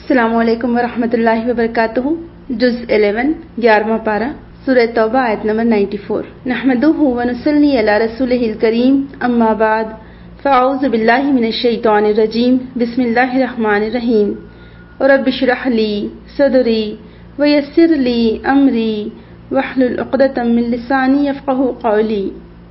السلام علیکم ورحمۃ اللہ وبرکاتہ۔ جز 11 11واں پارہ سورہ توبہ آیت نمبر 94۔ نحمدہ ونصلی علی رسولہ الکریم، اما بعد فاعوذ باللہ من الشیطان الرجیم، بسم اللہ الرحمن الرحیم۔ رب اشرح لی صدری ویسر لی امری واحلل عقدۃ من لسانی یفقہوا قولی۔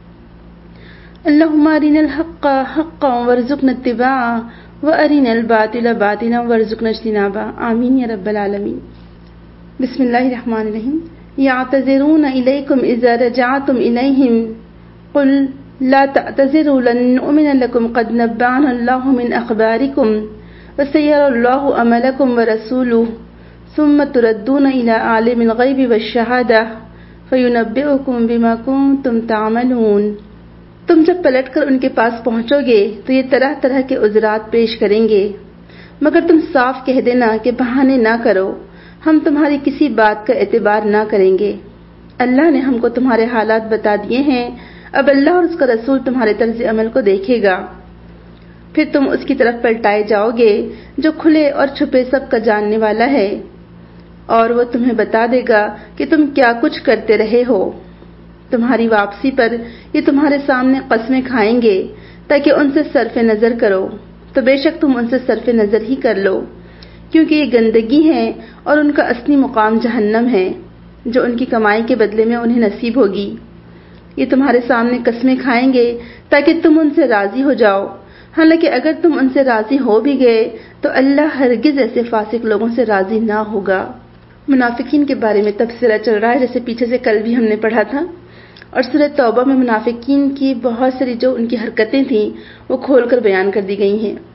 اللہم ارنا الحق حقا وارزقنا اتباعہ وارنا الباطل باطلا وارزقنا اجتنابہ، آمین یا رب العالمین۔ بسم اللہ الرحمن الرحیم۔ یعتذرون الیکم اذا رجعتم الیہم قل لا تعتذروا لن نؤمن لکم قد نبأنا اللہ من اخبارکم وسیری اللہ عملکم ورسولہ ثم تردون الی عالم الغیب والشہادہ فینبئکم بما کنتم تعملون۔ تم جب پلٹ کر ان کے پاس پہنچو گے تو یہ طرح طرح کے عذرات پیش کریں گے، مگر تم صاف کہہ دینا کہ بہانے نہ کرو، ہم تمہاری کسی بات کا اعتبار نہ کریں گے۔ اللہ نے ہم کو تمہارے حالات بتا دیے ہیں، اب اللہ اور اس کا رسول تمہارے طرز عمل کو دیکھے گا، پھر تم اس کی طرف پلٹائے جاؤ گے جو کھلے اور چھپے سب کا جاننے والا ہے، اور وہ تمہیں بتا دے گا کہ تم کیا کچھ کرتے رہے ہو۔ تمہاری واپسی پر یہ تمہارے سامنے قسمیں کھائیں گے تاکہ ان سے صرف نظر کرو، تو بے شک تم ان سے صرف نظر ہی کر لو، کیونکہ یہ گندگی ہے اور ان کا اصلی مقام جہنم ہے جو ان کی کمائی کے بدلے میں انہیں نصیب ہوگی۔ یہ تمہارے سامنے قسمیں کھائیں گے تاکہ تم ان سے راضی ہو جاؤ، حالانکہ اگر تم ان سے راضی ہو بھی گئے تو اللہ ہرگز ایسے فاسق لوگوں سے راضی نہ ہوگا۔ منافقین کے بارے میں تبصرہ چل رہا ہے، جیسے پیچھے سے کل بھی ہم نے پڑھا تھا، اور سورہ توبہ میں منافقین کی بہت ساری جو ان کی حرکتیں تھیں وہ کھول کر بیان کر دی گئی ہیں۔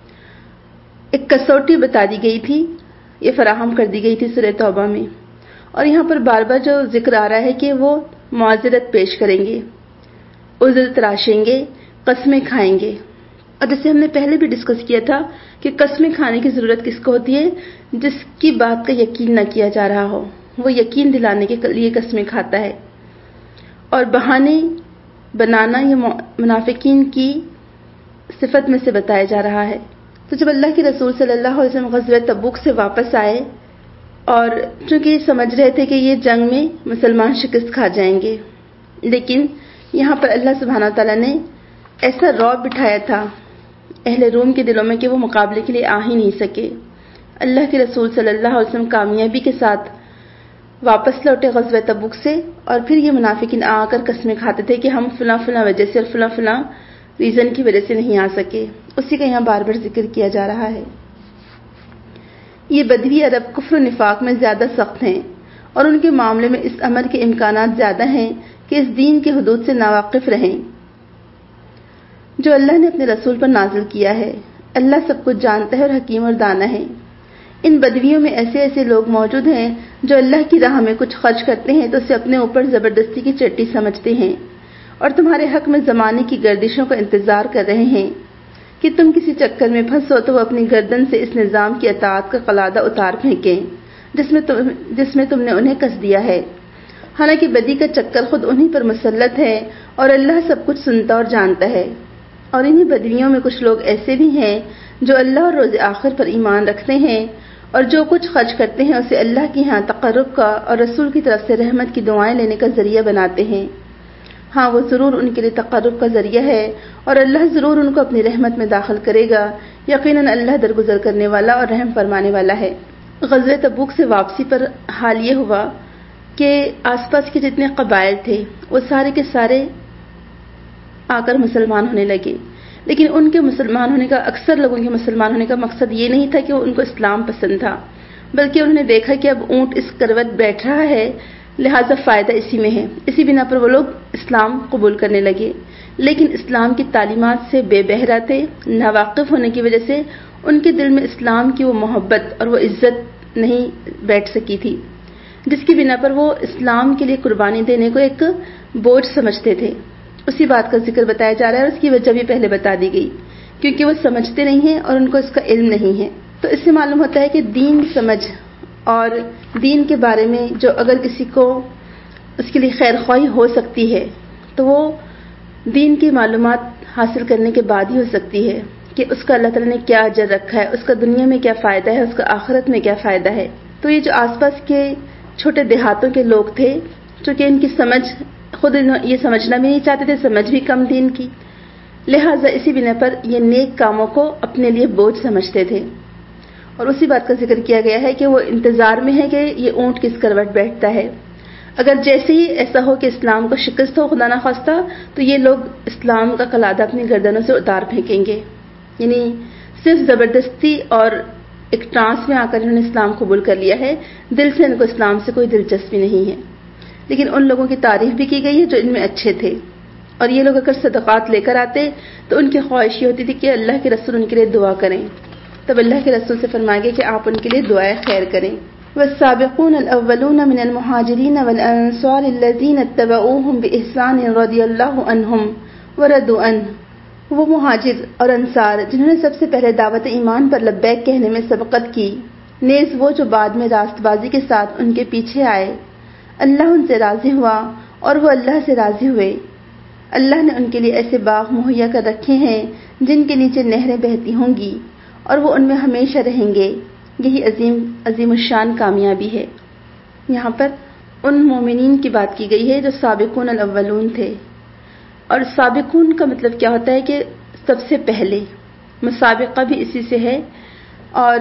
ایک کسوٹی بتا دی گئی تھی، یہ فراہم کر دی گئی تھی سورہ توبہ میں، اور یہاں پر بار بار جو ذکر آ رہا ہے کہ وہ معذرت پیش کریں گے، عذر تراشیں گے، قسمیں کھائیں گے۔ اور جیسے ہم نے پہلے بھی ڈسکس کیا تھا کہ قسمیں کھانے کی ضرورت کس کو ہوتی ہے؟ جس کی بات کا یقین نہ کیا جا رہا ہو، وہ یقین دلانے کے لیے قسمیں کھاتا ہے۔ اور بہانے بنانا یہ منافقین کی صفت میں سے بتایا جا رہا ہے۔ تو جب اللہ کے رسول صلی اللہ علیہ وسلم غزوہ تبوک سے واپس آئے، اور چونکہ یہ سمجھ رہے تھے کہ یہ جنگ میں مسلمان شکست کھا جائیں گے، لیکن یہاں پر اللہ سبحانہ وتعالیٰ نے ایسا رعب بٹھایا تھا اہل روم کے دلوں میں کہ وہ مقابلے کے لیے آ ہی نہیں سکے۔ اللہ کے رسول صلی اللہ علیہ وسلم کامیابی کے ساتھ واپس لوٹے غزوہ تبوک سے، اور پھر یہ منافقین آ کر قسمیں کھاتے تھے کہ ہم فلاں فلاں وجہ سے اور فلاں فلاں ریزن کی وجہ سے نہیں آ سکے۔ اسی کا یہاں بار بار ذکر کیا جا رہا ہے۔ یہ بدوی عرب کفر و نفاق میں زیادہ سخت ہیں، اور ان کے معاملے میں اس امر کے امکانات زیادہ ہیں کہ اس دین کے حدود سے ناواقف رہیں جو اللہ نے اپنے رسول پر نازل کیا ہے۔ اللہ سب کچھ جانتا ہے اور حکیم اور دانا ہے۔ ان بدویوں میں ایسے ایسے لوگ موجود ہیں جو اللہ کی راہ میں کچھ خرچ کرتے ہیں تو اسے اپنے اوپر زبردستی کی چٹی سمجھتے ہیں، اور تمہارے حق میں زمانے کی گردشوں کا انتظار کر رہے ہیں کہ تم کسی چکر میں پھنسو تو وہ اپنی گردن سے اس نظام کی اطاعت کا قلادہ اتار پھینکیں جس میں تم نے انہیں کس دیا ہے، حالانکہ بدی کا چکر خود انہی پر مسلط ہے، اور اللہ سب کچھ سنتا اور جانتا ہے۔ اور انہی بدویوں میں کچھ لوگ ایسے بھی ہیں جو اللہ اور روز آخر پر ایمان رکھتے ہیں، اور جو کچھ خرچ کرتے ہیں اسے اللہ کے ہاں تقرب کا اور رسول کی طرف سے رحمت کی دعائیں لینے کا ذریعہ بناتے ہیں۔ ہاں، وہ ضرور ان کے لیے تقرب کا ذریعہ ہے، اور اللہ ضرور ان کو اپنی رحمت میں داخل کرے گا، یقیناً اللہ درگزر کرنے والا اور رحم فرمانے والا ہے۔ غزوہ تبوک سے واپسی پر حال یہ ہوا کہ آس پاس کے جتنے قبائل تھے وہ سارے کے سارے آ کر مسلمان ہونے لگے، لیکن ان کے مسلمان ہونے کا، اکثر لوگوں کے مسلمان ہونے کا مقصد یہ نہیں تھا کہ ان کو اسلام پسند تھا، بلکہ انہوں نے دیکھا کہ اب اونٹ اس کروٹ بیٹھ رہا ہے، لہذا فائدہ اسی میں ہے، اسی بنا پر وہ لوگ اسلام قبول کرنے لگے، لیکن اسلام کی تعلیمات سے بے بہرا تھے، ناواقف ہونے کی وجہ سے ان کے دل میں اسلام کی وہ محبت اور وہ عزت نہیں بیٹھ سکی تھی، جس کی بنا پر وہ اسلام کے لیے قربانی دینے کو ایک بوجھ سمجھتے تھے۔ اسی بات کا ذکر بتایا جا رہا ہے، اور اس کی وجہ بھی پہلے بتا دی گئی، کیونکہ وہ سمجھتے نہیں ہیں اور ان کو اس کا علم نہیں ہے۔ تو اس سے معلوم ہوتا ہے کہ دین سمجھ اور دین کے بارے میں جو اگر کسی کو اس کے لیے خیر خواہی ہو سکتی ہے تو وہ دین کی معلومات حاصل کرنے کے بعد ہی ہو سکتی ہے، کہ اس کا اللہ تعالیٰ نے کیا اجر رکھا ہے، اس کا دنیا میں کیا فائدہ ہے، اس کا آخرت میں کیا فائدہ ہے۔ تو یہ جو آس پاس کے چھوٹے دیہاتوں کے لوگ تھے، چونکہ ان کی سمجھ خود یہ سمجھنا بھی نہیں چاہتے تھے، سمجھ بھی کم تھی ان کی، لہٰذا اسی بنا پر یہ نیک کاموں کو اپنے لیے بوجھ سمجھتے تھے۔ اور اسی بات کا ذکر کیا گیا ہے کہ وہ انتظار میں ہے کہ یہ اونٹ کس کروٹ بیٹھتا ہے۔ اگر جیسے ہی ایسا ہو کہ اسلام کو شکست ہو خدا نخواستہ، تو یہ لوگ اسلام کا قلادہ اپنی گردنوں سے اتار پھینکیں گے، یعنی صرف زبردستی اور ایک ٹرانس میں آ کر انہوں نے اسلام قبول کر لیا ہے، دل سے ان کو اسلام سے کوئی دلچسپی نہیں ہے۔ لیکن ان لوگوں کی تعریف بھی کی گئی ہے جو ان میں اچھے تھے، اور یہ لوگ اگر صدقات لے کر آتے تو ان کی خواہش یہ ہوتی تھی کہ اللہ کے رسول ان کے لیے دعا کریں، تب اللہ کے رسول سے فرمائیں گے کہ آپ ان کے لیے دعائے خیر کریں۔ والسابقون الاولون من المہاجرین والانصار الذین اتبعوهم بإحسان رضی اللہ عنہم ورضوا عنہ، وہ مہاجر اور انصار جنہوں نے سب سے پہلے دعوت ایمان پر لبیک کہنے میں سبقت کی، نیز وہ جو بعد میں راست بازی کے ساتھ ان کے پیچھے آئے، اللہ ان سے راضی ہوا اور وہ اللہ سے راضی ہوئے۔ اللہ نے ان کے لیے ایسے باغ مہیا کر رکھے ہیں جن کے نیچے نہریں بہتی ہوں گی اور وہ ان میں ہمیشہ رہیں گے، یہی عظیم الشان کامیابی ہے۔ یہاں پر ان مومنین کی بات کی گئی ہے جو سابقون الاولون تھے، اور سابقون کا مطلب کیا ہوتا ہے کہ سب سے پہلے، مسابقہ بھی اسی سے ہے، اور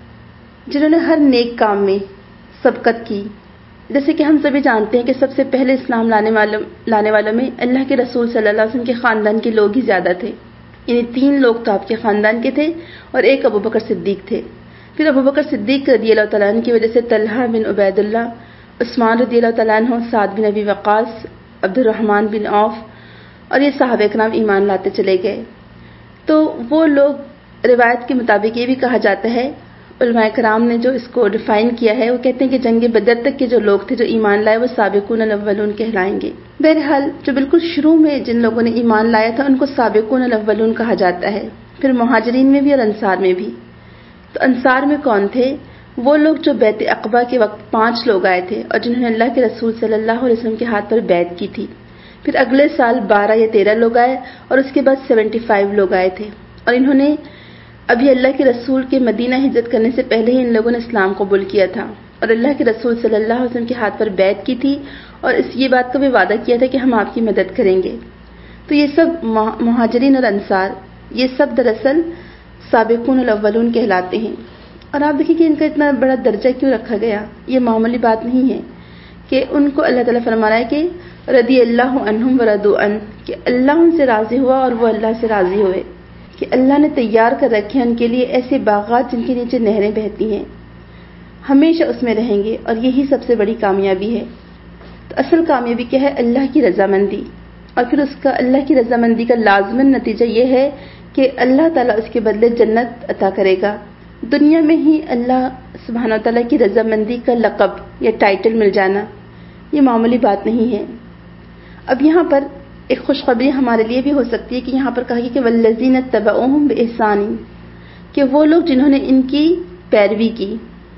جنہوں نے ہر نیک کام میں سبقت کی۔ جیسے کہ ہم سبھی جانتے ہیں کہ سب سے پہلے اسلام لانے والوں میں اللہ کے رسول صلی اللہ علیہ وسلم کے خاندان کے لوگ ہی زیادہ تھے، یعنی 3 لوگ تو آپ کے خاندان کے تھے اور ایک ابو بکر صدیق تھے۔ پھر ابو بکر صدیق رضی اللہ تعالیٰ عنہ کی وجہ سے طلحہ بن عبید اللہ، عثمان رضی اللہ تعالیٰ عنہ، سعد بن ابی وقاص، عبد الرحمن بن عوف اور یہ صحابہ کرام ایمان لاتے چلے گئے۔ تو وہ لوگ، روایت کے مطابق یہ بھی کہا جاتا ہے، علماء کرام نے جو اس کو ڈیفائن کیا ہے، وہ کہتے ہیں کہ جنگ بدر تک کے جو لوگ تھے جو ایمان لائے وہ سابقون الاولون کہلائیں گے۔ بہرحال جو بالکل شروع میں جن لوگوں نے ایمان لایا تھا ان کو سابقون الاولون کہا جاتا ہے، پھر مہاجرین میں بھی اور انصار میں بھی۔ تو انصار میں کون تھے؟ وہ لوگ جو بیعت عقبہ کے وقت 5 لوگ آئے تھے اور جنہوں نے اللہ کے رسول صلی اللہ علیہ وسلم کے ہاتھ پر بیعت کی تھی۔ پھر اگلے سال 12 یا 13 لوگ آئے اور اس کے بعد 75 لوگ آئے تھے، اور انہوں نے ابھی اللہ کے رسول کے مدینہ ہجرت کرنے سے پہلے ہی ان لوگوں نے اسلام قبول کیا تھا اور اللہ کے رسول صلی اللہ علیہ وسلم کے ہاتھ پر بیعت کی تھی، اور یہ بات کا بھی وعدہ کیا تھا کہ ہم آپ کی مدد کریں گے۔ تو یہ سب مہاجرین اور انصار، یہ سب دراصل سابقون الاولون کہلاتے ہیں۔ اور آپ دیکھیں کہ ان کا اتنا بڑا درجہ کیوں رکھا گیا، یہ معمولی بات نہیں ہے کہ ان کو اللہ تعالیٰ فرما رہا ہے کہ رضی اللہ عنہم ورضوا عنہ، کہ اللہ ان سے راضی ہوا اور وہ اللہ سے راضی ہوئے، کہ اللہ نے تیار کر رکھے ہیں ان کے لیے ایسے باغات جن کے نیچے نہریں بہتی ہیں، ہمیشہ اس میں رہیں گے، اور یہی سب سے بڑی کامیابی ہے۔ تو اصل کامیابی کیا ہے؟ اللہ کی رضامندی، اور پھر اس کا اللہ کی رضامندی کا لازمن نتیجہ یہ ہے کہ اللہ تعالیٰ اس کے بدلے جنت عطا کرے گا۔ دنیا میں ہی اللہ سبحانہ و تعالیٰ کی رضامندی کا لقب یا ٹائٹل مل جانا یہ معمولی بات نہیں ہے۔ اب یہاں پر ایک خوشخبری ہمارے لیے بھی ہو سکتی ہے کہ یہاں پر کہا گیا کہ والذین اتبعوہم بإحسان، کہ وہ لوگ جنہوں نے ان کی پیروی کی۔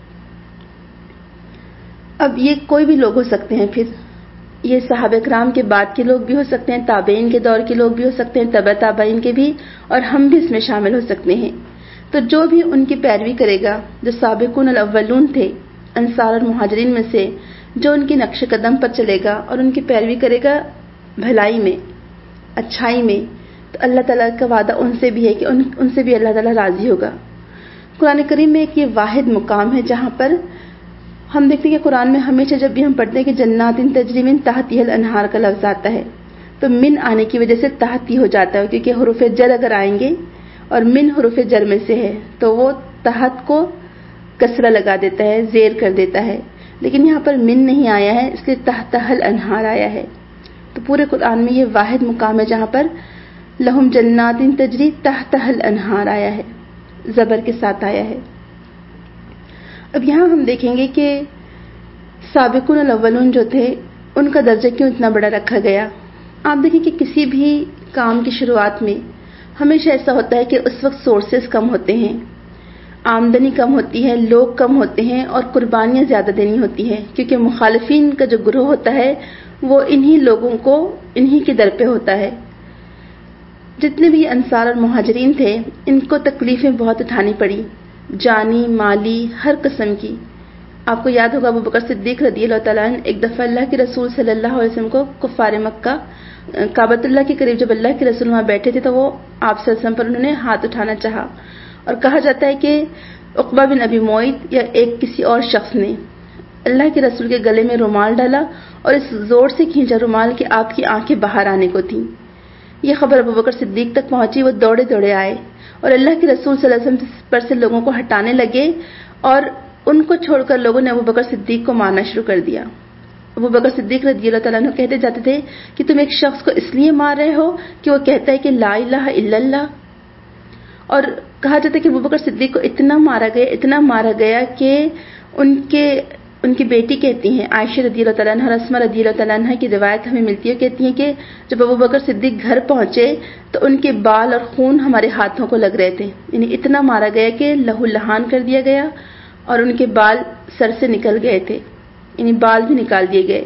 اب یہ کوئی بھی لوگ ہو سکتے ہیں، پھر یہ صحابہ کرام کے بعد کے لوگ بھی ہو سکتے ہیں، تابعین کے دور کے لوگ بھی ہو سکتے ہیں، تبع تابعین کے بھی، اور ہم بھی اس میں شامل ہو سکتے ہیں۔ تو جو بھی ان کی پیروی کرے گا، جو سابقون الاولون تھے انصار اور مہاجرین میں سے، جو ان کی نقش قدم پر چلے گا اور ان کی پیروی کرے گا بھلائی میں، اچھائی میں، تو اللہ تعالیٰ کا وعدہ ان سے بھی ہے کہ ان سے بھی اللہ تعالیٰ راضی ہوگا۔ قرآن کریم میں ایک یہ واحد مقام ہے جہاں پر ہم دیکھتے ہیں کہ قرآن میں ہمیشہ جب بھی ہم پڑھتے ہیں کہ جنات تجری من تحتها الانہار کا لفظ آتا ہے، تو من آنے کی وجہ سے تحتی ہو جاتا ہے، کیونکہ حروف جر اگر آئیں گے اور من حروف جر میں سے ہے تو وہ تحت کو کسرہ لگا دیتا ہے، زیر کر دیتا ہے، لیکن یہاں پر من نہیں آیا ہے، اس لیے تحتها الانہار آیا ہے۔ تو پورے قرآن میں یہ واحد مقام ہے جہاں پر لہم جنات تجری تحتها الانہار آیا ہے، زبر کے ساتھ آیا ہے۔ اب یہاں ہم دیکھیں گے کہ سابقون الاولون جو تھے ان کا درجہ کیوں اتنا بڑا رکھا گیا۔ آپ دیکھیں کہ کسی بھی کام کی شروعات میں ہمیشہ ایسا ہوتا ہے کہ اس وقت سورسز کم ہوتے ہیں، آمدنی کم ہوتی ہے، لوگ کم ہوتے ہیں اور قربانیاں زیادہ دینی ہوتی ہیں، کیونکہ مخالفین کا جو گروہ ہوتا ہے وہ انہی لوگوں کو انہی کے در پہ ہوتا ہے۔ جتنے بھی انصار اور مہاجرین تھے ان کو تکلیفیں بہت اٹھانی پڑی، جانی مالی ہر قسم کی۔ آپ کو یاد ہوگا ابو بکر صدیق رضی اللہ تعالیٰ عنہ ایک دفعہ اللہ کے رسول صلی اللہ علیہ وسلم کو کفار مکہ کعبۃ اللہ کے قریب جب اللہ کے رسول وہاں بیٹھے تھے تو وہ آپ صلی اللہ علیہ وسلم پر انہوں نے ہاتھ اٹھانا چاہا، اور کہا جاتا ہے کہ عقبہ بن ابی معیط یا ایک کسی اور شخص نے اللہ کے رسول کے گلے میں رومال ڈالا اور اس زور سے کھینچا رومال کہ آپ کی آنکھیں باہر آنے کو تھیں۔ یہ خبر ابو بکر صدیق تک پہنچی، وہ دوڑے دوڑے آئے اور اللہ کے رسول صلی اللہ علیہ وسلم پر سے لوگوں کو ہٹانے لگے، اور ان کو چھوڑ کر لوگوں نے ابو بکر صدیق کو مارنا شروع کر دیا۔ ابو بکر صدیق رضی اللہ تعالیٰ عنہ کہتے جاتے تھے کہ تم ایک شخص کو اس لیے مار رہے ہو کہ وہ کہتا ہے کہ لا الہ الا اللہ، اور کہا جاتا ہے کہ ابو بکر صدیق کو اتنا مارا گیا کہ ان کی بیٹی کہتی ہیں عائشہ رضی اللہ تعالیٰ عنہ اور اسماء رضی اللہ تعالیٰ عنہ کی روایت ہمیں ملتی ہے، کہتی ہیں کہ جب ابو بکر صدیق گھر پہنچے تو ان کے بال اور خون ہمارے ہاتھوں کو لگ رہے تھے، یعنی اتنا مارا گیا کہ لہو لہان کر دیا گیا اور ان کے بال سر سے نکل گئے تھے، یعنی بال بھی نکال دیے گئے۔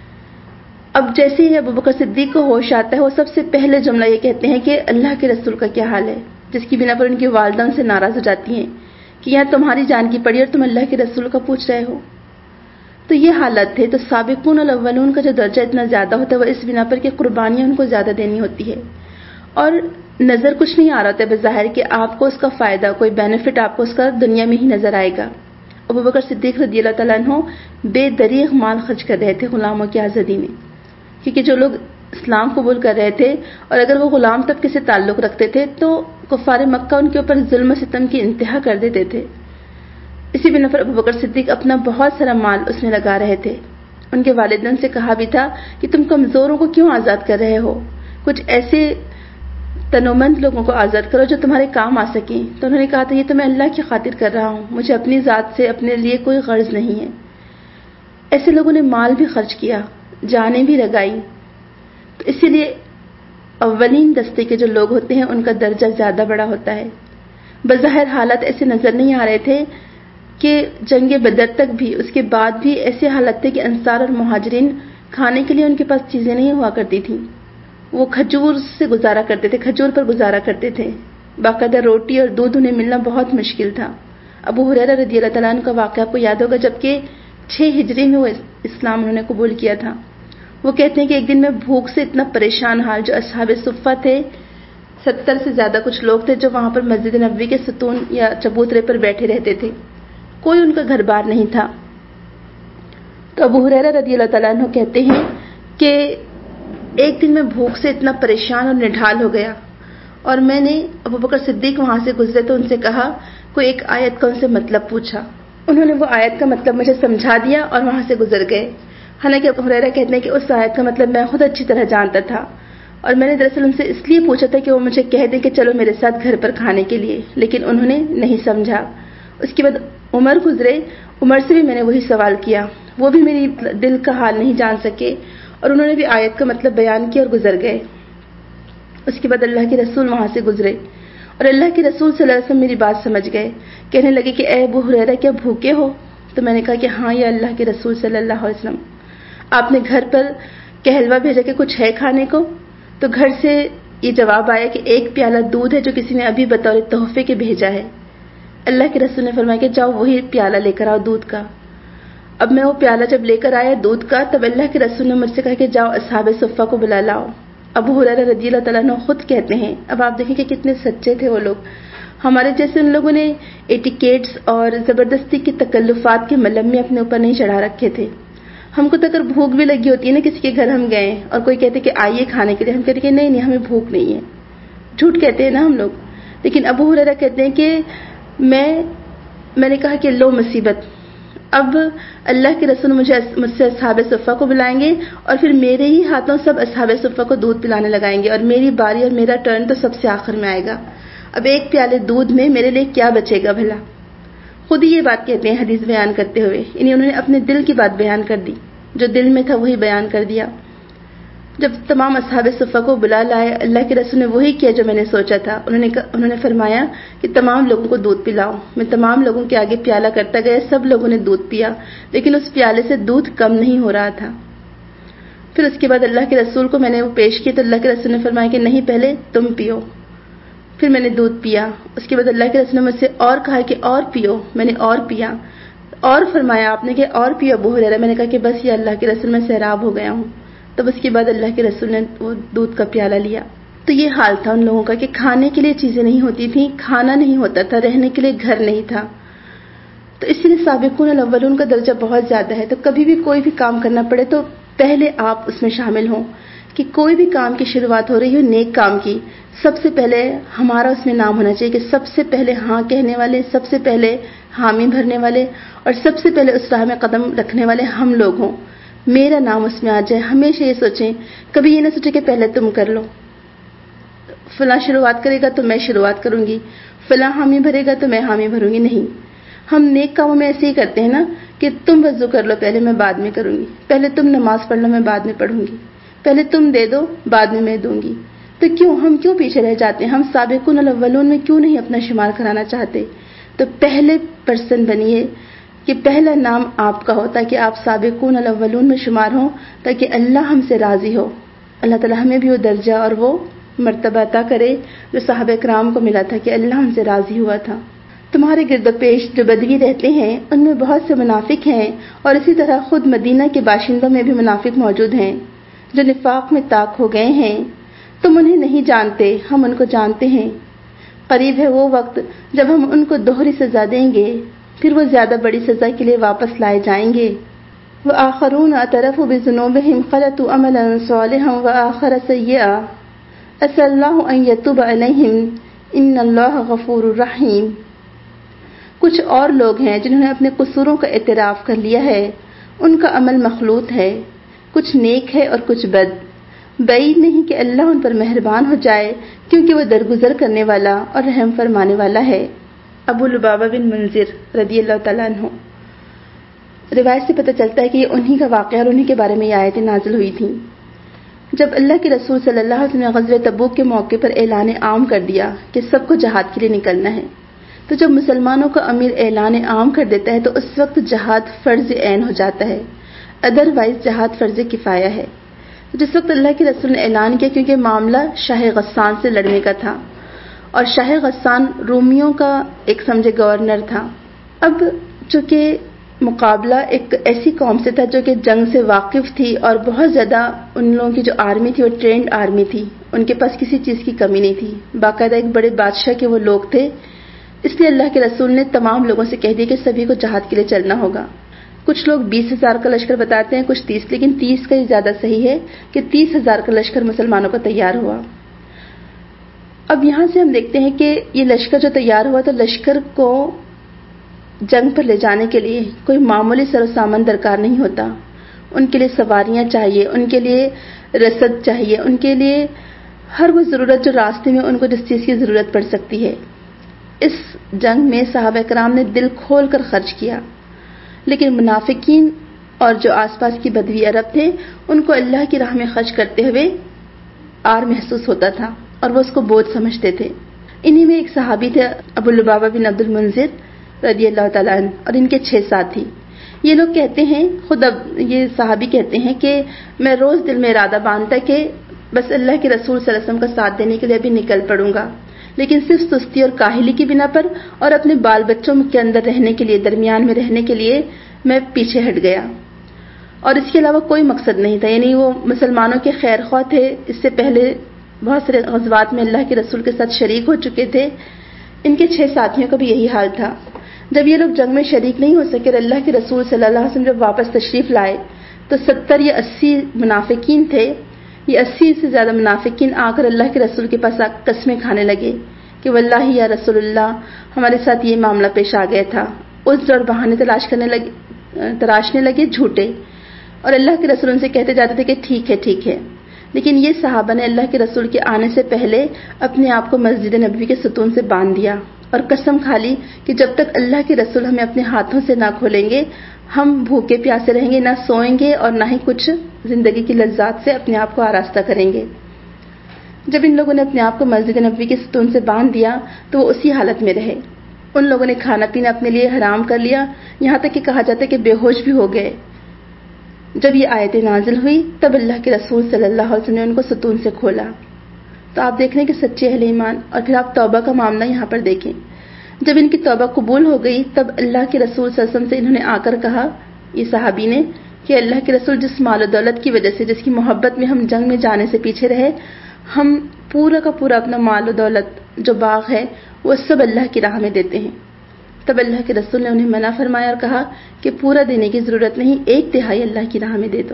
اب جیسے ہی ابو بکر صدیق کو ہوش آتا ہے وہ سب سے پہلے جملہ یہ کہتے ہیں کہ اللہ کے رسول کا کیا حال ہے، جس کی بنا پر ان کی والدہ ان سے ناراض ہو جاتی ہیں کہ یہاں تمہاری جان کی پڑی اور تم اللہ کے رسول کا پوچھ رہے ہو۔ تو یہ حالت تھے۔ تو سابقون الاولون کا جو درجہ اتنا زیادہ ہوتا ہے وہ اس بنا پر کہ قربانیاں ان کو زیادہ دینی ہوتی ہے، اور نظر کچھ نہیں آ رہا ہوتا ہے بظاہر کہ آپ کو اس کا فائدہ، کوئی بینیفٹ آپ کو اس کا دنیا میں ہی نظر آئے گا۔ ابو بکر صدیق رضی اللہ تعالیٰ عنہ بے دریغ مال خرچ کر رہے تھے غلاموں کی آزادی میں، کیونکہ جو لوگ اسلام قبول کر رہے تھے اور اگر وہ غلام طبقے سے تعلق رکھتے تھے تو کفار مکہ ان کے اوپر ظلم و ستم کی انتہا کر دیتے تھے۔ اسی بنا پر ابو بکر صدیق اپنا بہت سارا مال اس میں لگا رہے تھے۔ ان کے والدین سے کہا بھی تھا کہ تم کمزوروں کو کیوں آزاد کر رہے ہو، کچھ ایسے تنومند لوگوں کو آزاد کرو جو تمہارے کام آ سکیں۔ تو انہوں نے کہا تھا یہ تو میں اللہ کی خاطر کر رہا ہوں، مجھے اپنی ذات سے اپنے لیے کوئی غرض نہیں ہے۔ ایسے لوگوں نے مال بھی خرچ کیا، جانیں بھی لگائی۔ تو اسی لیے اولین دستے کے جو لوگ ہوتے ہیں ان کا درجہ زیادہ بڑا ہوتا ہے۔ بظاہر حالات ایسے نظر نہیں آ رہے تھے کہ جنگ بدر تک بھی، اس کے بعد بھی ایسے حالت تھے کہ انصار اور مہاجرین کھانے کے لیے ان کے پاس چیزیں نہیں ہوا کرتی تھیں، وہ کھجور سے گزارا کرتے تھے، کھجور پر گزارا کرتے تھے، باقاعدہ روٹی اور دودھ انہیں ملنا بہت مشکل تھا۔ ابو ہریرہ رضی اللہ تعالیٰ عنہ کا واقعہ آپ کو یاد ہوگا، جبکہ 6 ہجری میں وہ اسلام انہوں نے قبول کیا تھا۔ وہ کہتے ہیں کہ ایک دن میں بھوک سے اتنا پریشان حال، جو اصحاب صفہ تھے 70 سے زیادہ کچھ لوگ تھے جو وہاں پر مسجد نبوی کے ستون یا چبوترے پر بیٹھے رہتے تھے، کوئی ان کا گھر بار نہیں تھا۔ تو ابو ہریرہ رضی اللہ تعالیٰ عنہ کہتے ہیں کہ ایک دن میں بھوک سے اتنا پریشان اور نڈھال ہو گیا، اور میں نے ابو بکر صدیق وہاں سے گزرے تو ان سے کہا، کوئی ایک آیت کا ان سے مطلب پوچھا، انہوں نے وہ آیت کا مطلب مجھے سمجھا دیا اور وہاں سے گزر گئے۔ حالانکہ ابو ہریرہ کہتے ہیں کہ اس آیت کا مطلب میں خود اچھی طرح جانتا تھا، اور میں نے دراصل ان سے اس لیے پوچھا تھا کہ وہ مجھے کہہ دیں کہ چلو میرے ساتھ گھر پر کھانے کے لیے، لیکن انہوں نے نہیں سمجھا۔ اس کے بعد عمر گزرے، عمر سے بھی میں نے وہی سوال کیا، وہ بھی میری دل کا حال نہیں جان سکے، اور انہوں نے بھی آیت کا مطلب بیان کیا اور گزر گئے۔ اس کے بعد اللہ کے رسول وہاں سے گزرے، اور اللہ کے رسول صلی اللہ علیہ وسلم میری بات سمجھ گئے، کہنے لگے کہ اے ابو ہریرہ کیا بھوکے ہو؟ تو میں نے کہا کہ ہاں یا اللہ کے رسول صلی اللہ علیہ وسلم، آپ نے گھر پر کہلوا بھیجا کہ کچھ ہے کھانے کو؟ تو گھر سے یہ جواب آیا کہ ایک پیالہ دودھ ہے جو کسی نے ابھی بطور تحفے کے بھیجا ہے۔ اللہ کے رسول نے فرمایا کہ جاؤ وہی پیالہ لے کر آؤ دودھ کا۔ اب میں وہ پیالہ جب لے کر آیا دودھ کا، تب اللہ کے رسول نے مجھ سے کہا کہ جاؤ اصحاب صفہ کو بلا لاؤ۔ ابو ہریرہ رضی اللہ تعالیٰ عنہ خود کہتے ہیں، اب آپ دیکھیں کہ کتنے سچے تھے وہ لوگ، ہمارے جیسے ان لوگوں نے ایٹیکیٹس اور زبردستی کی تکلفات کے ملمے اپنے اوپر نہیں چڑھا رکھے تھے۔ ہم کو تو اگر بھوک بھی لگی ہوتی ہے نا، کسی کے گھر ہم گئے اور کوئی کہتے کہ آئیے کھانے کے لیے، ہم کہتے کہ نہیں ہمیں بھوک نہیں ہے، جھوٹ کہتے ہیں نا ہم لوگ۔ لیکن ابو ہریرہ کہتے ہیں کہ میں نے کہا کہ لو مصیبت، اب اللہ کے رسول مجھ سے اصحاب صفہ کو بلائیں گے اور پھر میرے ہی ہاتھوں سب اصحاب صفہ کو دودھ پلانے لگائیں گے، اور میری باری اور میرا ٹرن تو سب سے آخر میں آئے گا۔ اب ایک پیالے دودھ میں میرے لیے کیا بچے گا بھلا؟ خود ہی یہ بات کہتے ہیں حدیث بیان کرتے ہوئے، یعنی انہوں نے اپنے دل کی بات بیان کر دی، جو دل میں تھا وہی بیان کر دیا۔ جب تمام اصحاب صفہ کو بلا لائے، اللہ کے رسول نے وہی کیا جو میں نے سوچا تھا۔ انہوں نے فرمایا کہ تمام لوگوں کو دودھ پلاؤ۔ میں تمام لوگوں کے آگے پیالہ کرتا گیا، سب لوگوں نے دودھ پیا، لیکن اس پیالے سے دودھ کم نہیں ہو رہا تھا۔ پھر اس کے بعد اللہ کے رسول کو میں نے وہ پیش کی تو اللہ کے رسول نے فرمایا کہ نہیں پہلے تم پیو. پھر میں نے دودھ پیا. اس کے بعد اللہ کے رسول نے مجھ سے اور کہا کہ اور پیو. میں نے اور پیا. اور فرمایا آپ نے کہ اور پیو ابو ہریرہ. میں نے کہا کہ بس یہ اللہ کے رسول میں سیراب ہو گیا ہوں. تب اس کے بعد اللہ کے رسول نے وہ دودھ کا پیالہ لیا. تو یہ حال تھا ان لوگوں کا کہ کھانے کے لیے چیزیں نہیں ہوتی تھیں, کھانا نہیں ہوتا تھا, رہنے کے لیے گھر نہیں تھا. تو اس لیے سابقون الاولون کا درجہ بہت زیادہ ہے. تو کبھی بھی کوئی بھی کام کرنا پڑے تو پہلے آپ اس میں شامل ہوں. کہ کوئی بھی کام کی شروعات ہو رہی ہو نیک کام کی, سب سے پہلے ہمارا اس میں نام ہونا چاہیے کہ سب سے پہلے ہاں کہنے والے, سب سے پہلے حامی بھرنے والے اور سب سے پہلے اس راہ میں قدم رکھنے والے ہم لوگ ہوں. میرا نام اس میں آ جائے. ہمیشہ یہ سوچیں, کبھی یہ نہ سوچیں کہ پہلے تم کر لو, فلاں شروعات کرے گا تو میں شروعات کروں گی, فلاں حامی بھرے گا تو میں حامی بھروں گی. نہیں, ہم نیک کاموں میں ایسے ہی کرتے ہیں نا کہ تم وضو کر لو پہلے, میں بعد میں کروں گی. پہلے تم نماز پڑھ لو, میں بعد میں پڑھوں گی. پہلے تم دے دو, بعد میں دوں گی. تو ہم کیوں پیچھے رہ جاتے ہیں؟ ہم سابقون الاولون میں کیوں نہیں اپنا شمار کرانا چاہتے؟ تو پہلے پرسن بنیے کہ پہلا نام آپ کا ہو تاکہ آپ سابقون الاولون میں شمار ہوں, تاکہ اللہ ہم سے راضی ہو. اللہ تعالیٰ ہمیں بھی وہ درجہ اور وہ مرتبہ عطا کرے جو صحابہ کرام کو ملا تھا کہ اللہ ہم سے راضی ہوا تھا. تمہارے گرد و پیش جو بدوی رہتے ہیں ان میں بہت سے منافق ہیں, اور اسی طرح خود مدینہ کے باشندوں میں بھی منافق موجود ہیں جو نفاق میں طاق ہو گئے ہیں. تم انہیں نہیں جانتے, ہم ان کو جانتے ہیں. قریب ہے وہ وقت جب ہم ان کو دوہری سزا دیں گے, پھر وہ زیادہ بڑی سزا کے لیے واپس لائے جائیں گے. وآخرون اعترفوا بذنوبهم خلطوا عملا صالحا وآخر سیئا عسى الله ان يتوب عليهم ان اللہ غفور رحیم. کچھ اور لوگ ہیں جنہوں نے اپنے قصوروں کا اعتراف کر لیا ہے, ان کا عمل مخلوط ہے, کچھ نیک ہے اور کچھ بد. بعید نہیں کہ اللہ ان پر مہربان ہو جائے, کیونکہ وہ درگزر کرنے والا اور رحم فرمانے والا ہے. ابو لبابہ بن منذر رضی اللہ تعالیٰ عنہ. روایت سے پتہ چلتا ہے کہ یہ انہی کا واقعہ اور انہی کے بارے میں یہ آیتیں نازل ہوئی تھیں. جب اللہ کے رسول صلی اللہ علیہ وسلم نے غزوہ تبوک کے موقع پر اعلان عام کر دیا کہ سب کو جہاد کے لیے نکلنا ہے, تو جب مسلمانوں کا امیر اعلان عام کر دیتا ہے تو اس وقت جہاد فرض عین ہو جاتا ہے, ادروائز جہاد فرض کفایہ ہے. جس وقت اللہ کے رسول نے اعلان کیا, کیونکہ معاملہ شاہ غسان سے لڑنے کا تھا, اور شاہ غسان رومیوں کا ایک سمجھے گورنر تھا. اب چونکہ مقابلہ ایک ایسی قوم سے تھا جو کہ جنگ سے واقف تھی, اور بہت زیادہ ان لوگوں کی جو آرمی تھی وہ ٹرینڈ آرمی تھی, ان کے پاس کسی چیز کی کمی نہیں تھی, باقاعدہ ایک بڑے بادشاہ کے وہ لوگ تھے. اس لیے اللہ کے رسول نے تمام لوگوں سے کہہ دیا کہ سبھی کو جہاد کے لیے چلنا ہوگا. کچھ لوگ 20,000 کا لشکر بتاتے ہیں, کچھ 30, لیکن 30 کا ہی زیادہ صحیح ہے کہ 30,000 کا لشکر مسلمانوں کا تیار ہوا. اب یہاں سے ہم دیکھتے ہیں کہ یہ لشکر جو تیار ہوا تو لشکر کو جنگ پر لے جانے کے لیے کوئی معمولی سر و سامان درکار نہیں ہوتا. ان کے لیے سواریاں چاہیے, ان کے لیے رسد چاہیے, ان کے لیے ہر وہ ضرورت جو راستے میں ان کو جس چیز کی ضرورت پڑ سکتی ہے. اس جنگ میں صحابہ کرام نے دل کھول کر خرچ کیا, لیکن منافقین اور جو آس پاس کی بدوی عرب تھے ان کو اللہ کی راہ میں خرچ کرتے ہوئے آر محسوس ہوتا تھا اور وہ اس کو بوجھ سمجھتے تھے. انہی میں ایک صحابی تھے ابو لبابہ بن عبد المنذر رضی اللہ تعالیٰ عنہ, اور ان کے 6 ساتھی. یہ لوگ کہتے ہیں, خود اب یہ صحابی کہتے ہیں کہ میں روز دل میں ارادہ باندھتا کہ بس اللہ کے رسول صلی اللہ علیہ وسلم کا ساتھ دینے کے لیے ابھی نکل پڑوں گا, لیکن صرف سستی اور کاہلی کی بنا پر اور اپنے بال بچوں کے اندر رہنے کے لیے, درمیان میں رہنے کے لیے میں پیچھے ہٹ گیا, اور اس کے علاوہ کوئی مقصد نہیں تھا. یعنی وہ مسلمانوں کے خیر خواہ تھے, اس سے پہلے بہت سارے غزوات میں اللہ کے رسول کے ساتھ شریک ہو چکے تھے. ان کے 6 ساتھیوں کا بھی یہی حال تھا. جب یہ لوگ جنگ میں شریک نہیں ہو سکے اور اللہ کے رسول صلی اللہ علیہ وسلم جب واپس تشریف لائے تو 70 یا 80 منافقین تھے. یہ 80 سے زیادہ منافقین آ کر اللہ کے رسول کے پاس قسمیں کھانے لگے کہ واللہ یا رسول اللہ, ہمارے ساتھ یہ معاملہ پیش آ گیا تھا. عذر اور بہانے تراشنے لگے جھوٹے, اور اللہ کے رسول ان سے کہتے جاتے تھے کہ ٹھیک ہے ٹھیک ہے. لیکن یہ صحابہ نے اللہ کے رسول کے آنے سے پہلے اپنے آپ کو مسجد نبوی کے ستون سے باندھ دیا اور قسم کھا لی کہ جب تک اللہ کے رسول ہمیں اپنے ہاتھوں سے نہ کھولیں گے ہم بھوکے پیاسے رہیں گے, نہ سوئیں گے اور نہ ہی کچھ زندگی کی لذات سے اپنے آپ کو آراستہ کریں گے. جب ان لوگوں نے اپنے آپ کو مسجد نبوی کے ستون سے باندھ دیا تو وہ اسی حالت میں رہے. ان لوگوں نے کھانا پینا اپنے لیے حرام کر لیا, یہاں تک کہ کہا جاتا ہے کہ بے ہوش بھی ہو گئے. جب یہ آیتیں نازل ہوئی تب اللہ کے رسول صلی اللہ علیہ وسلم نے ان کو ستون سے کھولا. تو آپ دیکھ رہے ہیں کہ سچے اہل ایمان. اور پھر آپ توبہ کا معاملہ یہاں پر دیکھیں. جب ان کی توبہ قبول ہو گئی تب اللہ کے رسول صلی اللہ علیہ وسلم سے انہوں نے آ کر کہا, یہ صحابی نے, کہ اللہ کے رسول جس مال و دولت کی وجہ سے, جس کی محبت میں ہم جنگ میں جانے سے پیچھے رہے, ہم پورا کا پورا اپنا مال و دولت جو باغ ہے وہ سب اللہ کی راہ میں دیتے ہیں. تب اللہ کے رسول نے انہیں منع فرمایا اور کہا کہ پورا دینے کی ضرورت نہیں, 1/3 اللہ کی راہ میں دے دو.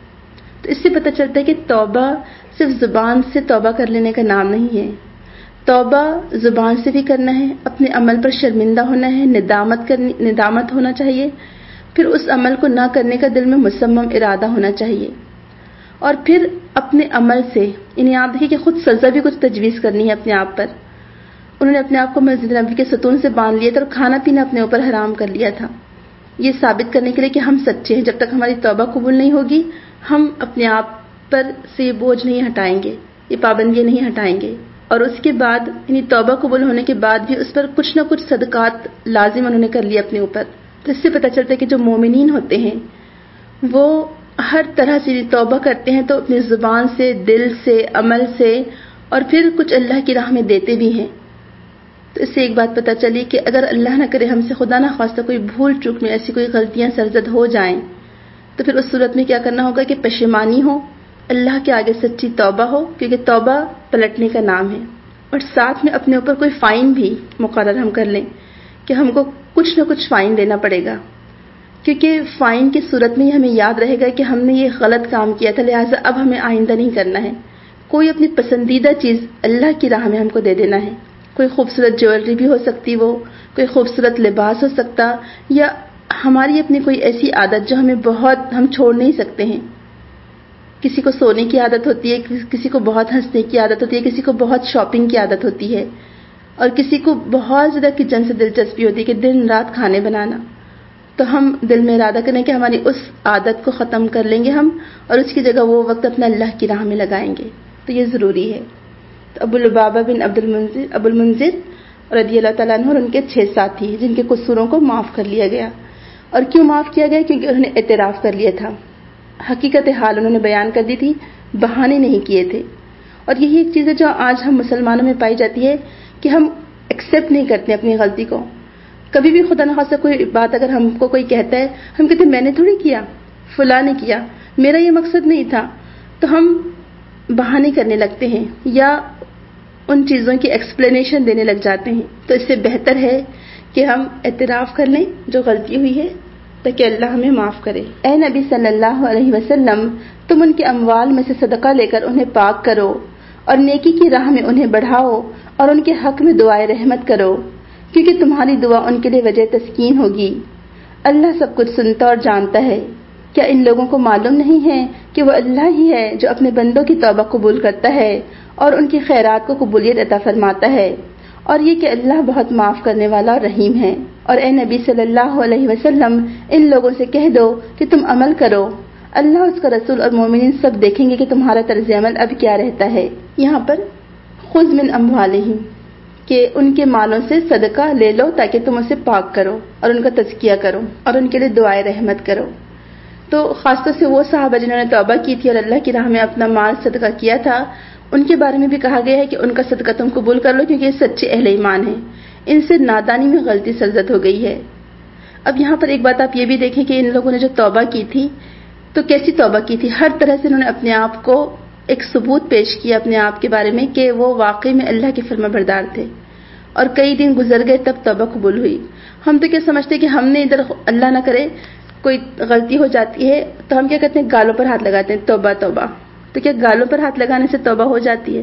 تو اس سے پتہ چلتا ہے کہ توبہ صرف زبان سے توبہ کر لینے کا نام نہیں ہے. توبہ زبان سے بھی کرنا ہے, اپنے عمل پر شرمندہ ہونا ہے, ندامت ہونا چاہیے, پھر اس عمل کو نہ کرنے کا دل میں مصمم ارادہ ہونا چاہیے, اور پھر اپنے عمل سے, یعنی آپ دیکھیں کہ خود سزا بھی کچھ تجویز کرنی ہے اپنے آپ پر. انہوں نے اپنے آپ کو مسجد نبوی کے ستون سے باندھ لیا تھا اور کھانا پینا اپنے اوپر حرام کر لیا تھا, یہ ثابت کرنے کے لیے کہ ہم سچے ہیں. جب تک ہماری توبہ قبول نہیں ہوگی ہم اپنے آپ پر سے یہ بوجھ نہیں ہٹائیں گے, یہ پابندیاں نہیں ہٹائیں گے. اور اس کے بعد یعنی توبہ قبول ہونے کے بعد بھی اس پر کچھ نہ کچھ صدقات لازم انہوں نے کر لیے اپنے اوپر. تو اس سے پتہ چلتا ہے کہ جو مومنین ہوتے ہیں وہ ہر طرح سے توبہ کرتے ہیں, تو اپنی زبان سے, دل سے, عمل سے, اور پھر کچھ اللہ کی راہ میں دیتے بھی ہیں. تو اس سے ایک بات پتہ چلی کہ اگر اللہ نہ کرے ہم سے خدا نہ خواستہ کوئی بھول چوک میں ایسی کوئی غلطیاں سرزد ہو جائیں, تو پھر اس صورت میں کیا کرنا ہوگا کہ پشیمانی ہو, اللہ کے آگے سچی توبہ ہو, کیونکہ توبہ پلٹنے کا نام ہے. اور ساتھ میں اپنے اوپر کوئی فائن بھی مقرر ہم کر لیں کہ ہم کو کچھ نہ کچھ فائن دینا پڑے گا, کیونکہ فائن کی صورت میں ہی ہمیں یاد رہے گا کہ ہم نے یہ غلط کام کیا تھا, لہٰذا اب ہمیں آئندہ نہیں کرنا ہے. کوئی اپنی پسندیدہ چیز اللہ کی راہ میں ہم کو دے دینا ہے. کوئی خوبصورت جیولری بھی ہو سکتی, وہ کوئی خوبصورت لباس ہو سکتا, یا ہماری اپنی کوئی ایسی عادت جو ہم چھوڑ نہیں سکتے ہیں. کسی کو سونے کی عادت ہوتی ہے, کسی کو بہت ہنسنے کی عادت ہوتی ہے, کسی کو بہت شاپنگ کی عادت ہوتی ہے, اور کسی کو بہت زیادہ کچن سے دلچسپی ہوتی ہے کہ دن رات کھانے بنانا. تو ہم دل میں ارادہ کریں کہ ہماری اس عادت کو ختم کر لیں گے ہم, اور اس کی جگہ وہ وقت اپنا اللہ کی راہ میں لگائیں گے. تو یہ ضروری ہے. تو ابو لبابہ بن ابو المنذر رضی اللہ تعالیٰ عنہ اور ان کے 6 ساتھی جن کے قصوروں کو معاف کر لیا گیا. اور کیوں معاف کیا گیا؟ کیونکہ انہوں نے اعتراف کر لیا تھا, حقیقت حال انہوں نے بیان کر دی تھی, بہانے نہیں کیے تھے. اور یہی ایک چیز ہے جو آج ہم مسلمانوں میں پائی جاتی ہے کہ ہم ایکسیپٹ نہیں کرتے اپنی غلطی کو. کبھی بھی خدا نخواستہ کوئی بات اگر ہم کو کوئی کہتا ہے, ہم کہتے ہیں میں نے تھوڑی کیا, فلاں نے کیا, میرا یہ مقصد نہیں تھا. تو ہم بہانے کرنے لگتے ہیں یا ان چیزوں کی ایکسپلینیشن دینے لگ جاتے ہیں. تو اس سے بہتر ہے کہ ہم اعتراف کر لیں جو غلطی ہوئی ہے تاکہ اللہ ہمیں معاف کرے. اے نبی صلی اللہ علیہ وسلم, تم ان کے اموال میں سے صدقہ لے کر انہیں پاک کرو اور نیکی کی راہ میں انہیں بڑھاؤ اور ان کے حق میں دعائے رحمت کرو, کیونکہ تمہاری دعا ان کے لیے وجہ تسکین ہوگی. اللہ سب کچھ سنتا اور جانتا ہے. کیا ان لوگوں کو معلوم نہیں ہے کہ وہ اللہ ہی ہے جو اپنے بندوں کی توبہ قبول کرتا ہے اور ان کی خیرات کو قبولیت عطا فرماتا ہے, اور یہ کہ اللہ بہت معاف کرنے والا اور رحیم ہے. اور اے نبی صلی اللہ علیہ وسلم, ان لوگوں سے کہہ دو کہ تم عمل کرو, اللہ, اس کا رسول اور مومنین سب دیکھیں گے کہ تمہارا طرز عمل اب کیا رہتا ہے. یہاں پر خذ من اموالہم, کہ ان کے مالوں سے صدقہ لے لو تاکہ تم اسے پاک کرو اور ان کا تزکیہ کرو اور ان کے لیے دعائے رحمت کرو. تو خاص طور سے وہ صحابہ جنہوں نے توبہ کی تھی اور اللہ کی راہ میں اپنا مال صدقہ کیا تھا, ان کے بارے میں بھی کہا گیا ہے کہ ان کا صدقہ تم قبول کر لو, کیونکہ یہ سچے اہل ایمان ہیں. ان سے نادانی میں غلطی سرزد ہو گئی ہے. اب یہاں پر ایک بات آپ یہ بھی دیکھیں کہ ان لوگوں نے جو توبہ کی تھی تو کیسی توبہ کی تھی. ہر طرح سے انہوں نے اپنے آپ کو ایک ثبوت پیش کیا اپنے آپ کے بارے میں کہ وہ واقعی میں اللہ کے فرما بردار تھے, اور کئی دن گزر گئے تب توبہ قبول ہوئی. ہم تو کیا سمجھتے کہ ہم نے ادھر اللہ نہ کرے کوئی غلطی ہو جاتی ہے تو ہم کیا کرتے ہیں, گالوں پر ہاتھ لگاتے ہیں, توبہ توبہ. تو کیا گالوں پر ہاتھ لگانے سے توبہ ہو جاتی ہے؟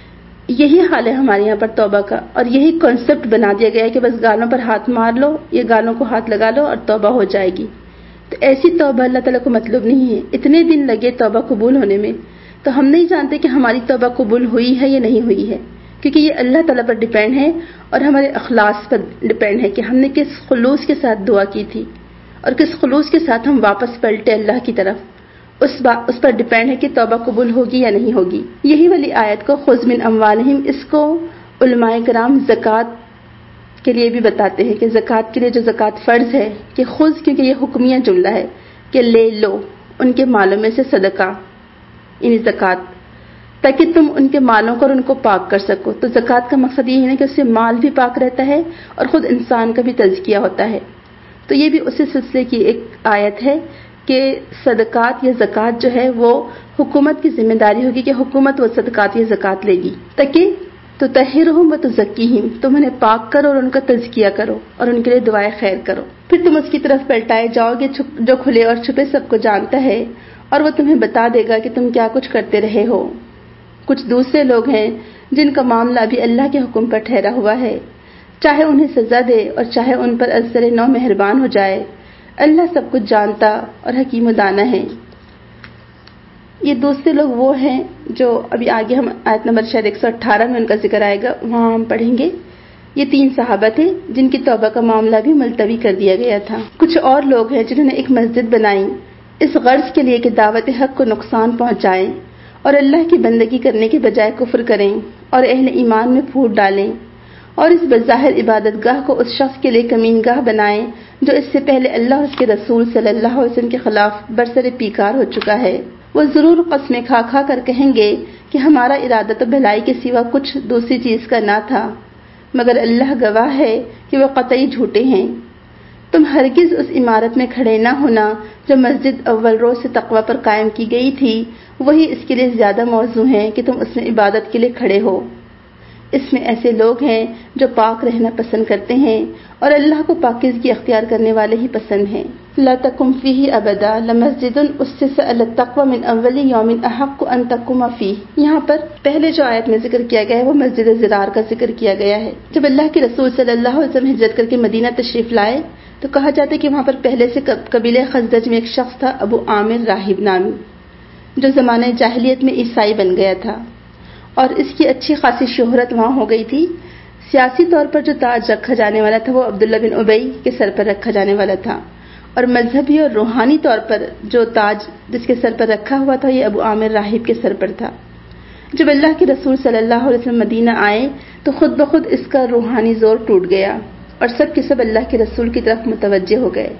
یہی حال ہے ہمارے یہاں پر توبہ کا, اور یہی کانسیپٹ بنا دیا گیا ہے کہ بس گالوں پر ہاتھ مار لو, یہ گالوں کو ہاتھ لگا لو اور توبہ ہو جائے گی. تو ایسی توبہ اللہ تعالیٰ کو مطلوب نہیں ہے. اتنے دن لگے توبہ قبول ہونے میں, تو ہم نہیں جانتے کہ ہماری توبہ قبول ہوئی ہے یا نہیں ہوئی ہے, کیونکہ یہ اللہ تعالیٰ پر ڈیپینڈ ہے اور ہمارے اخلاص پر ڈیپینڈ ہے کہ ہم نے کس خلوص کے ساتھ دعا کی تھی اور کس خلوص کے ساتھ ہم واپس پلٹے اللہ کی طرف. اس پر ڈیپینڈ ہے کہ توبہ قبول ہوگی یا نہیں ہوگی. یہی والی آیت کو خذ من اموالہم, اس کو علماء کرام زکوٰۃ کے لیے بھی بتاتے ہیں کہ زکوٰۃ کے لیے جو زکوٰۃ فرض ہے کہ خذ, کیونکہ یہ حکمیہ جملہ ہے کہ لے لو, ان کے مالوں میں سے صدقہ یعنی زکوٰۃ، تاکہ تم ان کے مالوں کو اور ان کو پاک کر سکو۔ تو زکوٰۃ کا مقصد یہ ہے کہ اس سے مال بھی پاک رہتا ہے اور خود انسان کا بھی تزکیہ ہوتا ہے۔ تو یہ بھی اسی سلسلے کی ایک آیت ہے کہ صدقات یا زکوٰۃ جو ہے وہ حکومت کی ذمہ داری ہوگی کہ حکومت وہ صدقات یا زکوٰۃ لے گی، تاکہ تطہرہم وتزکیہم، تم انہیں پاک کرو اور ان کا تزکیہ کرو اور ان کے لیے دعائے خیر کرو۔ پھر تم اس کی طرف پلٹائے جاؤ گے جو کھلے اور چھپے سب کو جانتا ہے، اور وہ تمہیں بتا دے گا کہ تم کیا کچھ کرتے رہے ہو۔ کچھ دوسرے لوگ ہیں جن کا معاملہ بھی اللہ کے حکم پر ٹھہرا ہوا ہے، چاہے انہیں سزا دے اور چاہے ان پر ازسر نو مہربان ہو جائے، اللہ سب کچھ جانتا اور حکیم و دانا ہے۔ یہ دوسرے لوگ وہ ہیں جو ابھی آگے ہم آیت نمبر شاید 118 میں ان کا ذکر آئے گا، وہاں ہم پڑھیں گے۔ یہ 3 صحابہ تھے جن کی توبہ کا معاملہ بھی ملتوی کر دیا گیا تھا۔ کچھ اور لوگ ہیں جنہوں نے ایک مسجد بنائی اس غرض کے لیے کہ دعوت حق کو نقصان پہنچائیں اور اللہ کی بندگی کرنے کے بجائے کفر کریں اور اہل ایمان میں پھوٹ ڈالیں، اور اس بظاہر عبادت گاہ کو اس شخص کے لیے کمین گاہ بنائیں جو اس سے پہلے اللہ اور اس کے رسول صلی اللہ علیہ وسلم کے خلاف برسر پیکار ہو چکا ہے۔ وہ ضرور قسمیں کھا کھا کر کہیں گے کہ ہمارا ارادہ تو بھلائی کے سوا کچھ دوسری چیز کا نہ تھا، مگر اللہ گواہ ہے کہ وہ قطعی جھوٹے ہیں۔ تم ہرگز اس عمارت میں کھڑے نہ ہونا جو مسجد اول روز سے تقوی پر قائم کی گئی تھی، وہی اس کے لیے زیادہ موزوں ہے کہ تم اس میں عبادت کے لیے کھڑے ہو۔ اس میں ایسے لوگ ہیں جو پاک رہنا پسند کرتے ہیں اور اللہ کو پاکیزگی اختیار کرنے والے ہی پسند ہیں۔ لا تقم فیہ ابدا لمسجد اسس علی التقوی من اول یوم احق ان تقوم فیہ۔ یہاں پر پہلے جو آیت میں ذکر کیا گیا ہے وہ مسجد ضرار کا ذکر کیا گیا ہے۔ جب اللہ کے رسول صلی اللہ علیہ وسلم ہجرت کر کے مدینہ تشریف لائے تو کہا جاتا ہے کہ وہاں پر پہلے سے قبیلہ خزرج میں ایک شخص تھا ابو عامر راہب نامی، جو زمانہ جاہلیت میں عیسائی بن گیا تھا اور اس کی اچھی خاصی شہرت وہاں ہو گئی تھی۔ سیاسی طور پر جو تاج رکھا جانے والا تھا وہ عبداللہ بن ابی کے سر پر رکھا جانے والا تھا، اور مذہبی اور روحانی طور پر جو تاج جس کے سر پر رکھا ہوا تھا یہ ابو عامر راہب کے سر پر تھا۔ جب اللہ کے رسول صلی اللہ علیہ وسلم مدینہ آئے تو خود بخود اس کا روحانی زور ٹوٹ گیا اور سب کے سب اللہ کے رسول کی طرف متوجہ ہو گئے۔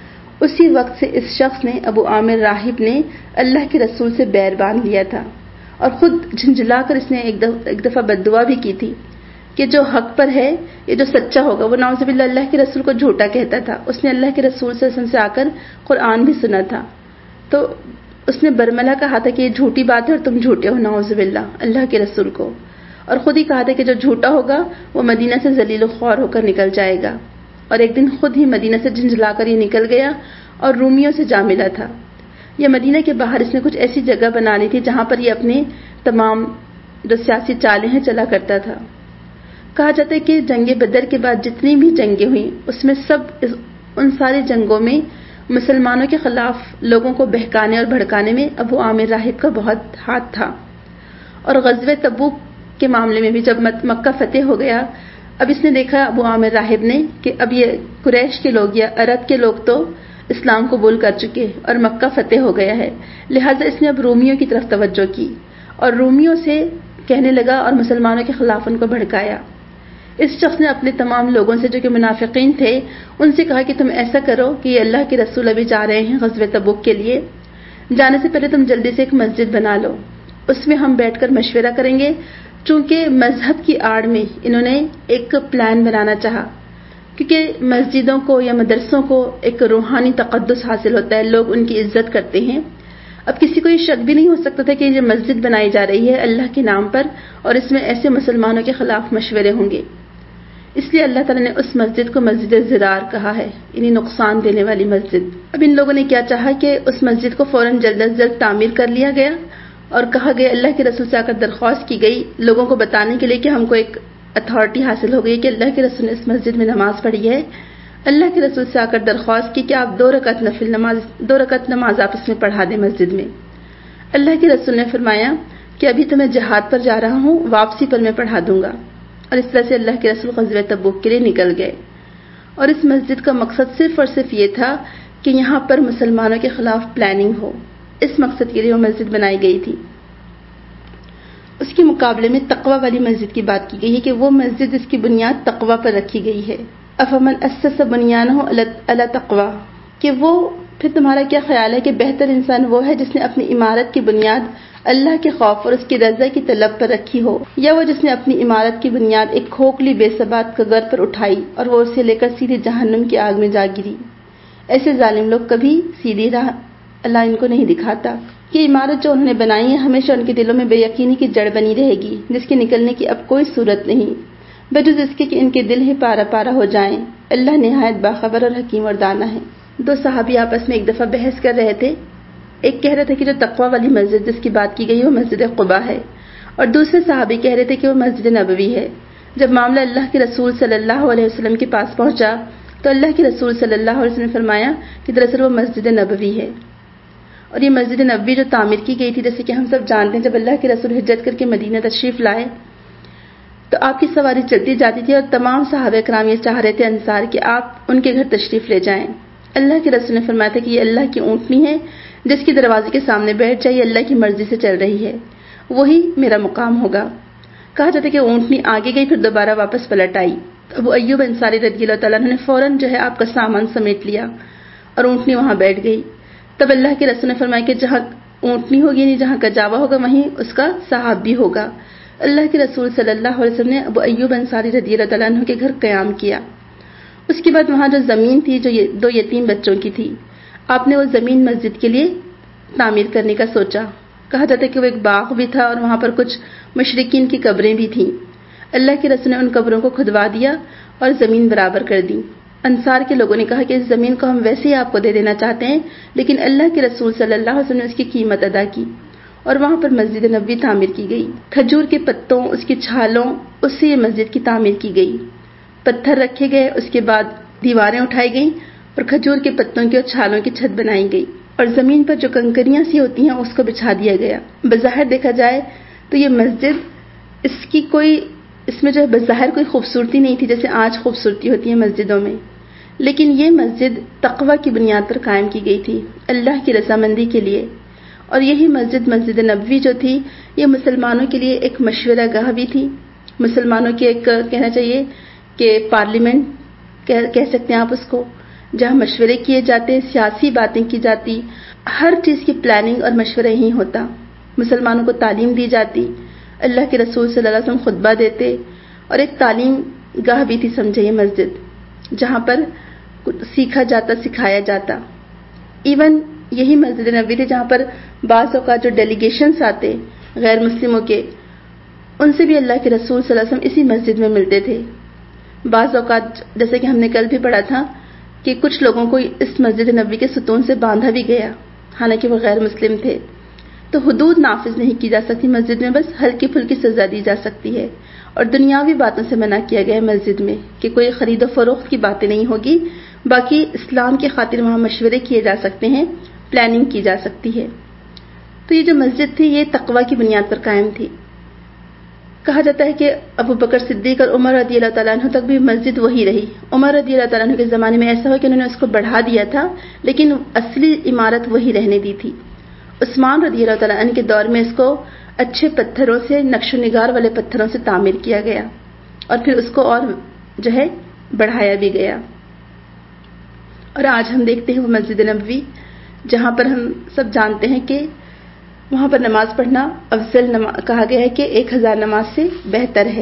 اسی وقت سے اس شخص نے ابو عامر راہب نے اللہ کے رسول سے بیر باندھ لیا تھا، اور خود جھنجھلا کر اس نے ایک دفعہ بددعا بھی کی تھی کہ جو حق پر ہے، یہ جو سچا ہوگا، وہ نعوذ باللہ اللہ کے رسول کو جھوٹا کہتا تھا۔ اس نے اللہ کے رسول صلی اللہ علیہ وسلم سے آ کر قرآن بھی سنا تھا، تو اس نے برملا کہا تھا کہ یہ جھوٹی بات ہے اور تم جھوٹے ہو نعوذ باللہ اللہ کے رسول کو، اور خود ہی کہا تھا کہ جو جھوٹا ہوگا وہ مدینہ سے ذلیل و خوار ہو کر نکل جائے گا، اور ایک دن خود ہی مدینہ سے جھنجھلا کر یہ نکل گیا اور رومیوں سے جا ملا تھا۔ یہ مدینہ کے باہر اس نے کچھ ایسی جگہ بنا لی تھی جہاں پر یہ اپنے تمام جو سیاسی چالیں ہیں چلا کرتا تھا۔ کہا جاتا ہے کہ جنگ بدر کے بعد جتنی بھی جنگیں ہوئیں اس میں ان ساری جنگوں میں مسلمانوں کے خلاف لوگوں کو بہکانے اور بھڑکانے میں ابو عامر راہب کا بہت ہاتھ تھا۔ اور غزوہ تبوک کے معاملے میں بھی جب مکہ فتح ہو گیا، اب اس نے دیکھا ابو عامر راہب نے کہ اب یہ قریش کے لوگ یا عرب کے لوگ تو اسلام قبول کر چکے اور مکہ فتح ہو گیا ہے، لہٰذا اس نے اب رومیوں کی طرف توجہ کی اور رومیوں سے کہنے لگا اور مسلمانوں کے خلاف ان کو بھڑکایا۔ اس شخص نے اپنے تمام لوگوں سے جو کہ منافقین تھے ان سے کہا کہ تم ایسا کرو کہ یہ اللہ کے رسول ابھی جا رہے ہیں غزوہ تبوک کے لیے، جانے سے پہلے تم جلدی سے ایک مسجد بنا لو، اس میں ہم بیٹھ کر مشورہ کریں گے۔ چونکہ مذہب کی آڑ میں انہوں نے ایک پلان بنانا چاہا، کیونکہ مسجدوں کو یا مدرسوں کو ایک روحانی تقدس حاصل ہوتا ہے، لوگ ان کی عزت کرتے ہیں۔ اب کسی کو یہ شک بھی نہیں ہو سکتا تھا کہ یہ مسجد بنائی جا رہی ہے اللہ کے نام پر اور اس میں ایسے مسلمانوں کے خلاف مشورے ہوں گے، اس لیے اللہ تعالیٰ نے اس مسجد کو مسجد ضرار کہا ہے، یعنی نقصان دینے والی مسجد۔ اب ان لوگوں نے کیا چاہا کہ اس مسجد کو فوراً جلد از جلد تعمیر کر لیا گیا اور کہا گیا، اللہ کے رسول سے آ کر درخواست کی گئی لوگوں کو بتانے کے لیے کہ ہم کو ایک اتھارٹی حاصل ہو گئی کہ اللہ کے رسول نے اس مسجد میں نماز پڑھی ہے۔ اللہ کے رسول سے آ کر درخواست کی کہ آپ 2 رکعت نماز آپ اس میں پڑھا دیں مسجد میں۔ اللہ کے رسول نے فرمایا کہ ابھی تو میں جہاد پر جا رہا ہوں، واپسی پر میں پڑھا دوں گا، اور اس طرح سے اللہ کے رسول غزوہ تبوک کے لیے نکل گئے۔ اور اس مسجد کا مقصد صرف اور صرف یہ تھا کہ یہاں پر مسلمانوں کے خلاف پلاننگ ہو، اس مقصد کے لیے وہ مسجد بنائی گئی تھی۔ اس کے مقابلے میں تقوی والی مسجد کی بات کی گئی ہے کہ وہ مسجد اس کی بنیاد تقوی پر رکھی گئی ہے۔ افمن اسس بنیانہ علی تقوی، کہ وہ پھر تمہارا کیا خیال ہے کہ بہتر انسان وہ ہے جس نے اپنی عمارت کی بنیاد اللہ کے خوف اور اس کی رضا کی طلب پر رکھی ہو، یا وہ جس نے اپنی عمارت کی بنیاد ایک کھوکھلی بے ثبات کگر پر اٹھائی اور وہ اسے لے کر سیدھی جہنم کی آگ میں جا گری۔ ایسے ظالم لوگ کبھی سیدھی راہ اللہ ان کو نہیں دکھاتا۔ یہ عمارت جو انہوں نے بنائی ہے ہمیشہ ان کے دلوں میں بے یقینی کی جڑ بنی رہے گی، جس کے نکلنے کی اب کوئی صورت نہیں بجز اس کے کہ ان کے دل ہی پارا پارا ہو جائیں۔ اللہ نہایت باخبر اور حکیم اور دانا ہے۔ دو صحابی آپس میں ایک دفعہ بحث کر رہے تھے۔ ایک کہہ رہے تھے کہ جو تقوی والی مسجد جس کی بات کی گئی وہ مسجد قباء ہے، اور دوسرے صحابی کہہ رہے تھے کہ وہ مسجد نبوی ہے۔ جب معاملہ اللہ کے رسول صلی اللہ علیہ وسلم کے پاس پہنچا تو اللہ کے رسول صلی اللہ علیہ وسلم نے فرمایا کہ دراصل وہ مسجد نبوی ہے۔ اور یہ مسجد نبوی جو تعمیر کی گئی تھی، جیسے کہ ہم سب جانتے ہیں، جب اللہ کے رسول ہجرت کر کے مدینہ تشریف لائے تو آپ کی سواری چلتی جاتی تھی اور تمام صحابہ کرام یہ چاہ رہے تھے انصار کہ آپ ان کے گھر تشریف لے جائیں۔ اللہ کے رسول نے فرمایا تھا کہ یہ اللہ کی اونٹنی ہے، جس کی دروازے کے سامنے بیٹھ جائے، اللہ کی مرضی سے چل رہی ہے، وہی میرا مقام ہوگا۔ کہا جاتا ہے کہ اونٹنی آگے گئی، پھر دوبارہ واپس پلٹ آئی۔ ابو ایوب انصاری رضی اللہ تعالیٰ نے فوراً آپ کا سامان سمیٹ لیا اور اونٹنی وہاں بیٹھ گئی۔ تب اللہ کے رسول نے فرمایا کہ جہاں اونٹنی ہوگی، یعنی جہاں کجاوا ہوگا، وہیں اس کا صاحب بھی ہوگا۔ اللہ کے رسول صلی اللہ علیہ وسلم نے ابو ایوب انصاری رضی اللہ تعالیٰ عنہ کے گھر قیام کیا۔ اس کے بعد وہاں جو زمین تھی جو دو یتیم بچوں کی تھی، آپ نے وہ زمین مسجد کے لیے تعمیر کرنے کا سوچا۔ کہا جاتا ہے کہ وہ ایک باغ بھی تھا اور وہاں پر کچھ مشرکین کی قبریں بھی تھیں۔ اللہ کے رسول نے ان قبروں کو کھدوا دیا اور زمین برابر کر دی۔ انصار کے لوگوں نے کہا کہ اس زمین کو ہم ویسے ہی آپ کو دے دینا چاہتے ہیں، لیکن اللہ کے رسول صلی اللہ علیہ وسلم نے اس کی قیمت ادا کی اور وہاں پر مسجد نبوی تعمیر کی گئی۔ کھجور کے پتوں، اس کی چھالوں، اس سے یہ مسجد کی تعمیر کی گئی۔ پتھر رکھے گئے، اس کے بعد دیواریں اٹھائی گئیں اور کھجور کے پتوں کی اور چھالوں کی چھت بنائی گئی، اور زمین پر جو کنکریاں سی ہوتی ہیں اس کو بچھا دیا گیا۔ بظاہر دیکھا جائے تو یہ مسجد اس میں جو ہے بظاہر کوئی خوبصورتی نہیں تھی جیسے آج خوبصورتی ہوتی ہے مسجدوں میں، لیکن یہ مسجد تقوی کی بنیاد پر قائم کی گئی تھی، اللہ کی رضامندی کے لیے۔ اور یہی مسجد نبوی جو تھی، یہ مسلمانوں کے لیے ایک مشورہ گاہ بھی تھی، مسلمانوں کی ایک کہنا چاہیے کہ پارلیمنٹ کہہ سکتے ہیں آپ اس کو، جہاں مشورے کیے جاتے، سیاسی باتیں کی جاتی، ہر چیز کی پلاننگ اور مشورہ یہیں ہوتا۔ مسلمانوں کو تعلیم دی جاتی، اللہ کے رسول صلی اللہ علیہ وسلم خطبہ دیتے، اور ایک تعلیم گاہ بھی تھی سمجھے یہ مسجد، جہاں پر سیکھا جاتا، سکھایا جاتا۔ ایون یہی مسجد نبوی تھی جہاں پر بعض اوقات جو ڈیلیگیشنز آتے غیر مسلموں کے، ان سے بھی اللہ کے رسول صلی اللہ علیہ وسلم اسی مسجد میں ملتے تھے۔ بعض اوقات جیسے کہ ہم نے کل بھی پڑھا تھا کہ کچھ لوگوں کو اس مسجد نبوی کے ستون سے باندھا بھی گیا، حالانکہ وہ غیر مسلم تھے۔ تو حدود نافذ نہیں کی جا سکتی مسجد میں، بس ہلکی پھلکی سزا دی جا سکتی ہے، اور دنیاوی باتوں سے منع کیا گیا ہے مسجد میں کہ کوئی خرید و فروخت کی باتیں نہیں ہوگی، باقی اسلام کی خاطر وہاں مشورے کیے جا سکتے ہیں، پلاننگ کی جا سکتی ہے۔ تو یہ جو مسجد تھی یہ تقوی کی بنیاد پر قائم تھی۔ کہا جاتا ہے کہ ابو بکر صدیق اور عمر رضی اللہ تعالیٰ عنہ تک بھی مسجد وہی رہی۔ عمر رضی اللہ تعالیٰ عنہ کے زمانے میں ایسا ہوا کہ انہوں نے اس کو بڑھا دیا تھا، لیکن اصلی عمارت وہی رہنے دی تھی۔ عثمان رضی اللہ تعالیٰ عنہ کے دور میں اس کو اچھے پتھروں سے، نقش و نگار والے پتھروں سے تعمیر کیا گیا، اور پھر اس کو اور جو ہے بڑھایا بھی گیا۔ اور آج ہم دیکھتے ہیں وہ مسجد نبوی جہاں پر ہم سب جانتے ہیں کہ وہاں پر نماز پڑھنا افضل کہا گیا ہے کہ 1000 نماز سے بہتر ہے۔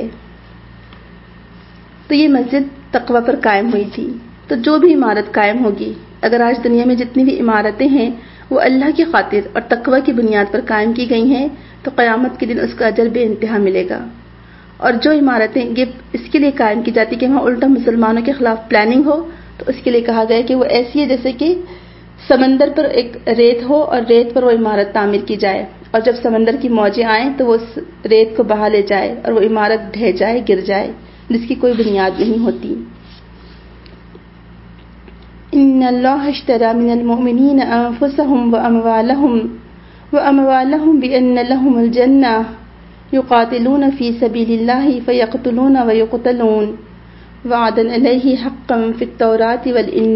تو یہ مسجد تقوی پر قائم ہوئی تھی۔ تو جو بھی عمارت قائم ہوگی، اگر آج دنیا میں جتنی بھی عمارتیں ہیں وہ اللہ کی خاطر اور تقوی کی بنیاد پر قائم کی گئی ہیں، تو قیامت کے دن اس کا اجر بے انتہا ملے گا۔ اور جو عمارتیں یہ اس کے لیے قائم کی جاتی کہ وہاں الٹا مسلمانوں کے خلاف پلاننگ ہو، تو اس کے لیے کہا گیا کہ وہ ایسی ہے جیسے کہ سمندر پر ایک ریت ہو اور ریت پر وہ عمارت تعمیر کی جائے، اور جب سمندر کی موجیں آئیں تو وہ اس ریت کو بہا لے جائے اور وہ عمارت ڈھہ جائے، گر جائے، جس کی کوئی بنیاد نہیں ہوتی۔ ان اللہ اشتری من المؤمنین انفسهم واموالهم بان لهم الجنہ یقاتلون فی سبیل اللہ فیقتلون ویقتلون وعدا علیہ حقا فی التوراۃ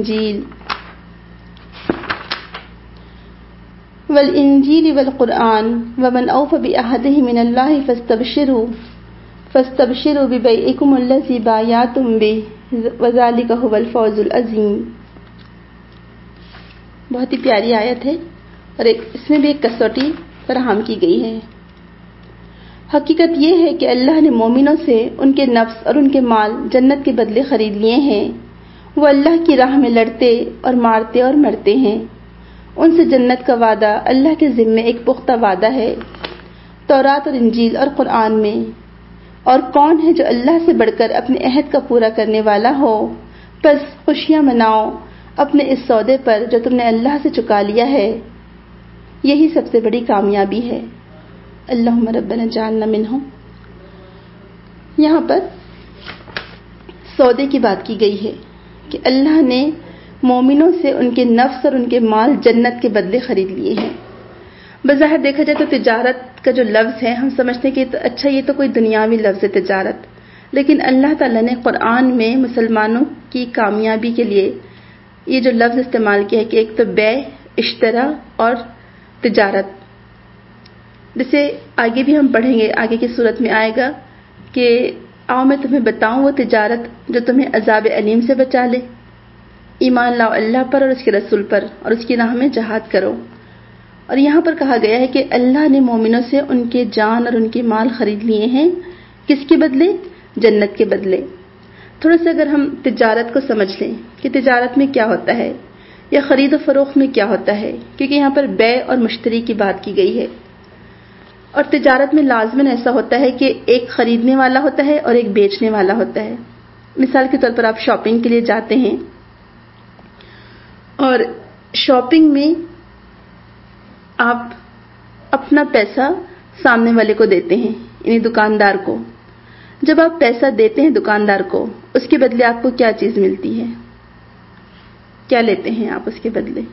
والانجیل والقرآن ومن اوفى بعہدہ من اللہ فاستبشروا ببیعکم الذی بایعتم بہ وذلک هو الفوز العظیم۔ بہت ہی پیاری آیت ہے اور اس میں بھی ایک کسوٹی فراہم کی گئی ہے۔ حقیقت یہ ہے کہ اللہ نے مومنوں سے ان کے نفس اور ان کے مال جنت کے بدلے خرید لیے ہیں۔ وہ اللہ کی راہ میں لڑتے اور مارتے اور مرتے ہیں۔ ان سے جنت کا وعدہ اللہ کے ذمے ایک پختہ وعدہ ہے، تورات اور انجیل اور قرآن میں۔ اور کون ہے جو اللہ سے بڑھ کر اپنے عہد کا پورا کرنے والا ہو؟ پس خوشیاں مناؤ اپنے اس سودے پر جو تم نے اللہ سے چکا لیا ہے، یہی سب سے بڑی کامیابی ہے۔ اللہم ربنا جعلنا منہم۔ یہاں پر سودے کی بات کی گئی ہے کہ اللہ نے مومنوں سے ان کے نفس اور ان کے مال جنت کے بدلے خرید لیے ہیں۔ بظاہر دیکھا جائے تو تجارت کا جو لفظ ہے ہم سمجھتے ہیں کہ اچھا یہ تو کوئی دنیاوی لفظ ہے تجارت، لیکن اللہ تعالیٰ نے قرآن میں مسلمانوں کی کامیابی کے لیے یہ جو لفظ استعمال کیا ہے کہ ایک تو بے، اشترا اور تجارت، جسے آگے بھی ہم پڑھیں گے، آگے کی صورت میں آئے گا کہ آؤ میں تمہیں بتاؤں وہ تجارت جو تمہیں عذاب علیم سے بچا لے۔ ایمان لاؤ اللہ پر اور اس کے رسول پر اور اس کی راہ میں جہاد کرو۔ اور یہاں پر کہا گیا ہے کہ اللہ نے مومنوں سے ان کے جان اور ان کے مال خرید لیے ہیں، کس کے بدلے؟ جنت کے بدلے۔ تھوڑا سا اگر ہم تجارت کو سمجھ لیں کہ تجارت میں کیا ہوتا ہے یا خرید و فروخت میں کیا ہوتا ہے، کیونکہ یہاں پر بے اور مشتری کی بات کی گئی ہے، اور تجارت میں لازماً ایسا ہوتا ہے کہ ایک خریدنے والا ہوتا ہے اور ایک بیچنے والا ہوتا ہے۔ مثال کے طور پر آپ شاپنگ کے لیے جاتے ہیں اور شاپنگ میں آپ اپنا پیسہ سامنے والے کو دیتے ہیں، یعنی دکاندار کو۔ جب آپ پیسہ دیتے ہیں دکاندار کو، اس کے بدلے آپ کو کیا چیز ملتی ہے؟ کیا لیتے ہیں آپ اس کے بدلے؟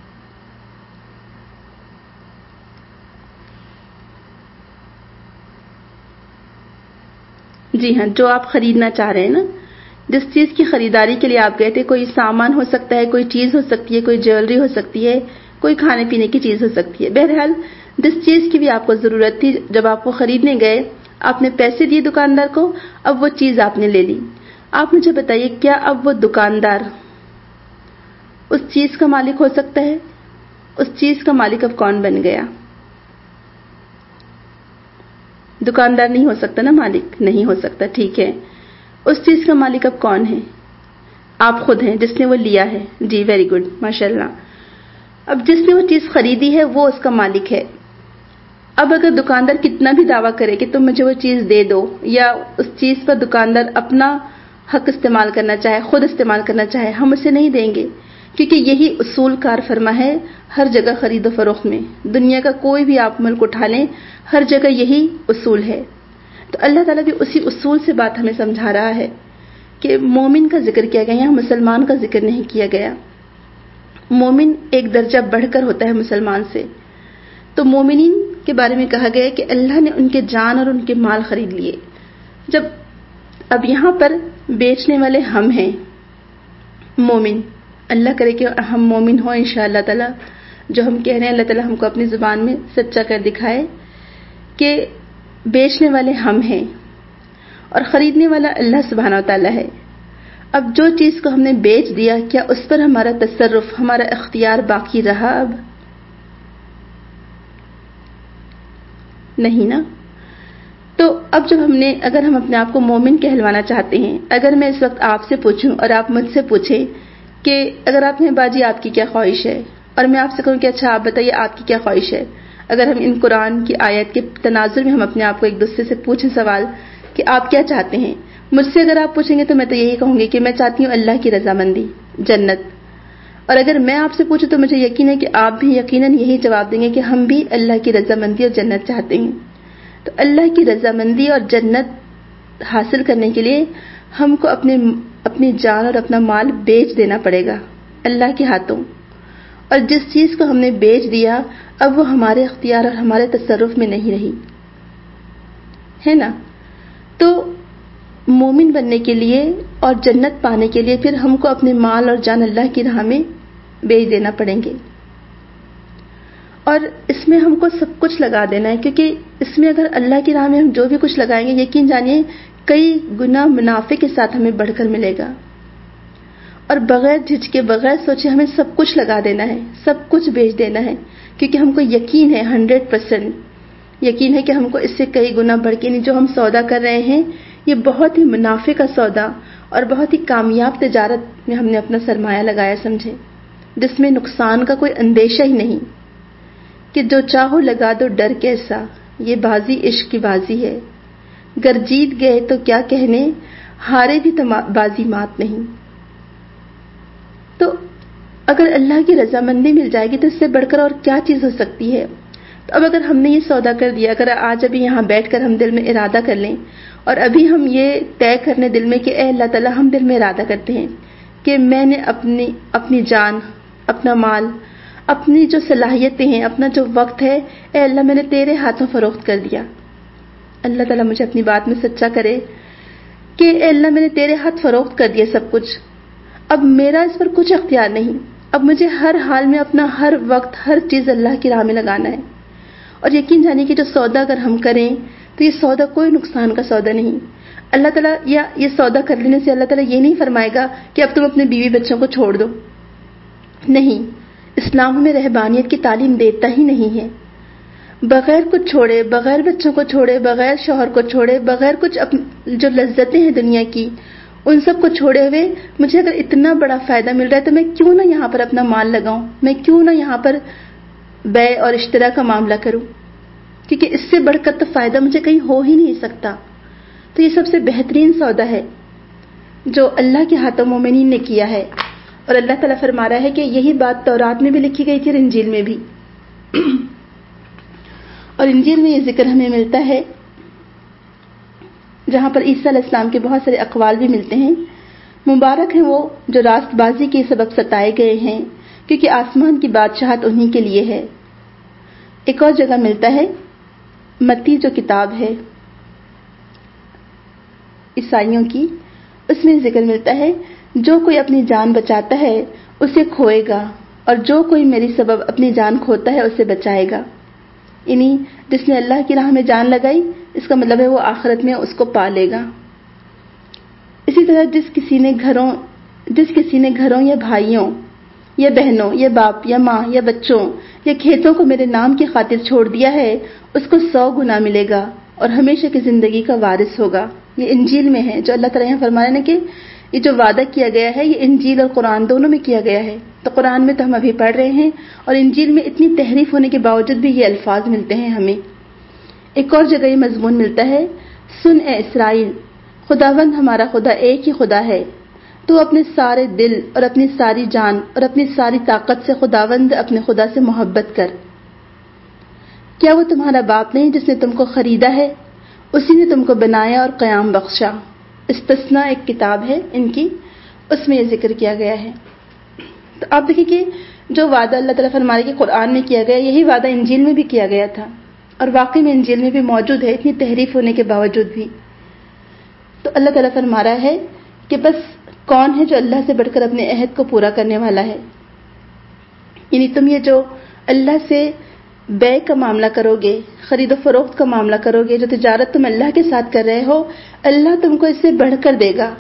جی ہاں، جو آپ خریدنا چاہ رہے ہیں نا، جس چیز کی خریداری کے لیے آپ گئے تھے، کوئی سامان ہو سکتا ہے، کوئی چیز ہو سکتی ہے، کوئی جیولری ہو سکتی ہے، کوئی کھانے پینے کی چیز ہو سکتی ہے۔ بہرحال جس چیز کی بھی آپ کو ضرورت تھی، جب آپ کو خریدنے گئے، آپ نے پیسے دیے دکاندار کو، اب وہ چیز آپ نے لے لی۔ آپ مجھے بتائیے کیا اب وہ دکاندار اس چیز کا مالک ہو سکتا ہے؟ اس چیز کا مالک اب کون بن گیا؟ دکاندار نہیں ہو سکتا نا، مالک نہیں ہو سکتا، ٹھیک ہے۔ اس چیز کا مالک اب کون ہے؟ آپ خود ہیں، جس نے وہ لیا ہے۔ جی ویری گڈ، ماشاءاللہ۔ اب جس نے وہ چیز خریدی ہے وہ اس کا مالک ہے۔ اب اگر دکاندار کتنا بھی دعویٰ کرے کہ تم مجھے وہ چیز دے دو، یا اس چیز پر دکاندار اپنا حق استعمال کرنا چاہے، خود استعمال کرنا چاہے، ہم اسے نہیں دیں گے، کیونکہ یہی اصول کار فرما ہے ہر جگہ خرید و فروخت میں۔ دنیا کا کوئی بھی آپ ملک اٹھا لیں، ہر جگہ یہی اصول ہے۔ تو اللہ تعالیٰ بھی اسی اصول سے بات ہمیں سمجھا رہا ہے کہ مومن کا ذکر کیا گیا، یہاں مسلمان کا ذکر نہیں کیا گیا۔ مومن ایک درجہ بڑھ کر ہوتا ہے مسلمان سے۔ تو مومنین کے بارے میں کہا گیا ہے کہ اللہ نے ان کے جان اور ان کے مال خرید لیے۔ جب اب یہاں پر بیچنے والے ہم ہیں مومن، اللہ کرے کہ ہم مومن ہوں انشاءاللہ تعالی، جو ہم کہہ رہے ہیں اللہ تعالیٰ ہم کو اپنی زبان میں سچا کر دکھائے کہ بیچنے والے ہم ہیں اور خریدنے والا اللہ سبحانہ و تعالیٰ ہے۔ اب جو چیز کو ہم نے بیچ دیا، کیا اس پر ہمارا تصرف، ہمارا اختیار باقی رہا؟ اب نہیں نا۔ تو اب جب اگر ہم اپنے آپ کو مومن کہلوانا چاہتے ہیں، اگر میں اس وقت آپ سے پوچھوں اور آپ مجھ سے پوچھیں کہ اگر آپ نے باجی آپ کی کیا خواہش ہے، اور میں آپ سے کہوں کہ اچھا آپ بتائیے آپ کی کیا خواہش ہے، اگر ہم ان قرآن کی آیت کے تناظر میں ہم اپنے آپ کو ایک دوسرے سے پوچھیں سوال کہ آپ کیا چاہتے ہیں، مجھ سے اگر آپ پوچھیں گے تو میں تو یہی کہوں گی کہ میں چاہتی ہوں اللہ کی رضامندی، جنت۔ اور اگر میں آپ سے پوچھوں تو مجھے یقین ہے کہ آپ بھی یقیناً یہی جواب دیں گے کہ ہم بھی اللہ کی رضامندی اور جنت چاہتے ہیں۔ تو اللہ کی رضامندی اور جنت حاصل کرنے کے لیے ہم کو اپنی جان اور اپنا مال بیچ دینا پڑے گا اللہ کے ہاتھوں، اور جس چیز کو ہم نے بیچ دیا اب وہ ہمارے اختیار اور ہمارے تصرف میں نہیں رہی ہے نا۔ تو مومن بننے کے لیے اور جنت پانے کے لیے پھر ہم کو اپنے مال اور جان اللہ کی راہ میں بیچ دینا پڑیں گے، اور اس میں ہم کو سب کچھ لگا دینا ہے، کیونکہ اس میں اگر اللہ کی راہ میں ہم جو بھی کچھ لگائیں گے یقین جانیے کئی گنا منافع کے ساتھ ہمیں بڑھ کر ملے گا۔ اور بغیر جھجکے بغیر سوچے ہمیں سب کچھ لگا دینا ہے, سب کچھ بیچ دینا ہے, کیونکہ ہم کو یقین ہے 100% یقین ہے کہ ہم کو اس سے کئی گنا بڑھ کے نہیں, جو ہم سودا کر رہے ہیں یہ بہت ہی منافع کا سودا اور بہت ہی کامیاب تجارت میں ہم نے اپنا سرمایہ لگایا سمجھے, جس میں نقصان کا کوئی اندیشہ ہی نہیں, کہ جو چاہو لگا دو ڈر کیسا, یہ بازی عشق کی بازی ہے, گر جیت گئے تو کیا کہنے, ہارے بھی بازی مات نہیں. تو اگر اللہ کی رضامندی مل جائے گی تو اس سے بڑھ کر اور کیا چیز ہو سکتی ہے. تو اب اگر ہم نے یہ سودا کر دیا, اگر آج ابھی یہاں بیٹھ کر ہم دل میں ارادہ کر لیں اور ابھی ہم یہ طے کرنے دل میں کہ اے اللہ تعالیٰ, ہم دل میں ارادہ کرتے ہیں کہ میں نے اپنی جان, اپنا مال, اپنی جو صلاحیتیں ہیں, اپنا جو وقت ہے, اے اللہ میں نے تیرے ہاتھوں فروخت کر دیا. اللہ تعالیٰ مجھے اپنی بات میں سچا کرے کہ اے اللہ میں نے تیرے ہاتھ فروخت کر دیا سب کچھ, اب میرا اس پر کچھ اختیار نہیں, اب مجھے ہر حال میں اپنا ہر وقت ہر چیز اللہ کی راہ میں لگانا ہے. اور یقین جانے کہ جو سودا اگر ہم کریں تو یہ سودا کوئی نقصان کا سودا نہیں. اللہ تعالیٰ یا یہ سودا کر لینے سے اللہ تعالیٰ یہ نہیں فرمائے گا کہ اب تم اپنے بیوی بچوں کو چھوڑ دو, نہیں, اسلام میں رہبانیت کی تعلیم دیتا ہی نہیں ہے. بغیر کچھ چھوڑے, بغیر بچوں کو چھوڑے, بغیر شوہر کو چھوڑے, بغیر کچھ جو لذتیں ہیں دنیا کی ان سب کو چھوڑے ہوئے مجھے اگر اتنا بڑا فائدہ مل رہا ہے تو میں کیوں نہ یہاں پر اپنا مال لگاؤں, میں کیوں نہ یہاں پر بیع اور اشترا کا معاملہ کروں, کیونکہ اس سے بڑھ کر تو فائدہ مجھے کہیں ہو ہی نہیں سکتا. تو یہ سب سے بہترین سودا ہے جو اللہ کے ہاتھوں مومنین نے کیا ہے. اور اللہ تعالیٰ فرما رہا ہے کہ یہی بات تورات میں بھی لکھی گئی تھی اور انجیل میں بھی. اور انجیل میں یہ ذکر ہمیں ملتا ہے جہاں پر عیسیٰ علیہ السلام کے بہت سارے اقوال بھی ملتے ہیں. مبارک ہیں وہ جو راست بازی کے سبب ستائے گئے ہیں, کیونکہ آسمان کی بادشاہت انہی کے لیے ہے. ایک اور جگہ ملتا ہے, متی جو کتاب ہے عیسائیوں کی, اس میں ذکر ملتا ہے جو کوئی اپنی جان بچاتا ہے اسے کھوئے گا, اور جو کوئی میری سبب اپنی جان کھوتا ہے اسے بچائے گا. یعنی جس نے اللہ کی راہ میں جان لگائی اس کا مطلب ہے وہ آخرت میں اس کو پا لے گا. اسی طرح جس کسی نے گھروں یا بھائیوں یا بہنوں یا باپ یا ماں یا بچوں یا کھیتوں کو میرے نام کی خاطر چھوڑ دیا ہے اس کو 100 گنا ملے گا اور ہمیشہ کی زندگی کا وارث ہوگا. یہ انجیل میں ہے جو اللہ تعالیٰ یہاں فرما رہے ہیں کہ یہ جو وعدہ کیا گیا ہے یہ انجیل اور قرآن دونوں میں کیا گیا ہے. تو قرآن میں تو ہم ابھی پڑھ رہے ہیں اور انجیل میں اتنی تحریف ہونے کے باوجود بھی یہ الفاظ ملتے ہیں ہمیں. ایک اور جگہ یہ مضمون ملتا ہے, سن اے اسرائیل, خداوند ہمارا خدا ایک ہی خدا ہے, تو اپنے سارے دل اور اپنی ساری جان اور اپنی ساری طاقت سے خداوند اپنے خدا سے محبت کر. کیا وہ تمہارا باپ نہیں جس نے تم کو خریدا ہے, اسی نے تم کو بنایا اور قیام بخشا. استثناء ایک کتاب ہے ان کی, اس میں یہ ذکر کیا گیا ہے. تو آپ دیکھیں کہ جو وعدہ اللہ تعالیٰ فرما رہے کہ قرآن میں کیا گیا یہی وعدہ انجیل میں بھی کیا گیا تھا, اور واقعی میں انجیل میں بھی موجود ہے اتنی تحریف ہونے کے باوجود بھی. تو اللہ تعالیٰ فرما رہا ہے کہ بس کون ہے جو اللہ سے بڑھ کر اپنے عہد کو پورا کرنے والا ہے. یعنی تم یہ جو اللہ سے بیع کا معاملہ کرو گے, خرید و فروخت کا معاملہ کرو گے, جو تجارت تم اللہ کے ساتھ کر رہے ہو, اللہ تم کو اس سے بڑھ کر دے گا.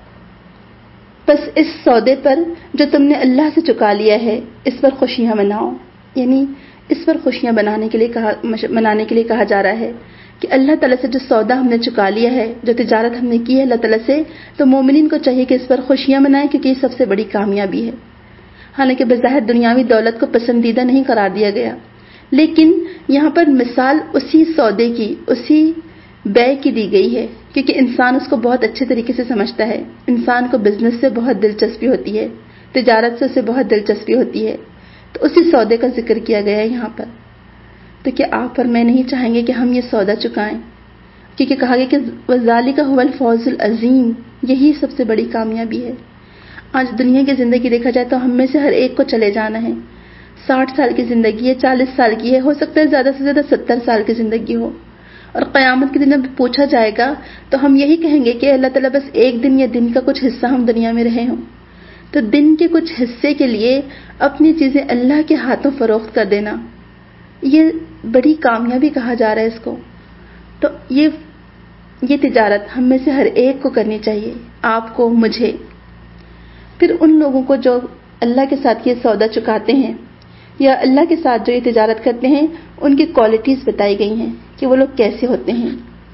بس اس سودے پر جو تم نے اللہ سے چکا لیا ہے اس پر خوشیاں مناؤ. یعنی اس پر خوشیاں منانے کے لیے کہا جا رہا ہے کہ اللہ تعالیٰ سے جو سودا ہم نے چکا لیا ہے, جو تجارت ہم نے کی ہے اللہ تعالیٰ سے, تو مومنین کو چاہیے کہ اس پر خوشیاں منائیں, کیونکہ یہ سب سے بڑی کامیابی ہے. حالانکہ بظاہر دنیاوی دولت کو پسندیدہ نہیں قرار دیا گیا, لیکن یہاں پر مثال اسی سودے کی, اسی بیع کی دی گئی ہے, کیونکہ انسان اس کو بہت اچھے طریقے سے سمجھتا ہے. انسان کو بزنس سے بہت دلچسپی ہوتی ہے, تجارت سے اسے بہت دلچسپی ہوتی ہے, تو اسی سودے کا ذکر کیا گیا ہے یہاں پر. تو کیا آپ اور میں نہیں چاہیں گے کہ ہم یہ سودا چکائیں, کیونکہ کہا گیا کہ وَذَلِكَ هُوَ الْفَوْزُ الْعَظِيمُ, یہی سب سے بڑی کامیابی ہے. آج دنیا کی زندگی دیکھا جائے تو ہم میں سے ہر ایک کو چلے جانا ہے. 60 سال کی زندگی ہے, 40 سال کی ہے, ہو سکتا ہے زیادہ سے زیادہ 70 سال کی زندگی ہو, اور قیامت کے دن جب پوچھا جائے گا تو ہم یہی کہیں گے کہ اللہ تعالیٰ بس ایک دن یا دن کا کچھ حصہ ہم دنیا میں رہے ہوں. تو دن کے کچھ حصے کے لیے اپنی چیزیں اللہ کے ہاتھوں فروخت کر دینا, یہ بڑی کامیابی کہا جا رہا ہے اس کو. تو یہ تجارت ہم میں سے ہر ایک کو کرنی چاہیے, آپ کو, مجھے. پھر ان لوگوں کو جو اللہ کے ساتھ یہ سودا چکاتے ہیں یا اللہ کے ساتھ جو یہ تجارت کرتے ہیں، ان کی کوالٹیز بتائی گئی ہیں کہ وہ لوگ کیسے ہوتے ہیں۔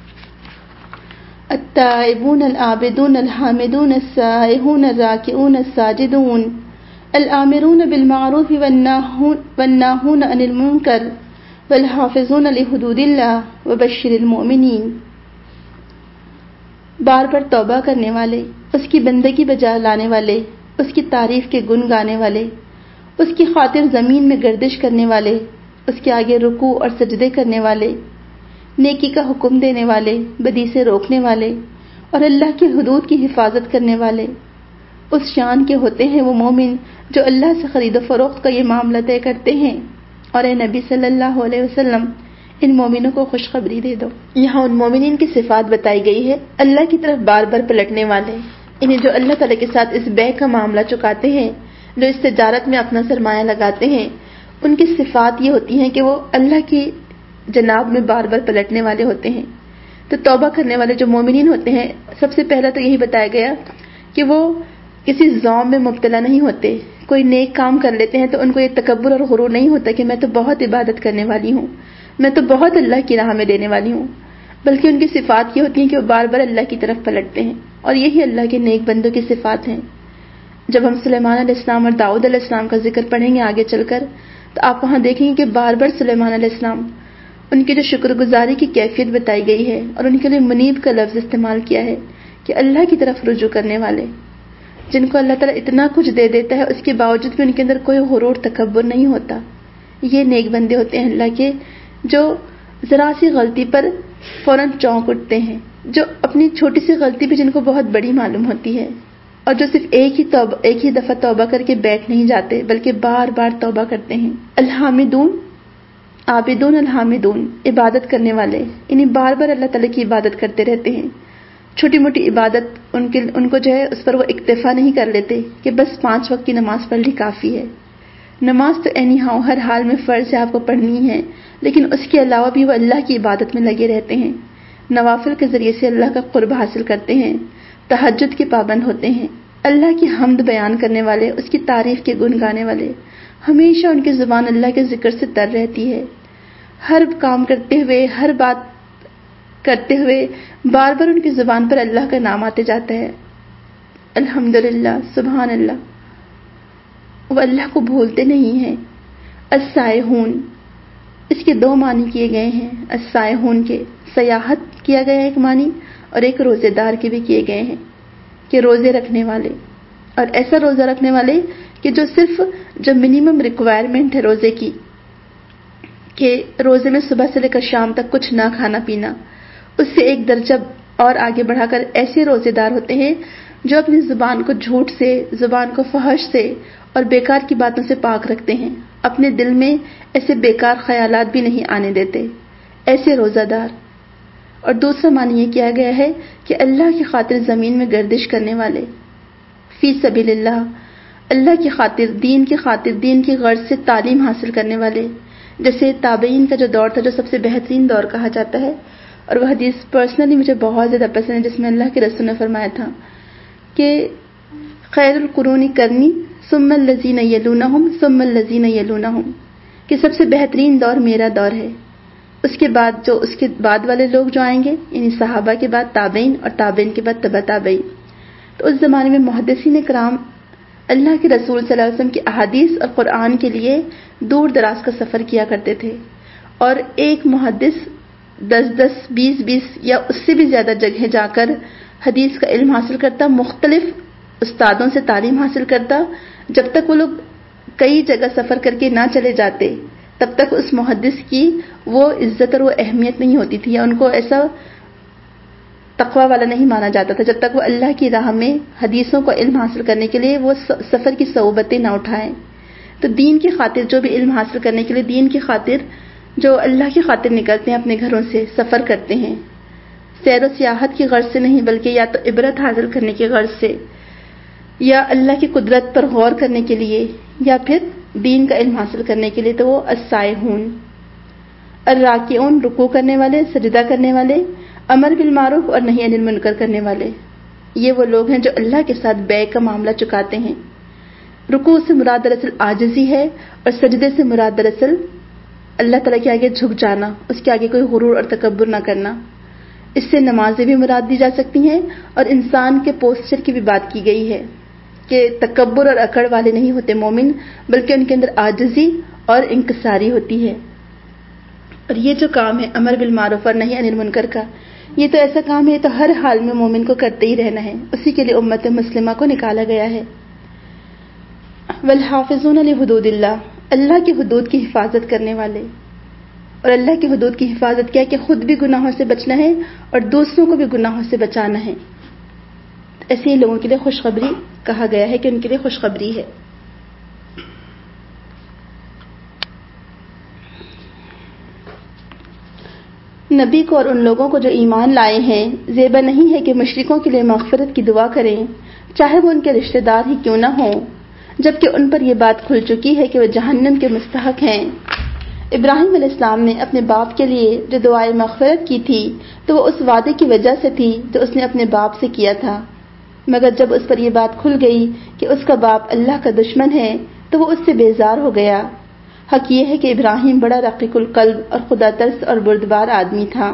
التائبون العابدون الحامدون السائحون الراکعون الساجدون الآمرون بالمعروف والناہون عن المنکر والحافظون لحدود اللہ وبشر المؤمنین۔ بار بار توبہ کرنے والے، اس کی بندگی بجا لانے والے، اس کی تعریف کے گن گانے والے، اس کی خاطر زمین میں گردش کرنے والے، اس کے آگے رکوع اور سجدے کرنے والے، نیکی کا حکم دینے والے، بدی سے روکنے والے اور اللہ کی حدود کی حفاظت کرنے والے، اس شان کے ہوتے ہیں وہ مومن جو اللہ سے خرید و فروخت کا یہ معاملہ طے کرتے ہیں۔ اور اے نبی صلی اللہ علیہ وسلم، ان مومنوں کو خوشخبری دے دو۔ یہاں ان مومنین کی صفات بتائی گئی ہے، اللہ کی طرف بار بار پلٹنے والے، انہیں جو اللہ تعالیٰ کے ساتھ اس بیع کا معاملہ چکاتے ہیں، جو اس تجارت میں اپنا سرمایہ لگاتے ہیں، ان کی صفات یہ ہوتی ہیں کہ وہ اللہ کی جناب میں بار بار پلٹنے والے ہوتے ہیں۔ تو توبہ کرنے والے جو مومنین ہوتے ہیں، سب سے پہلا تو یہی بتایا گیا کہ وہ کسی ذوم میں مبتلا نہیں ہوتے۔ کوئی نیک کام کر لیتے ہیں تو ان کو یہ تکبر اور غرور نہیں ہوتا کہ میں تو بہت عبادت کرنے والی ہوں، میں تو بہت اللہ کی راہ میں دینے والی ہوں، بلکہ ان کی صفات یہ ہوتی ہیں کہ وہ بار بار اللہ کی طرف پلٹتے ہیں، اور یہی اللہ کے نیک بندوں کی صفات ہیں۔ جب ہم سلیمان علیہ السلام اور داؤد علیہ السلام کا ذکر پڑھیں گے آگے چل کر، تو آپ وہاں دیکھیں گے کہ بار بار سلیمان علیہ السلام، ان کی جو شکر گزاری کی کیفیت بتائی گئی ہے اور ان کے لیے منیب کا لفظ استعمال کیا ہے کہ اللہ کی طرف رجوع کرنے والے، جن کو اللہ تعالیٰ اتنا کچھ دے دیتا ہے اس کے باوجود بھی ان کے اندر کوئی غرور تکبر نہیں ہوتا۔ یہ نیک بندے ہوتے ہیں اللہ کے، جو ذرا سی غلطی پر فوراً چونک اٹھتے ہیں، جو اپنی چھوٹی سی غلطی بھی جن کو بہت بڑی معلوم ہوتی ہے، اور جو صرف ایک ہی دفعہ توبہ کر کے بیٹھ نہیں جاتے بلکہ بار بار توبہ کرتے ہیں۔ الحامدون، عابدون الحامدون، عبادت کرنے والے، انہیں بار بار اللہ تعالیٰ کی عبادت کرتے رہتے ہیں۔ چھوٹی موٹی عبادت ان کو جو ہے اس پر وہ اکتفا نہیں کر لیتے کہ بس 5 وقت کی نماز پڑھ لی کافی ہے۔ نماز تو اینی ہاؤ ہر حال میں فرض ہے، آپ کو پڑھنی ہے، لیکن اس کے علاوہ بھی وہ اللہ کی عبادت میں لگے رہتے ہیں، نوافل کے ذریعے سے اللہ کا قرب حاصل کرتے ہیں، تہجد کے پابند ہوتے ہیں، اللہ کی حمد بیان کرنے والے، اس کی تعریف کے گن گانے والے، ہمیشہ ان کی زبان اللہ کے ذکر سے تر رہتی ہے۔ ہر کام کرتے ہوئے، ہر بات کرتے ہوئے بار بار ان کی زبان پر اللہ کا نام آتے جاتا ہے، الحمدللہ، سبحان اللہ، وہ اللہ کو بھولتے نہیں ہیں۔ السائحون، اس کے 2 معنی کیے گئے ہیں، السائحون کے سیاحت کیا گیا ہے ایک معنی، اور ایک روزے دار کے بھی کیے گئے ہیں کہ روزے رکھنے والے، اور ایسا روزہ رکھنے والے کہ جو منیمم ریکوائرمنٹ ہے روزے کی، کہ روزے میں صبح سے لے کر شام تک کچھ نہ کھانا پینا، اس سے ایک درجہ اور آگے بڑھا کر ایسے روزے دار ہوتے ہیں جو اپنی زبان کو جھوٹ سے، زبان کو فحش سے اور بیکار کی باتوں سے پاک رکھتے ہیں، اپنے دل میں ایسے بیکار خیالات بھی نہیں آنے دیتے، ایسے روزہ دار۔ اور دوسرا معنی یہ کیا گیا ہے کہ اللہ کی خاطر زمین میں گردش کرنے والے، فی سبیل اللہ، اللہ کی خاطر، دین کی غرض سے تعلیم حاصل کرنے والے، جیسے تابعین کا جو دور تھا جو سب سے بہترین دور کہا جاتا ہے، اور وہ حدیث پرسنلی مجھے بہت زیادہ پسند ہے جس میں اللہ کے رسول نے فرمایا تھا کہ خیر القرون کرنی ثم الذین یلونہم ثم الذین یلونہم، کہ سب سے بہترین دور میرا دور ہے، اس کے بعد والے لوگ جو آئیں گے، یعنی صحابہ کے بعد تابعین، اور تابعین کے بعد تبع تابعین۔ تو اس زمانے میں محدثین کرام اللہ کے رسول صلی اللہ علیہ وسلم کی احادیث اور قرآن کے لیے دور دراز کا سفر کیا کرتے تھے، اور ایک محدث 10 20 یا اس سے بھی زیادہ جگہ جا کر حدیث کا علم حاصل کرتا، مختلف استادوں سے تعلیم حاصل کرتا، جب تک وہ لوگ کئی جگہ سفر کر کے نہ چلے جاتے تب تک اس محدث کی وہ عزت اور وہ اہمیت نہیں ہوتی تھی، یا ان کو ایسا تقوی والا نہیں مانا جاتا تھا جب تک وہ اللہ کی راہ میں حدیثوں کو علم حاصل کرنے کے لیے وہ سفر کی صعوبتیں نہ اٹھائیں۔ تو دین کی خاطر جو بھی علم حاصل کرنے کے لیے، دین کی خاطر جو اللہ کی خاطر نکلتے ہیں، اپنے گھروں سے سفر کرتے ہیں، سیر و سیاحت کی غرض سے نہیں بلکہ یا تو عبرت حاصل کرنے کی غرض سے، یا اللہ کی قدرت پر غور کرنے کے لیے، یا پھر دین کا علم حاصل کرنے کے لیے، تو وہ السائحون، الراکعون، رکوع کرنے والے، سجدہ کرنے والے، امر بالمعروف اور نہی عن المنکر کرنے والے، یہ وہ لوگ ہیں جو اللہ کے ساتھ بیع کا معاملہ چکاتے ہیں۔ رکوع سے مراد دراصل عاجزی ہے، اور سجدے سے مراد دراصل اللہ تعالیٰ کے آگے جھک جانا، اس کے آگے کوئی غرور اور تکبر نہ کرنا۔ اس سے نمازیں بھی مراد دی جا سکتی ہیں، اور انسان کے پوسچر کی بھی بات کی گئی ہے کہ تکبر اور اکڑ والے نہیں ہوتے مومن، بلکہ ان کے اندر عاجزی اور انکساری ہوتی ہے۔ اور یہ جو کام ہے امر بالمعروف اور نہی عن المنکر کا، یہ تو ایسا کام ہے تو ہر حال میں مومن کو کرتے ہی رہنا ہے، اسی کے لیے امت مسلمہ کو نکالا گیا ہے۔ والحافظون لحدود اللہ، اللہ کی حدود کی حفاظت کرنے والے۔ اور اللہ کی حدود کی حفاظت کیا کہ خود بھی گناہوں سے بچنا ہے اور دوسروں کو بھی گناہوں سے بچانا ہے۔ ایسے ہی لوگوں کے لیے خوشخبری کہا گیا ہے کہ ان کے لیے خوشخبری ہے۔ نبی کو اور ان لوگوں کو جو ایمان لائے ہیں زیبا نہیں ہے کہ مشرکوں کے لیے مغفرت کی دعا کریں، چاہے وہ ان کے رشتہ دار ہی کیوں نہ ہوں، جبکہ ان پر یہ بات کھل چکی ہے کہ وہ جہنم کے مستحق ہیں۔ ابراہیم علیہ السلام نے اپنے باپ کے لیے جو دعائے مغفرت کی تھی تو وہ اس وعدے کی وجہ سے تھی جو اس نے اپنے باپ سے کیا تھا، مگر جب اس پر یہ بات کھل گئی کہ اس کا باپ اللہ کا دشمن ہے تو وہ اس سے بیزار ہو گیا۔ حق یہ ہے کہ ابراہیم بڑا رقیق القلب اور خدا ترس اور بردبار آدمی تھا۔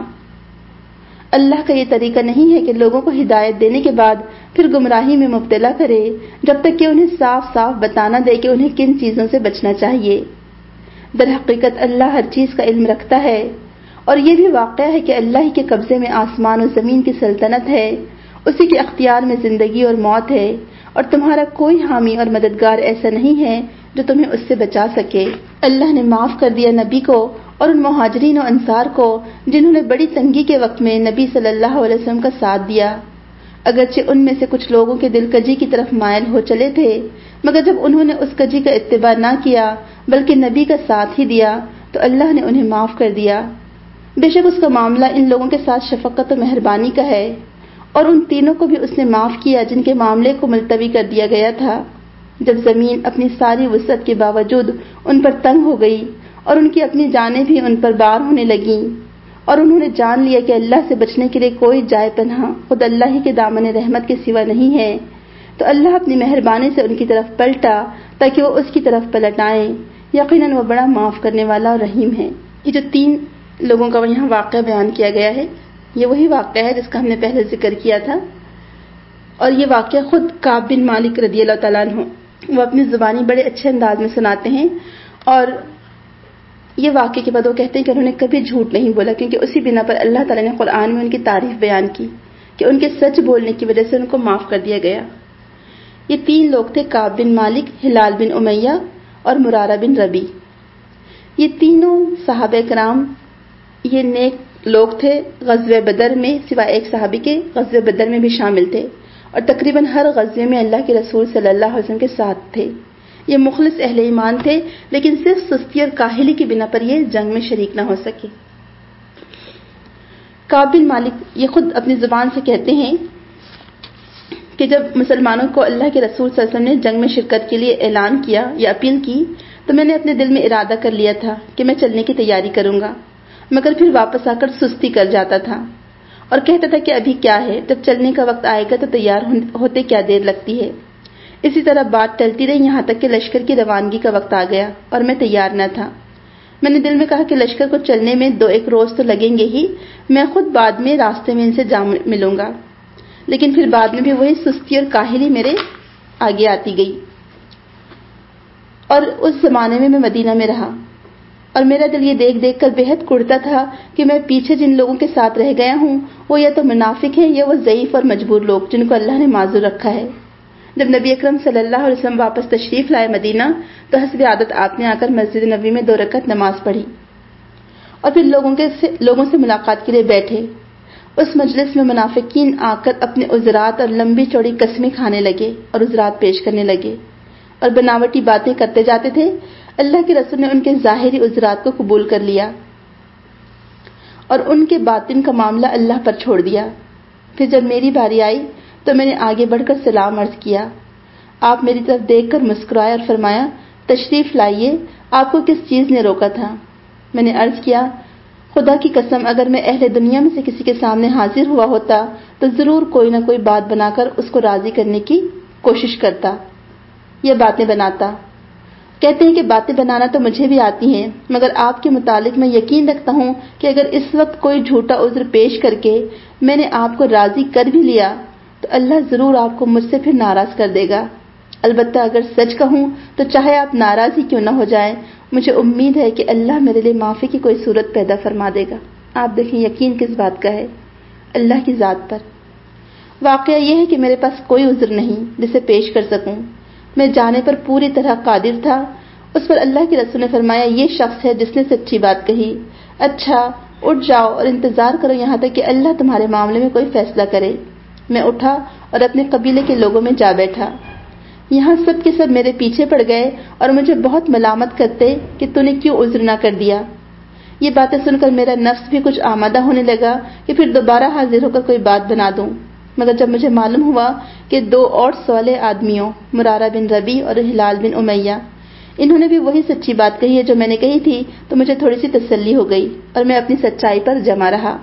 اللہ کا یہ طریقہ نہیں ہے کہ لوگوں کو ہدایت دینے کے بعد پھر گمراہی میں مبتلا کرے جب تک کہ انہیں صاف صاف بتانا دے کہ انہیں کن چیزوں سے بچنا چاہیے۔ در حقیقت اللہ ہر چیز کا علم رکھتا ہے، اور یہ بھی واقعہ ہے کہ اللہ ہی کے قبضے میں آسمان و زمین کی سلطنت ہے، اسی کے اختیار میں زندگی اور موت ہے، اور تمہارا کوئی حامی اور مددگار ایسا نہیں ہے جو تمہیں اس سے بچا سکے۔ اللہ نے معاف کر دیا نبی کو اور ان مہاجرین و انصار کو جنہوں نے بڑی تنگی کے وقت میں نبی صلی اللہ علیہ وسلم کا ساتھ دیا، اگرچہ ان میں سے کچھ لوگوں کے دل کجی کی طرف مائل ہو چلے تھے، مگر جب انہوں نے اس کجی کا اتباع نہ کیا بلکہ نبی کا ساتھ ہی دیا تو اللہ نے انہیں معاف کر دیا۔ بے شک اس کا معاملہ ان لوگوں کے ساتھ شفقت و مہربانی کا ہے، اور ان تینوں کو بھی اس نے معاف کیا جن کے معاملے کو ملتوی کر دیا گیا تھا، جب زمین اپنی ساری وسعت کے باوجود ان پر تنگ ہو گئی اور ان کی اپنی جانیں بھی ان پر بار ہونے لگیں، اور انہوں نے جان لیا کہ اللہ سے بچنے کے لیے کوئی جائے پناہ خود اللہ ہی کے دامن رحمت کے سوا نہیں ہے، تو اللہ اپنی مہربانی سے ان کی طرف پلٹا تاکہ وہ اس کی طرف پلٹ آئیں۔ یقیناً وہ بڑا معاف کرنے والا اور رحیم ہے۔ یہ جو 3 لوگوں کا یہاں واقعہ بیان کیا گیا ہے، یہ وہی واقعہ ہے جس کا ہم نے پہلے ذکر کیا تھا، اور یہ واقعہ خود کعب بن مالک رضی اللہ تعالیٰ عنہ وہ اپنی زبانی بڑے اچھے انداز میں سناتے ہیں، اور یہ واقعے کے بعد وہ کہتے ہیں کہ انہوں نے کبھی جھوٹ نہیں بولا، کیونکہ اسی بنا پر اللہ تعالیٰ نے قرآن میں ان کی تعریف بیان کی کہ ان کے سچ بولنے کی وجہ سے ان کو معاف کر دیا گیا۔ یہ 3 لوگ تھے، کعب بن مالک، ہلال بن امیہ اور مرارہ بن ربی۔ یہ تینوں صحابہ کرام یہ نیک لوگ تھے، غزوہ بدر میں سوائے ایک صحابی کے غزوہ بدر میں بھی شامل تھے، اور تقریباً ہر غزوے میں اللہ کے رسول صلی اللہ علیہ وسلم کے ساتھ تھے۔ یہ مخلص اہل ایمان تھے، لیکن صرف سستی اور کاہلی کی بنا پر یہ جنگ میں شریک نہ ہو سکے۔ کعب بن مالک یہ خود اپنی زبان سے کہتے ہیں کہ جب مسلمانوں کو اللہ کے رسول صلی اللہ علیہ وسلم نے جنگ میں شرکت کے لیے اعلان کیا یا اپیل کی تو میں نے اپنے دل میں ارادہ کر لیا تھا کہ میں چلنے کی تیاری کروں گا، مگر پھر واپس آ کر سستی کر جاتا تھا اور کہتا تھا کہ ابھی کیا ہے، جب چلنے کا وقت آئے گا تو تیار ہوتے کیا دیر لگتی ہے۔ اسی طرح بات ٹلتی رہی یہاں تک کہ لشکر کی روانگی کا وقت آ گیا اور میں تیار نہ تھا۔ میں نے دل میں کہا کہ لشکر کو چلنے میں 2-1 روز تو لگیں گے ہی، میں خود بعد میں راستے میں ان سے جا ملوں گا، لیکن پھر بعد میں بھی وہی سستی اور کاہلی میرے آگے آتی گئی۔ اور اس زمانے میں مدینہ میں رہا اور میرا دل یہ دیکھ دیکھ کر بہت کڑتا تھا کہ میں پیچھے جن لوگوں کے ساتھ رہ گیا ہوں وہ یا تو منافق ہیں یا وہ ضعیف اور مجبور لوگ جن کو اللہ نے معذور رکھا ہے۔ جب نبی اکرم صلی اللہ علیہ وسلم واپس تشریف لائے مدینہ تو حسب عادت آپ نے آ کر مسجد نبوی میں 2 رکعت نماز پڑھی اور پھر لوگوں سے ملاقات کے لیے بیٹھے۔ اس مجلس میں منافقین آ کر اپنے عذرات اور لمبی چوڑی قسمیں کھانے لگے اور عذرات پیش کرنے لگے اور بناوٹی باتیں کرتے جاتے تھے۔ اللہ کے رسول نے ان کے ظاہری عذرات کو قبول کر لیا اور ان کے باطن کا معاملہ اللہ پر چھوڑ دیا۔ پھر جب میری باری آئی تو میں نے آگے بڑھ کر سلام عرض کیا۔ آپ میری طرف دیکھ کر مسکرائے اور فرمایا، تشریف لائیے، آپ کو کس چیز نے روکا تھا؟ میں نے عرض کیا، خدا کی قسم اگر میں اہل دنیا میں سے کسی کے سامنے حاضر ہوا ہوتا تو ضرور کوئی نہ کوئی بات بنا کر اس کو راضی کرنے کی کوشش کرتا یا باتیں بناتا۔ کہتے ہیں کہ باتیں بنانا تو مجھے بھی آتی ہیں، مگر آپ کے متعلق میں یقین رکھتا ہوں کہ اگر اس وقت کوئی جھوٹا عذر پیش کر کے میں نے آپ کو راضی کر بھی لیا تو اللہ ضرور آپ کو مجھ سے پھر ناراض کر دے گا۔ البتہ اگر سچ کہوں تو چاہے آپ ناراض ہی کیوں نہ ہو جائیں، مجھے امید ہے کہ اللہ میرے لیے معافی کی کوئی صورت پیدا فرما دے گا۔ آپ دیکھیں یقین کس بات کا ہے؟ اللہ کی ذات پر۔ واقعہ یہ ہے کہ میرے پاس کوئی عذر نہیں جسے پیش کر سکوں، میں جانے پر پوری طرح قادر تھا۔ اس پر اللہ کے رسول نے فرمایا، یہ شخص ہے جس نے سچی بات کہی، اچھا اٹھ جاؤ اور انتظار کرو یہاں تک کہ اللہ تمہارے معاملے میں کوئی فیصلہ کرے۔ میں اٹھا اور اپنے قبیلے کے لوگوں میں جا بیٹھا۔ یہاں سب کے سب میرے پیچھے پڑ گئے اور مجھے بہت ملامت کرتے کہ تو نے کیوں عذر نہ کر دیا۔ یہ باتیں سن کر میرا نفس بھی کچھ آمادہ ہونے لگا کہ پھر دوبارہ حاضر ہو کر کوئی بات بنا دوں، مگر جب مجھے معلوم ہوا کہ 2 اور صالح آدمیوں مرارہ بن ربیع اور ہلال بن امیہ انہوں نے بھی وہی سچی بات کہی ہے جو میں نے کہی تھی، تو مجھے تھوڑی سی تسلی ہو گئی اور میں اپنی سچائی پر جمع رہا۔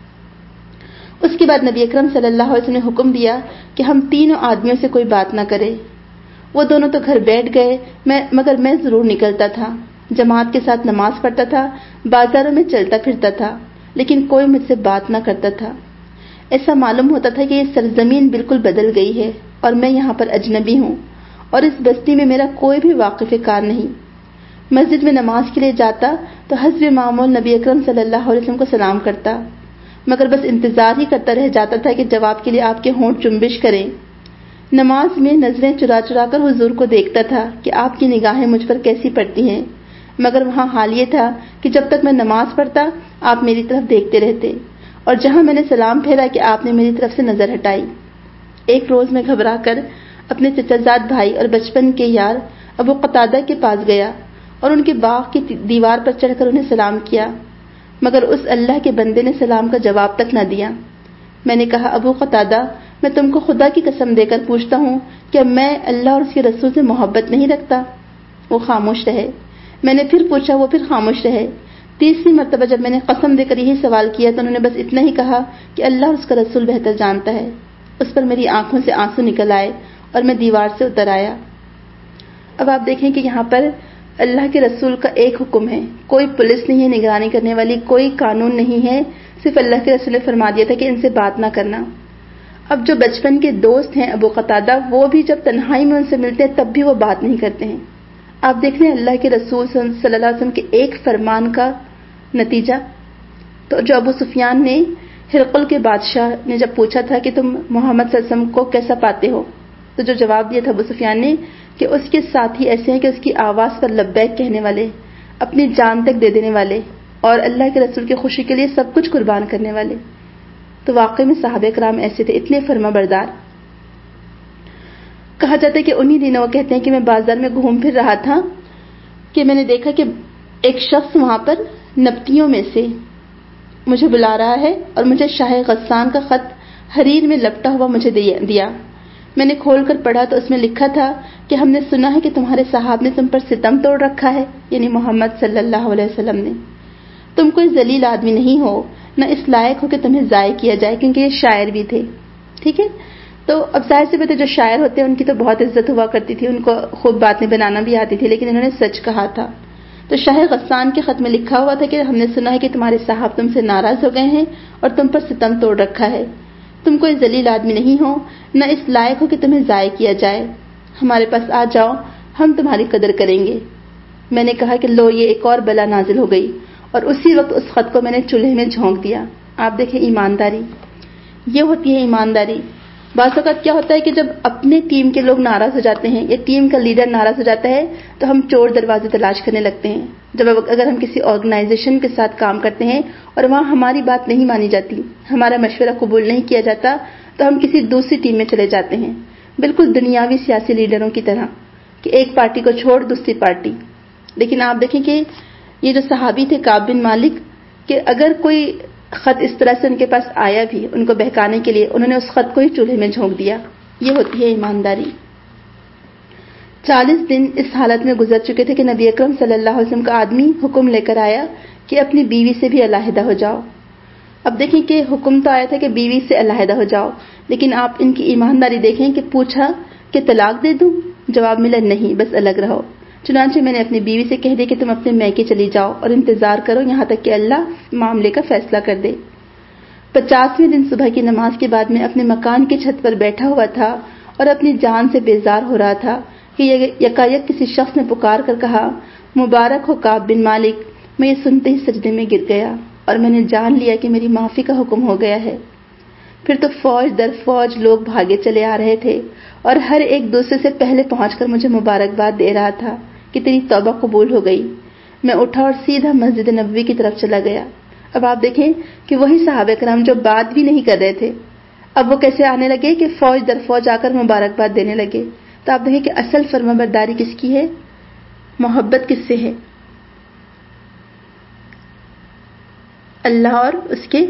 اس کے بعد نبی اکرم صلی اللہ علیہ وسلم نے حکم دیا کہ ہم تینوں آدمیوں سے کوئی بات نہ کرے۔ وہ دونوں تو گھر بیٹھ گئے، مگر میں ضرور نکلتا تھا، جماعت کے ساتھ نماز پڑھتا تھا، بازاروں میں چلتا پھرتا تھا، لیکن کوئی مجھ سے بات نہ کرتا تھا۔ ایسا معلوم ہوتا تھا کہ یہ سرزمین بالکل بدل گئی ہے اور میں یہاں پر اجنبی ہوں اور اس بستی میں میرا کوئی بھی واقف کار نہیں۔ مسجد میں نماز کے لیے جاتا تو حسب معمول نبی اکرم صلی اللہ علیہ وسلم کو سلام کرتا، مگر بس انتظار ہی کرتا رہ جاتا تھا کہ جواب کے لیے آپ کے ہونٹ جنبش کریں۔ نماز میں نظریں چرا چرا کر حضور کو دیکھتا تھا کہ آپ کی نگاہیں مجھ پر کیسی پڑتی ہیں، مگر وہاں حال یہ تھا کہ جب تک میں نماز پڑھتا آپ میری طرف دیکھتے رہتے، اور جہاں میں نے سلام پھیرا کہ آپ نے میری طرف سے نظر ہٹائی۔ ایک روز میں گھبرا کر اپنے چچا زاد بھائی اور بچپن کے یار ابو قتادہ کے پاس گیا اور ان کے باغ کی دیوار پر چڑھ کر انہیں سلام کیا، مگر اس اللہ کے بندے نے سلام کا جواب تک نہ دیا۔ میں نے کہا، ابو قتادہ، میں تم کو خدا کی قسم دے کر پوچھتا ہوں کہ میں اللہ اور اس کے رسول سے محبت نہیں رکھتا؟ وہ خاموش رہے۔ میں نے پھر پوچھا، وہ پھر خاموش رہے۔ تیسری مرتبہ جب میں نے قسم دے کر یہی سوال کیا تو انہوں نے بس اتنا ہی کہا کہ اللہ اور اس کا رسول بہتر جانتا ہے۔ اس پر میری آنکھوں سے آنسو نکل آئے اور میں دیوار سے اتر آیا۔ اب آپ دیکھیں کہ یہاں پر اللہ کے رسول کا ایک حکم ہے، کوئی پولیس نہیں ہے نگرانی کرنے والی، کوئی قانون نہیں ہے، صرف اللہ کے رسول نے فرما دیا تھا کہ ان سے بات نہ کرنا۔ اب جو بچپن کے دوست ہیں ابو قتادہ، وہ بھی جب تنہائی میں ان سے ملتے ہیں تب بھی وہ بات نہیں کرتے ہیں۔ آپ دیکھ رہے ہیں اللہ کے رسول صلی اللہ علیہ وسلم کے ایک فرمان کا نتیجہ۔ تو جو ابو سفیان نے ہرقل کے بادشاہ نے جب پوچھا تھا کہ تم محمد صلی اللہ علیہ وسلم کو کیسا پاتے ہو، تو جو جواب دیا تھا ابو سفیان نے کہ اس کے ساتھی ایسے ہیں کہ اس کی آواز پر لبیک کہنے والے، اپنی جان تک دے دینے والے اور اللہ کے رسول کی خوشی کے لیے سب کچھ قربان کرنے والے۔ تو واقعی میں صحابہ کرام ایسے تھے، اتنے فرما بردار۔ کہا جاتا ہے کہ انہی دنوں وہ کہتے ہیں کہ میں بازار میں گھوم پھر رہا تھا کہ میں نے دیکھا کہ ایک شخص وہاں پر نبتیوں میں سے مجھے بلا رہا ہے اور مجھے شاہ غسان کا خط حریر میں لپٹا ہوا مجھے دیا۔ میں نے کھول کر پڑھا تو اس میں لکھا تھا کہ ہم نے سنا ہے کہ تمہارے صاحب نے تم پر ستم توڑ رکھا ہے، یعنی محمد صلی اللہ علیہ وسلم نے۔ تم کوئی ذلیل آدمی نہیں ہو، نہ اس لائق ہو کہ تمہیں ضائع کیا جائے، کیونکہ یہ شاعر بھی تھے۔ ٹھیک ہے، تو اب ظاہر سی بات ہے جو شاعر ہوتے ہیں ان کی تو بہت عزت ہوا کرتی تھی، ان کو خوب باتیں بنانا بھی آتی تھی، لیکن انہوں نے سچ کہا تھا۔ تو شاہ غسان کے خط میں لکھا ہوا تھا کہ ہم نے سنا ہے کہ تمہارے صاحب تم سے ناراض ہو گئے ہیں اور تم پر ستم توڑ رکھا ہے، تم کوئی ذلیل آدمی نہیں ہو، نہ اس لائق ہو کہ تمہیں ضائع کیا جائے، ہمارے پاس آ جاؤ، ہم تمہاری قدر کریں گے۔ میں نے کہا کہ لو، یہ ایک اور بلا نازل ہو گئی، اور اسی وقت اس خط کو میں نے چولہے میں جھونک دیا۔ آپ دیکھیں ایمانداری، یہ ہوتی ہے ایمانداری۔ بعض اوقات کیا ہوتا ہے کہ جب اپنے ٹیم کے لوگ ناراض ہو جاتے ہیں یا ٹیم کا لیڈر ناراض ہو جاتا ہے تو ہم چور دروازے تلاش کرنے لگتے ہیں۔ جب اگر ہم کسی آرگنائزیشن کے ساتھ کام کرتے ہیں اور وہاں ہماری بات نہیں مانی جاتی، ہمارا مشورہ قبول نہیں کیا جاتا، تو ہم کسی دوسری ٹیم میں چلے جاتے ہیں، بالکل دنیاوی سیاسی لیڈروں کی طرح کہ ایک پارٹی کو چھوڑ دوسری پارٹی۔ لیکن آپ دیکھیں کہ یہ جو صحابی تھے کعب بن مالک، کہ اگر کوئی خط اس طرح سے ان کے پاس آیا بھی ان کو بہکانے کے لیے، انہوں نے اس خط کو ہی چولہے میں جھونک دیا۔ یہ ہوتی ہے ایمانداری۔ 40 دن اس حالت میں گزر چکے تھے کہ نبی اکرم صلی اللہ علیہ وسلم کا آدمی حکم لے کر آیا کہ اپنی بیوی سے بھی علیحدہ ہو جاؤ۔ اب دیکھیں کہ حکم تو آیا تھا کہ بیوی سے علیحدہ ہو جاؤ، لیکن آپ ان کی ایمانداری دیکھیں کہ پوچھا کہ طلاق دے دوں، جواب ملا نہیں، بس الگ رہو۔ چنانچہ میں نے اپنی بیوی سے کہہ دیا کہ تم اپنے میکے چلی جاؤ اور انتظار کرو یہاں تک کہ اللہ معاملے کا فیصلہ کر دے۔ 50ویں دن صبح کی نماز کے بعد میں اپنے مکان کی چھت پر بیٹھا ہوا تھا اور اپنی جان سے بیزار ہو رہا تھا کہ یکایک کسی شخص نے پکار کر کہا، مبارک ہو کعب بن مالک۔ میں یہ سنتے ہی سجدے میں گر گیا اور میں نے جان لیا کہ میری معافی کا حکم ہو گیا ہے۔ پھر تو فوج در فوج لوگ بھاگے چلے آ رہے تھے اور ہر ایک دوسرے سے پہلے پہنچ کر مجھے مبارکباد دے رہا تھا کہ تیری توبہ قبول ہو گئی۔ میں اٹھا اور سیدھا مسجد نبوی کی طرف چلا گیا۔ اب آپ دیکھیں کہ وہی صحابہ کرام جو بات بھی نہیں کر رہے تھے، اب وہ کیسے آنے لگے کہ فوج در فوج آ کر مبارکباد دینے لگے۔ تو آپ دیکھیں کہ اصل فرمانبرداری کس کی ہے، محبت کس سے ہے، اللہ اور اس کے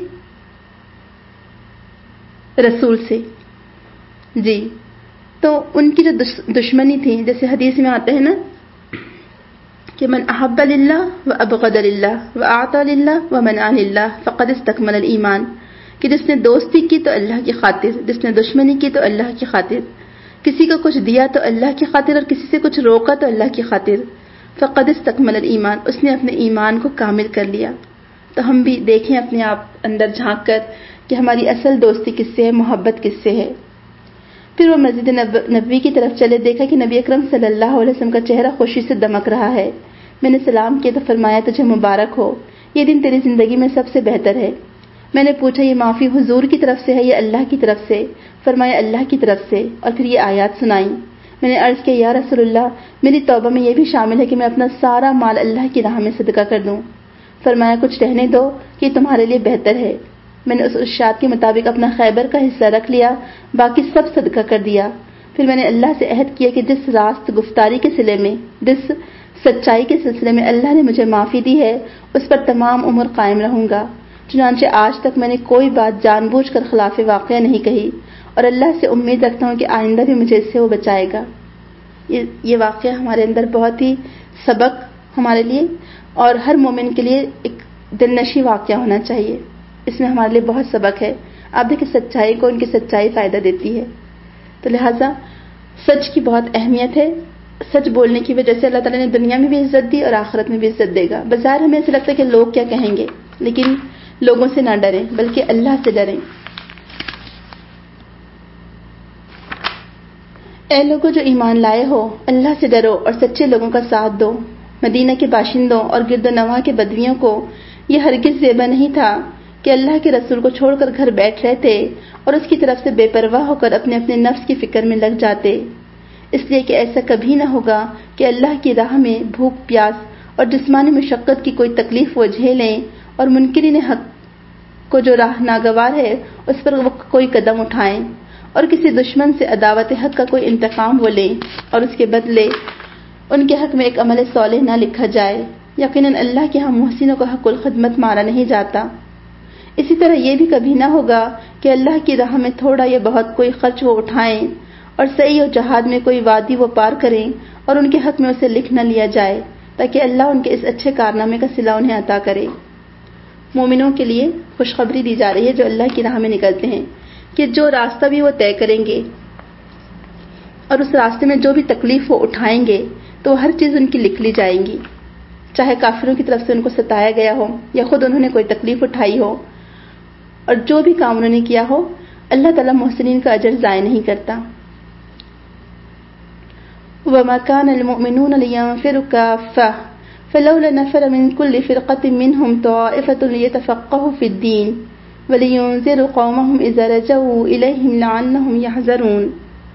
رسول سے۔ جی، تو ان کی جو دشمنی تھی، جیسے حدیث میں آتے ہیں نا کہ من احب للہ و ابغض للہ و اعطى للہ و منع للہ فقد استکمل الایمان، کہ جس نے دوستی کی تو اللہ کی خاطر، جس نے دشمنی کی تو اللہ کی خاطر، کسی کو کچھ دیا تو اللہ کی خاطر اور کسی سے کچھ روکا تو اللہ کی خاطر، فقد استکمل الایمان، اس نے اپنے ایمان کو کامل کر لیا۔ تو ہم بھی دیکھیں اپنے آپ اندر جھانک کر کہ ہماری اصل دوستی کس سے ہے، محبت کس سے ہے۔ پھر وہ مسجد نبوی کی طرف چلے، دیکھا کہ نبی اکرم صلی اللہ علیہ وسلم کا چہرہ خوشی سے دمک رہا ہے۔ میں نے سلام کیا تو فرمایا، تجھے مبارک ہو، یہ دن تیری زندگی میں سب سے بہتر ہے۔ میں نے پوچھا، یہ معافی حضور کی طرف سے ہے یا اللہ کی طرف سے؟ فرمایا اللہ کی طرف سے، اور پھر یہ آیات سنائیں۔ میں نے عرض کیا، یا رسول اللہ، میری توبہ میں یہ بھی شامل ہے کہ میں اپنا سارا مال اللہ کی راہ میں صدقہ کر دوں۔ فرمایا کچھ رہنے دو، یہ تمہارے لیے بہتر ہے۔ میں نے اس ارشاد کے مطابق اپنا خیبر کا حصہ رکھ لیا، باقی سب صدقہ کر دیا۔ پھر میں نے اللہ سے عہد کیا کہ جس راست گفتاری کے سلے میں، جس سچائی کے سلسلے میں اللہ نے مجھے معافی دی ہے، اس پر تمام عمر قائم رہوں گا۔ چنانچہ آج تک میں نے کوئی بات جان بوجھ کر خلاف واقعہ نہیں کہی، اور اللہ سے امید رکھتا ہوں کہ آئندہ بھی مجھے اس سے وہ بچائے گا۔ یہ واقعہ ہمارے اندر بہت ہی سبق ہمارے لیے اور ہر مومن کے لیے ایک دل نشیں واقعہ ہونا چاہیے۔ اس میں ہمارے لیے بہت سبق ہے۔ آپ دیکھیں سچائی کو ان کی سچائی فائدہ دیتی ہے، تو لہٰذا سچ کی بہت اہمیت ہے۔ سچ بولنے کی وجہ سے اللہ تعالیٰ نے دنیا میں بھی عزت دی اور آخرت میں بھی عزت دے گا۔ بظاہر ہمیں ایسا لگتا ہے کہ لوگ کیا کہیں گے، لیکن لوگوں سے نہ ڈریں بلکہ اللہ سے ڈریں۔ اے لوگوں جو ایمان لائے ہو، اللہ سے ڈرو اور سچے لوگوں کا ساتھ دو۔ مدینہ کے باشندوں اور گرد و نواح کے بدویوں کو یہ ہرگز زیبا نہیں تھا کہ اللہ کے رسول کو چھوڑ کر گھر بیٹھ رہے تھے اور اس کی طرف سے بے پرواہ ہو کر اپنے اپنے نفس کی فکر میں لگ جاتے، اس لیے کہ ایسا کبھی نہ ہوگا کہ اللہ کی راہ میں بھوک پیاس اور جسمانی مشقت کی کوئی تکلیف وہ جھیلیں اور منکرین حق کو جو راہ ناگوار ہے اس پر وہ کوئی قدم اٹھائیں، اور کسی دشمن سے عداوت حق کا کوئی انتقام وہ لیں اور اس کے بدلے ان کے حق میں ایک عمل صالح نہ لکھا جائے۔ یقیناً اللہ کے ہاں محسنوں کو حق الخدمت مارا نہیں جاتا۔ اسی طرح یہ بھی کبھی نہ ہوگا کہ اللہ کی راہ میں تھوڑا یا بہت کوئی خرچ وہ اٹھائیں اور سعی و جہاد میں کوئی وادی وہ پار کریں اور ان کے حق میں اسے لکھ نہ لیا جائے، تاکہ اللہ ان کے اس اچھے کارنامے کا صلہ انہیں عطا کرے۔ مومنوں کے لیے خوشخبری دی جا رہی ہے جو اللہ کی راہ میں نکلتے ہیں کہ جو راستہ بھی وہ طے کریں گے اور اس راستے میں جو بھی تکلیف وہ اٹھائیں گے تو ہر چیز ان کی لکھ لی جائیں گی، چاہے کافروں کی طرف سے ان کو ستایا گیا ہو یا خود انہوں نے کوئی تکلیف اٹھائی ہو، اور جو بھی کام انہوں نے کیا ہو، اللہ تعالیٰ محسنین کا اجر ضائع نہیں کرتا۔ وَمَا كَانَ الْمُؤْمِنُونَ لِيَنفِرُوا كَافَّةً فَلَوْلَا نَفَرَ مِن كُلِّ فِرْقَةٍ مِّنْهُمْ طَائِفَةٌ لِيَتَفَقَّهُوا فِي الدِّينِ وَلِيُنذِرُوا قَوْمَهُمْ إِذَا رَجَعُوا إِلَيْهِمْ لَعَلَّهُمْ يَحْذَرُونَ۔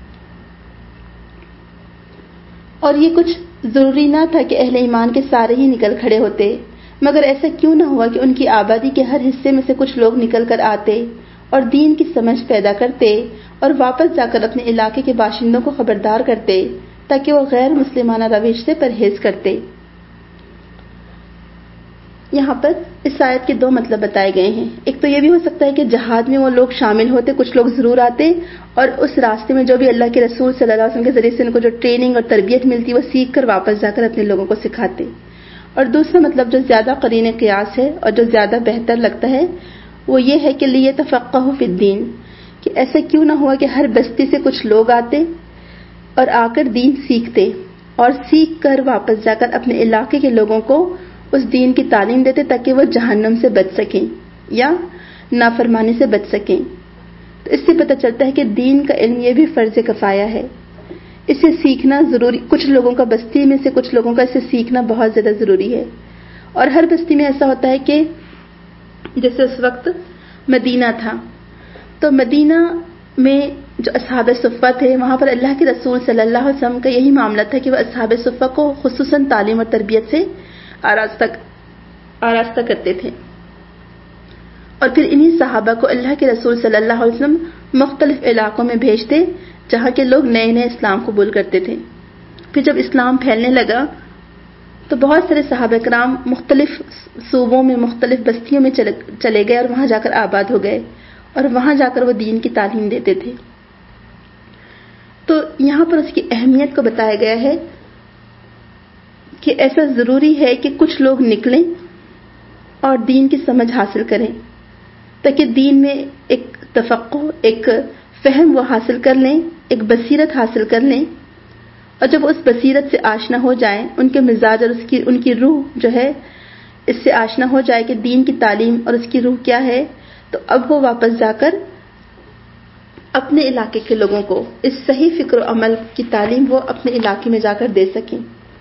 اور یہ کچھ ضروری نہ تھا کہ اہل ایمان کے سارے ہی نکل کھڑے ہوتے، مگر ایسا کیوں نہ ہوا کہ ان کی آبادی کے ہر حصے میں سے کچھ لوگ نکل کر آتے اور دین کی سمجھ پیدا کرتے اور واپس جا کر اپنے علاقے کے باشندوں کو خبردار کرتے تاکہ وہ غیر مسلمانہ روش سے پرہیز کرتے۔ یہاں پر اس آیت کے دو مطلب بتائے گئے ہیں۔ ایک تو یہ بھی ہو سکتا ہے کہ جہاد میں وہ لوگ شامل ہوتے، کچھ لوگ ضرور آتے اور اس راستے میں جو بھی اللہ کے رسول صلی اللہ علیہ وسلم کے ذریعے سے ان کو جو ٹریننگ اور تربیت ملتی وہ سیکھ کر واپس جا کر اپنے لوگوں کو سکھاتے۔ اور دوسرا مطلب جو زیادہ قرین قیاس ہے اور جو زیادہ بہتر لگتا ہے وہ یہ ہے کہ لیتفقہوا فی الدین، کہ ایسا کیوں نہ ہوا کہ ہر بستی سے کچھ لوگ آتے اور آ کر دین سیکھتے اور سیکھ کر واپس جا کر اپنے علاقے کے لوگوں کو اس دین کی تعلیم دیتے تاکہ وہ جہنم سے بچ سکیں یا نافرمانی سے بچ سکیں۔ تو اس سے پتہ چلتا ہے کہ دین کا علم یہ بھی فرض کفایہ ہے، اسے سیکھنا ضروری، کچھ لوگوں کا بستی میں سے کچھ لوگوں کا اسے سیکھنا بہت زیادہ ضروری ہے۔ اور ہر بستی میں ایسا ہوتا ہے کہ جیسے اس وقت مدینہ تھا، تو مدینہ میں جو اصحاب صفہ تھے وہاں پر اللہ کے رسول صلی اللہ علیہ وسلم کا یہی معاملہ تھا کہ وہ اصحاب صفہ کو خصوصاً تعلیم اور تربیت سے آراستہ کرتے تھے، اور پھر انہی صحابہ کو اللہ کے رسول صلی اللہ علیہ وسلم مختلف علاقوں میں بھیجتے جہاں کے لوگ نئے نئے اسلام قبول کرتے تھے۔ پھر جب اسلام پھیلنے لگا تو بہت سارے صحابہ کرام مختلف صوبوں میں مختلف بستیوں میں چلے گئے اور وہاں جا کر آباد ہو گئے اور وہاں جا کر وہ دین کی تعلیم دیتے تھے۔ تو یہاں پر اس کی اہمیت کو بتایا گیا ہے کہ ایسا ضروری ہے کہ کچھ لوگ نکلیں اور دین کی سمجھ حاصل کریں تاکہ دین میں ایک تفقہ، ایک فہم وہ حاصل کر لیں، ایک بصیرت حاصل کر لیں، اور جب اس بصیرت سے آشنا ہو جائیں، ان کے مزاج اور ان کی روح جو ہے اس سے آشنا ہو جائے کہ دین کی تعلیم اور اس کی روح کیا ہے، تو اب وہ واپس جا کر اپنے علاقے کے لوگوں کو اس صحیح فکر و عمل کی تعلیم وہ اپنے علاقے میں جا کر دے سکیں۔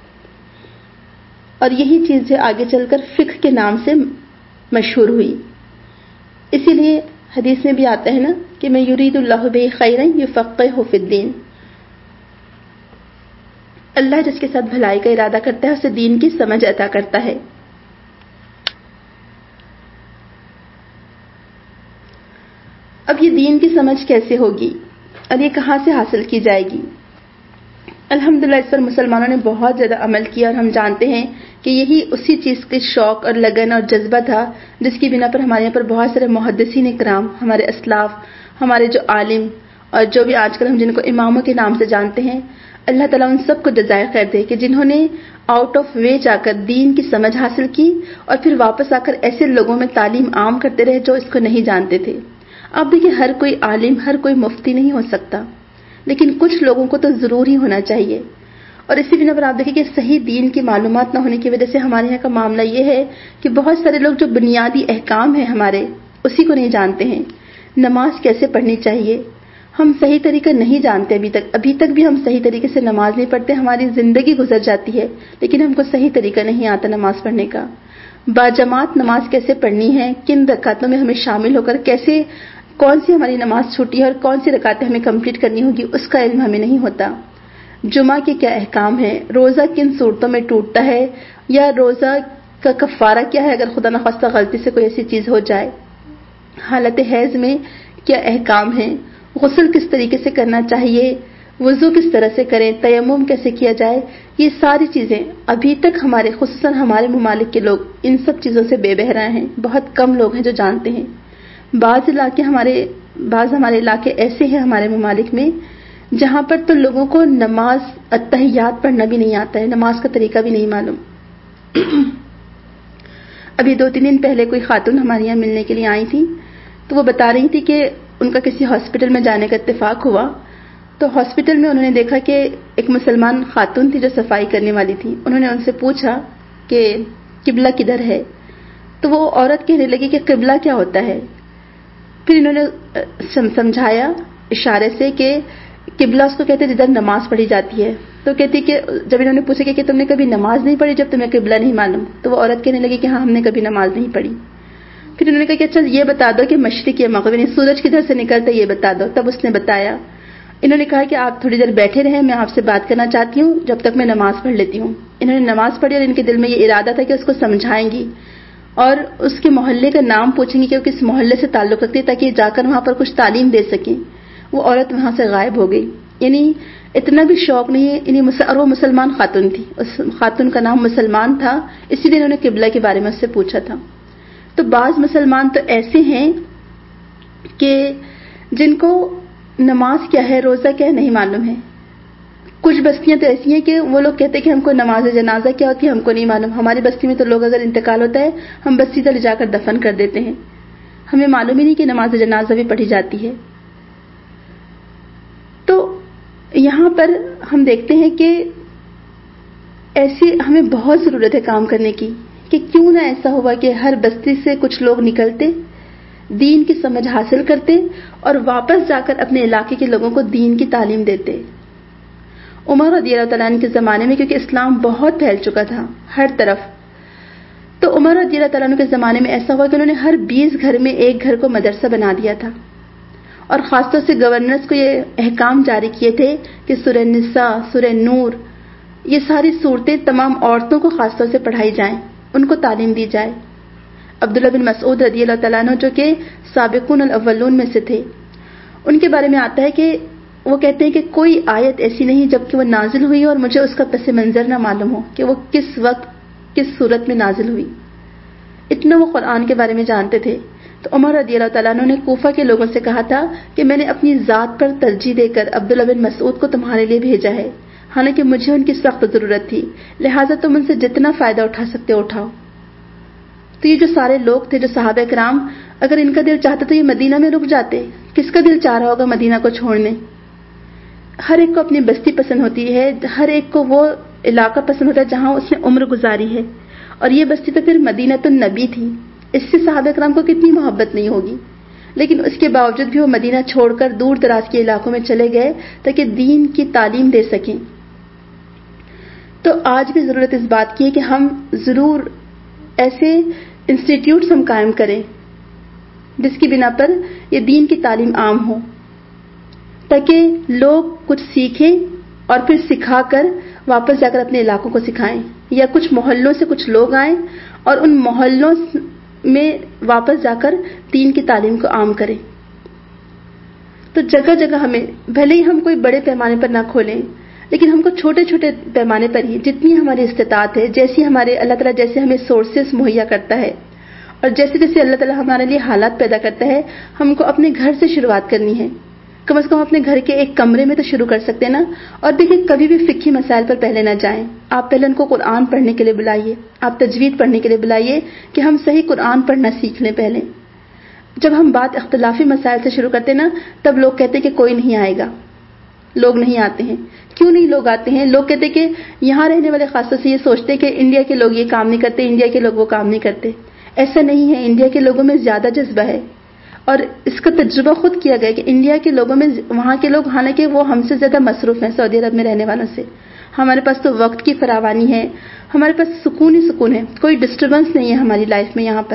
اور یہی چیز آگے چل کر فقہ کے نام سے مشہور ہوئی۔ اسی لیے حدیث میں بھی آتا ہے نا کہ میں یرید اللہ بہ خیرا یفقہہ فی الدین، اللہ جس کے ساتھ بھلائی کا ارادہ کرتا ہے اسے دین کی سمجھ عطا کرتا ہے۔ اب یہ دین کی سمجھ کیسے ہوگی اور یہ کہاں سے حاصل کی جائے گی؟ الحمدللہ اس پر مسلمانوں نے بہت زیادہ عمل کیا، اور ہم جانتے ہیں کہ یہی اسی چیز کے شوق اور لگن اور جذبہ تھا جس کی بنا پر ہمارے یہاں پر بہت سارے محدثین کرام، ہمارے اسلاف، ہمارے جو عالم اور جو بھی آج کل ہم جن کو اماموں کے نام سے جانتے ہیں، اللہ تعالیٰ ان سب کو جزائے خیر دے کہ جنہوں نے آؤٹ آف وے جا کر دین کی سمجھ حاصل کی اور پھر واپس آ کر ایسے لوگوں میں تعلیم عام کرتے رہے جو اس کو نہیں جانتے تھے۔ اب دیکھیں ہر کوئی عالم، ہر کوئی مفتی نہیں ہو سکتا، لیکن کچھ لوگوں کو تو ضرور ہی ہونا چاہیے۔ اور اسی بنا پر آپ دیکھیں کہ صحیح دین کی معلومات نہ ہونے کی وجہ سے ہمارے یہاں کا معاملہ یہ ہے کہ بہت سارے لوگ جو بنیادی احکام ہیں ہمارے اسی کو نہیں جانتے ہیں۔ نماز کیسے پڑھنی چاہیے ہم صحیح طریقہ نہیں جانتے، ابھی تک بھی ہم صحیح طریقے سے نماز نہیں پڑھتے، ہماری زندگی گزر جاتی ہے لیکن ہم کو صحیح طریقہ نہیں آتا نماز پڑھنے کا۔ باجماعت نماز کیسے پڑھنی ہے، کن رکعتوں میں ہمیں شامل ہو کر کیسے، کون سی ہماری نماز چھوٹی ہے اور کون سی رکعتیں ہمیں کمپلیٹ کرنی ہوگی، اس کا علم ہمیں نہیں ہوتا۔ جمعہ کے کیا احکام ہے، روزہ کن صورتوں میں ٹوٹتا ہے، یا روزہ کا کفارہ کیا ہے اگر خدا نخواستہ غلطی سے کوئی ایسی چیز ہو جائے، حالت حیض میں کیا احکام ہیں، غسل کس طریقے سے کرنا چاہیے، وضو کس طرح سے کریں، تیمم کیسے کیا جائے، یہ ساری چیزیں ابھی تک ہمارے خصوصاً ہمارے ممالک کے لوگ ان سب چیزوں سے بے بہرا ہیں، بہت کم لوگ ہیں جو جانتے ہیں۔ بعض ہمارے علاقے ایسے ہیں ہمارے ممالک میں جہاں پر تو لوگوں کو نماز التحیات پڑھنا بھی نہیں آتا ہے، نماز کا طریقہ بھی نہیں معلوم۔ ابھی 2-3 دن پہلے کوئی خاتون ہمارے یہاں ملنے کے لیے آئی تھی، تو وہ بتا رہی تھی کہ ان کا کسی ہاسپٹل میں جانے کا اتفاق ہوا، تو ہاسپٹل میں انہوں نے دیکھا کہ ایک مسلمان خاتون تھی جو صفائی کرنے والی تھی۔ انہوں نے ان سے پوچھا کہ قبلہ کدھر ہے، تو وہ عورت کہنے لگی کہ قبلہ کیا ہوتا ہے۔ پھر انہوں نے سمجھایا اشارے سے کہ قبلہ اس کو کہتے ہیں جدھر نماز پڑھی جاتی ہے۔ تو کہتی کہ جب انہوں نے پوچھا کہ تم نے کبھی نماز نہیں پڑھی جب تمہیں قبلہ نہیں معلوم، تو وہ عورت کہنے لگی کہ ہاں ہم نے کبھی نماز نہیں پڑھی۔ پھر انہوں نے کہا کہ اچھا یہ بتا دو کہ مشرق یا مغرب یعنی سورج کدھر سے نکلتا ہے یہ بتا دو۔ تب اس نے بتایا۔ انہوں نے کہا کہ آپ تھوڑی دیر بیٹھے رہیں، میں آپ سے بات کرنا چاہتی ہوں جب تک میں نماز پڑھ لیتی ہوں۔ انہوں نے نماز پڑھی اور ان کے دل میں یہ ارادہ تھا کہ اس کو سمجھائیں گی اور اس کے محلے کا نام پوچھیں گی کہ وہ کس محلے سے تعلق رکھتی ہے تاکہ جا کر وہاں پر کچھ تعلیم دے سکیں۔ وہ عورت وہاں سے غائب ہو گئی، یعنی اتنا بھی شوق نہیں ہے، اور وہ مسلمان خاتون تھی، اس خاتون کا نام مسلمان تھا، اسی لیے انہوں نے قبلہ کے بارے میں اس سے پوچھا تھا۔ تو بعض مسلمان تو ایسے ہیں کہ جن کو نماز کیا ہے، روزہ کیا ہے نہیں معلوم ہے، کچھ بستیاں تو ایسی ہیں کہ وہ لوگ کہتے ہیں کہ ہم کو نماز جنازہ کیا ہوتی ہے ہم کو نہیں معلوم. ہماری بستی میں تو لوگ اگر انتقال ہوتا ہے ہم بستی تلے جا کر دفن کر دیتے ہیں, ہمیں معلوم ہی نہیں کہ نماز جنازہ بھی پڑھی جاتی ہے. تو یہاں پر ہم دیکھتے ہیں کہ ایسی ہمیں بہت ضرورت ہے کام کرنے کی, کہ کیوں نہ ایسا ہوا کہ ہر بستی سے کچھ لوگ نکلتے, دین کی سمجھ حاصل کرتے اور واپس جا کر اپنے علاقے کے لوگوں کو دین کی تعلیم دیتے. عمر رضی اللہ تعالیٰ عنہ کے زمانے میں, کیونکہ اسلام بہت پھیل چکا تھا ہر طرف, تو عمر رضی اللہ تعالیٰ عنہ کے زمانے میں ایسا ہوا کہ انہوں نے ہر 20 گھر میں ایک گھر کو مدرسہ بنا دیا تھا, اور خاص طور سے گورنرز کو یہ احکام جاری کیے تھے کہ سورہ نساء, سورہ نور, یہ ساری صورتیں تمام عورتوں کو خاص طور سے پڑھائی جائیں, ان کو تعلیم دی جائے. عبداللہ بن مسعود رضی اللہ تعالیٰ عنہ جو کہ سابقون الاولون میں سے تھے, ان کے بارے میں آتا ہے کہ وہ کہتے ہیں کہ کوئی آیت ایسی نہیں جبکہ وہ نازل ہوئی اور مجھے اس کا پس منظر نہ معلوم ہو کہ وہ کس وقت کس صورت میں نازل ہوئی. اتنا وہ قرآن کے بارے میں جانتے تھے. تو عمر رضی اللہ تعالیٰ عنہ نے کوفہ کے لوگوں سے کہا تھا کہ میں نے اپنی ذات پر ترجیح دے کر عبداللہ بن مسعود کو تمہارے لیے بھیجا ہے, حالانکہ مجھے ان کی سخت ضرورت تھی, لہٰذا تم ان سے جتنا فائدہ اٹھا سکتے اٹھاؤ. تو یہ جو سارے لوگ تھے, جو صحابہ کرام, اگر ان کا دل چاہتا تو یہ مدینہ میں رک جاتے. کس کا دل چاہ رہا ہوگا مدینہ کو چھوڑنے؟ ہر ایک کو اپنی بستی پسند ہوتی ہے, ہر ایک کو وہ علاقہ پسند ہوتا ہے جہاں اس نے عمر گزاری ہے, اور یہ بستی تو پھر مدینہ النبی تھی. اس سے صحابہ کرام کو کتنی محبت نہیں ہوگی, لیکن اس کے باوجود بھی وہ مدینہ چھوڑ کر دور دراز کے علاقوں میں چلے گئے تاکہ دین کی تعلیم دے سکیں. تو آج بھی ضرورت اس بات کی ہے کہ ہم ضرور ایسے انسٹیٹیوٹس ہم قائم کریں جس کی بنا پر یہ دین کی تعلیم عام ہو, تاکہ لوگ کچھ سیکھیں اور پھر سکھا کر واپس جا کر اپنے علاقوں کو سکھائیں, یا کچھ محلوں سے کچھ لوگ آئیں اور ان محلوں میں واپس جا کر دین کی تعلیم کو عام کریں. تو جگہ جگہ ہمیں, بھلے ہی ہم کوئی بڑے پیمانے پر نہ کھولیں, لیکن ہم کو چھوٹے چھوٹے پیمانے پر ہی جتنی ہماری استطاعت ہے, جیسی ہمارے اللہ تعالیٰ جیسے ہمیں سورسز مہیا کرتا ہے اور جیسے جیسے اللہ تعالیٰ ہمارے لیے حالات پیدا کرتا ہے, ہم کو اپنے گھر سے شروعات کرنی ہے. کم از کم اپنے گھر کے ایک کمرے میں تو شروع کر سکتے ہیں نا. اور دیکھیں, کبھی بھی فقہی مسائل پر پہلے نہ جائیں. آپ پہلے ان کو قرآن پڑھنے کے لیے بلائیے, آپ تجوید پڑھنے کے لیے بلائیے کہ ہم صحیح قرآن پڑھنا سیکھ لیں پہلے. جب ہم بات اختلافی مسائل سے شروع کرتے ہیں نا, تب لوگ کہتے ہیں کہ کوئی نہیں آئے گا, لوگ نہیں آتے ہیں. کیوں نہیں لوگ آتے ہیں؟ لوگ کہتے ہیں کہ یہاں رہنے والے خاص طور سے یہ سوچتے ہیں کہ انڈیا کے لوگ یہ کام نہیں کرتے, انڈیا کے لوگ وہ کام نہیں کرتے. ایسا نہیں ہے, انڈیا کے لوگوں میں زیادہ جذبہ ہے, اور اس کا تجربہ خود کیا گیا کہ انڈیا کے لوگوں میں, وہاں کے لوگ حالانکہ وہ ہم سے زیادہ مصروف ہیں سعودی عرب میں رہنے والوں سے. ہمارے پاس تو وقت کی فراوانی ہے, ہمارے پاس سکون ہی سکون ہے, کوئی ڈسٹربنس نہیں ہے ہماری لائف میں. یہاں پر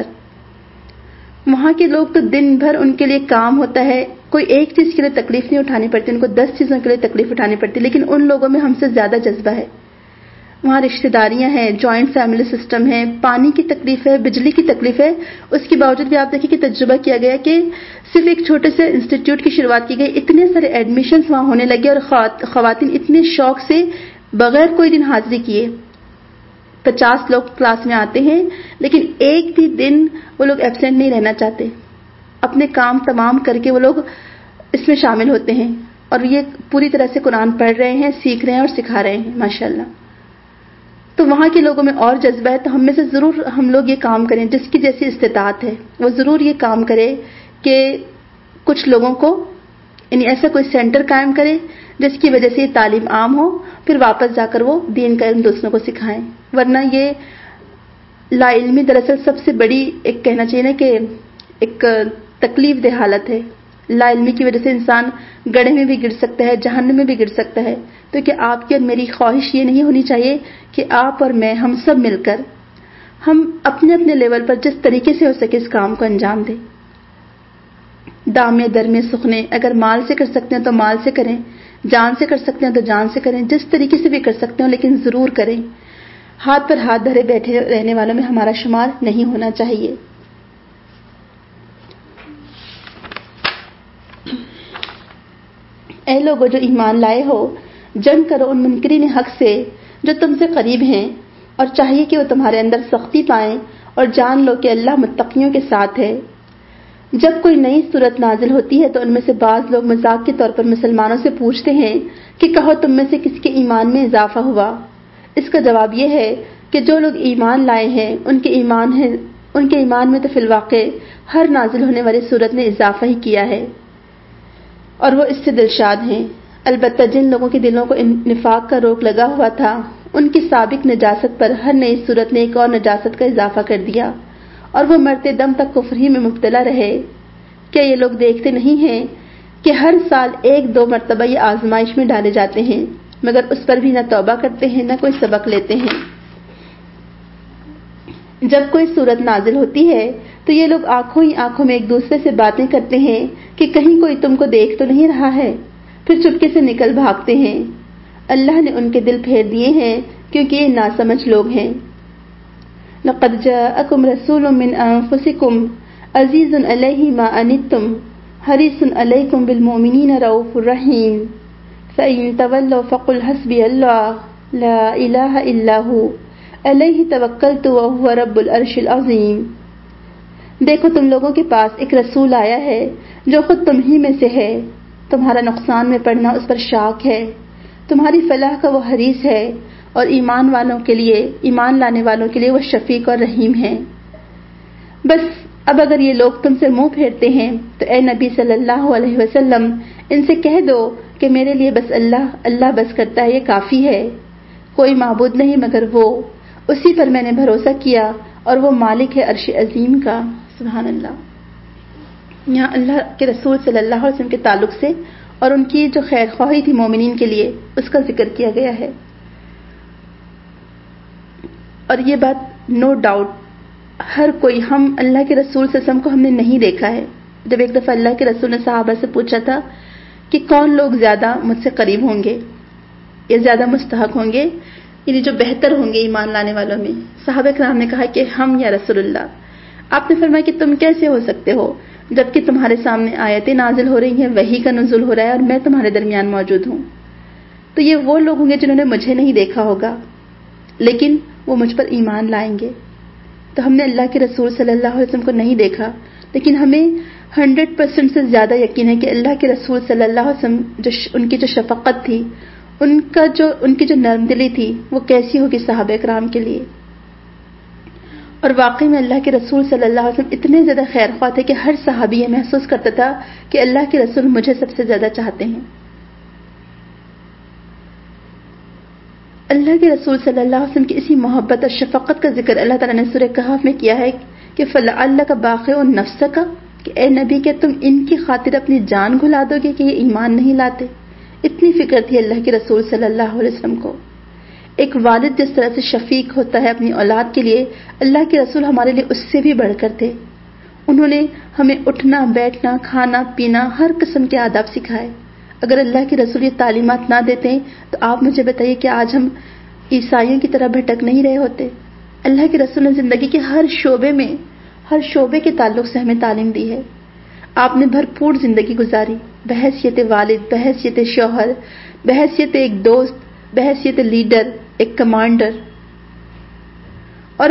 وہاں کے لوگ تو دن بھر ان کے لیے کام ہوتا ہے, کوئی ایک چیز کے لیے تکلیف نہیں اٹھانی پڑتی, ان کو 10 چیزوں کے لیے تکلیف اٹھانی پڑتی, لیکن ان لوگوں میں ہم سے زیادہ جذبہ ہے. وہاں رشتہ داریاں ہیں, جوائنٹ فیملی سسٹم ہے, پانی کی تکلیف ہے, بجلی کی تکلیف ہے. اس کے باوجود بھی آپ دیکھیں کہ تجربہ کیا گیا کہ صرف ایک چھوٹے سے انسٹیٹیوٹ کی شروعات کی گئی, اتنے سارے ایڈمیشنز وہاں ہونے لگے, اور خواتین اتنے شوق سے بغیر کوئی دن حاضری کیے, 50 لوگ کلاس میں آتے ہیں, لیکن ایک بھی دن وہ لوگ ایبسینٹ نہیں رہنا چاہتے. اپنے کام تمام کر کے وہ لوگ اس میں شامل ہوتے ہیں, اور یہ پوری طرح سے قرآن پڑھ رہے ہیں, سیکھ رہے ہیں اور سکھا رہے ہیں ماشاءاللہ. تو وہاں کے لوگوں میں اور جذبہ ہے. تو ہم میں سے ضرور ہم لوگ یہ کام کریں, جس کی جیسی استطاعت ہے وہ ضرور یہ کام کرے کہ کچھ لوگوں کو, یعنی ایسا کوئی سینٹر قائم کرے جس کی وجہ سے یہ تعلیم عام ہو, پھر واپس جا کر وہ دین کا علم دوسروں کو سکھائیں. ورنہ یہ لا علمی دراصل سب سے بڑی ایک کہنا چاہیے نا کہ ایک تکلیف دہ حالت ہے. لا علمی کی وجہ سے انسان گڑھے میں بھی گر سکتا ہے, جہنم میں بھی گر سکتا ہے. تو کہ آپ کی اور میری خواہش یہ نہیں ہونی چاہیے کہ آپ اور میں, ہم سب مل کر ہم اپنے اپنے لیول پر جس طریقے سے ہو سکے اس کام کو انجام دیں. دامے درمے سخنے, اگر مال سے کر سکتے ہیں تو مال سے کریں, جان سے کر سکتے ہیں تو جان سے کریں, جس طریقے سے بھی کر سکتے ہیں, لیکن ضرور کریں. ہاتھ پر ہاتھ دھرے بیٹھے رہنے والوں میں ہمارا شمار نہیں ہونا چاہیے. اے لوگو جو ایمان لائے ہو, جنگ کرو ان منکرین حق سے جو تم سے قریب ہیں, اور چاہیے کہ وہ تمہارے اندر سختی پائیں, اور جان لو کہ اللہ متقیوں کے ساتھ ہے. جب کوئی نئی صورت نازل ہوتی ہے تو ان میں سے بعض لوگ مذاق کے طور پر مسلمانوں سے پوچھتے ہیں کہ کہو تم میں سے کس کے ایمان میں اضافہ ہوا؟ اس کا جواب یہ ہے کہ جو لوگ ایمان لائے ہیں ان کے ایمان میں تو فی الواقع ہر نازل ہونے والی صورت نے اضافہ ہی کیا ہے اور وہ اس سے دلشاد ہیں۔ البتہ جن لوگوں کے دلوں کو نفاق کا روک لگا ہوا تھا ان کی سابق نجاست پر ہر نئی صورت نے ایک اور نجاست کا اضافہ کر دیا اور وہ مرتے دم تک کفر ہی میں مبتلا رہے۔ کیا یہ لوگ دیکھتے نہیں ہیں کہ ہر سال 1-2 مرتبہ یہ آزمائش میں ڈالے جاتے ہیں مگر اس پر بھی نہ توبہ کرتے ہیں نہ کوئی سبق لیتے ہیں۔ جب کوئی صورت نازل ہوتی ہے تو یہ لوگ آنکھوں ہی آنکھوں میں ایک دوسرے سے باتیں کرتے ہیں کہ کہیں کوئی تم کو دیکھ تو نہیں رہا ہے، پھر چپکے سے نکل بھاگتے ہیں۔ اللہ نے ان کے دل پھیر دیے ہیں کیونکہ یہ ناسمجھ لوگ ہیں۔ لقد جاءکم رسول من انفسکم عزیز علیہ ما عنتم حریص علیکم بالمؤمنین رؤوف رحیم فإن تولوا فقل حسبی اللہ لا الہ الا ہو علیہ توکلت وہو رب العرش العظیم۔ دیکھو تم لوگوں کے پاس ایک رسول آیا ہے جو خود تم ہی میں سے ہے، تمہارا نقصان میں پڑنا اس پر شاک ہے، تمہاری فلاح کا وہ حریص ہے اور ایمان لانے والوں کے لیے وہ شفیق اور رحیم ہے۔ بس اب اگر یہ لوگ تم سے منہ پھیرتے ہیں تو اے نبی صلی اللہ علیہ وسلم ان سے کہہ دو کہ میرے لیے بس اللہ بس کرتا ہے، یہ کافی ہے، کوئی معبود نہیں مگر وہ، اسی پر میں نے بھروسہ کیا اور وہ مالک ہے عرش عظیم کا۔ سبحان اللہ۔ یہاں اللہ کے رسول صلی اللہ علیہ وسلم کے تعلق سے اور ان کی جو خیر خواہی تھی مومنین کے لیے اس کا ذکر کیا گیا ہے، اور یہ بات نو ڈاؤٹ ہر کوئی، ہم اللہ کے رسول صلی اللہ علیہ وسلم کو ہم نے نہیں دیکھا ہے۔ جب ایک دفعہ اللہ کے رسول نے صحابہ سے پوچھا تھا کہ کون لوگ زیادہ مجھ سے قریب ہوں گے یا زیادہ مستحق ہوں گے، یعنی جو بہتر ہوں گے ایمان لانے والوں میں، صحابہ کرام نے کہا کہ ہم یا رسول اللہ۔ آپ نے فرمایا کہ تم کیسے ہو سکتے ہو جبکہ تمہارے سامنے آیتیں نازل ہو رہی ہیں، وحی کا نزول ہو رہا ہے اور میں تمہارے درمیان موجود ہوں۔ تو یہ وہ لوگ ہوں گے جنہوں نے مجھے نہیں دیکھا ہوگا لیکن وہ مجھ پر ایمان لائیں گے۔ تو ہم نے اللہ کے رسول صلی اللہ علیہ وسلم کو نہیں دیکھا لیکن ہمیں 100% سے زیادہ یقین ہے کہ اللہ کے رسول صلی اللہ علیہ وسلم ان کی جو شفقت تھی، ان کی جو نرم دلی تھی وہ کیسی ہوگی صحابہ کرام کے لیے۔ اور واقعی میں اللہ کے رسول صلی اللہ علیہ وسلم اتنے زیادہ خیر خواہ تھے کہ ہر صحابی یہ محسوس کرتا تھا کہ اللہ کے رسول مجھے سب سے زیادہ چاہتے ہیں۔ اللہ کے رسول صلی اللہ علیہ وسلم کی اسی محبت اور شفقت کا ذکر اللہ تعالیٰ نے سورہ کہف میں کیا ہے کہ فَلَعَلَّكَ بَاخِعٌ نَفْسَكَ، کہ اے نبی کہ تم ان کی خاطر اپنی جان گھلا دو گے کہ یہ ایمان نہیں لاتے۔ اتنی فکر تھی اللہ کے رسول صلی اللہ علیہ وسلم کو۔ ایک والد جس طرح سے شفیق ہوتا ہے اپنی اولاد کے لیے، اللہ کے رسول ہمارے لیے اس سے بھی بڑھ کر تھے۔ انہوں نے ہمیں اٹھنا بیٹھنا کھانا پینا ہر قسم کے آداب سکھائے۔ اگر اللہ کے رسول یہ تعلیمات نہ دیتے تو آپ مجھے بتائیے کہ آج ہم عیسائیوں کی طرح بھٹک نہیں رہے ہوتے۔ اللہ کے رسول نے زندگی کے ہر شعبے کے تعلق سے ہمیں تعلیم دی ہے۔ آپ نے بھرپور زندگی گزاری، بحیثیت والد، بحیثیت شوہر، بحیثیت ایک دوست، بحیثیت لیڈر، ایک کمانڈر، اور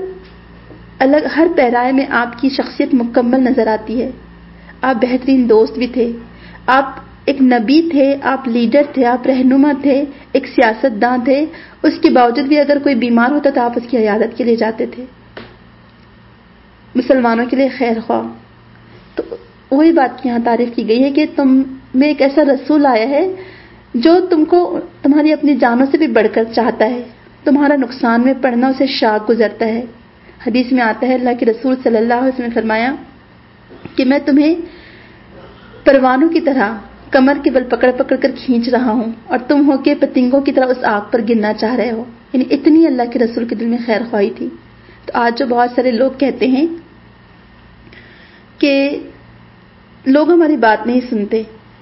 ہر پیرائے میں آپ کی شخصیت مکمل نظر آتی ہے۔ آپ بہترین دوست بھی تھے، آپ ایک نبی تھے، آپ لیڈر تھے، آپ رہنما تھے، ایک سیاست داں تھے۔ اس کے باوجود بھی اگر کوئی بیمار ہوتا تو آپ اس کی عیادت کے لیے جاتے تھے، مسلمانوں کے لیے خیر خواہ۔ تو وہی بات یہاں تعریف کی گئی ہے کہ تم میں ایک ایسا رسول آیا ہے جو تم کو تمہاری اپنی جانوں سے بھی بڑھ کر چاہتا ہے، تمہارا نقصان میں پڑنا اسے شاک گزرتا ہے۔ حدیث میں آتا ہے اللہ کے رسول صلی اللہ علیہ وسلم نے فرمایا کہ میں تمہیں پروانوں کی طرح کمر کے بل پکڑ پکڑ کر کھینچ رہا ہوں اور تم ہو کے پتنگوں کی طرح اس آگ پر گرنا چاہ رہے ہو۔ یعنی اتنی اللہ کے رسول کے دل میں خیر خواہی تھی۔ تو آج جو بہت سارے لوگ کہتے ہیں کہ لوگ ہماری بات نہیں سنتے،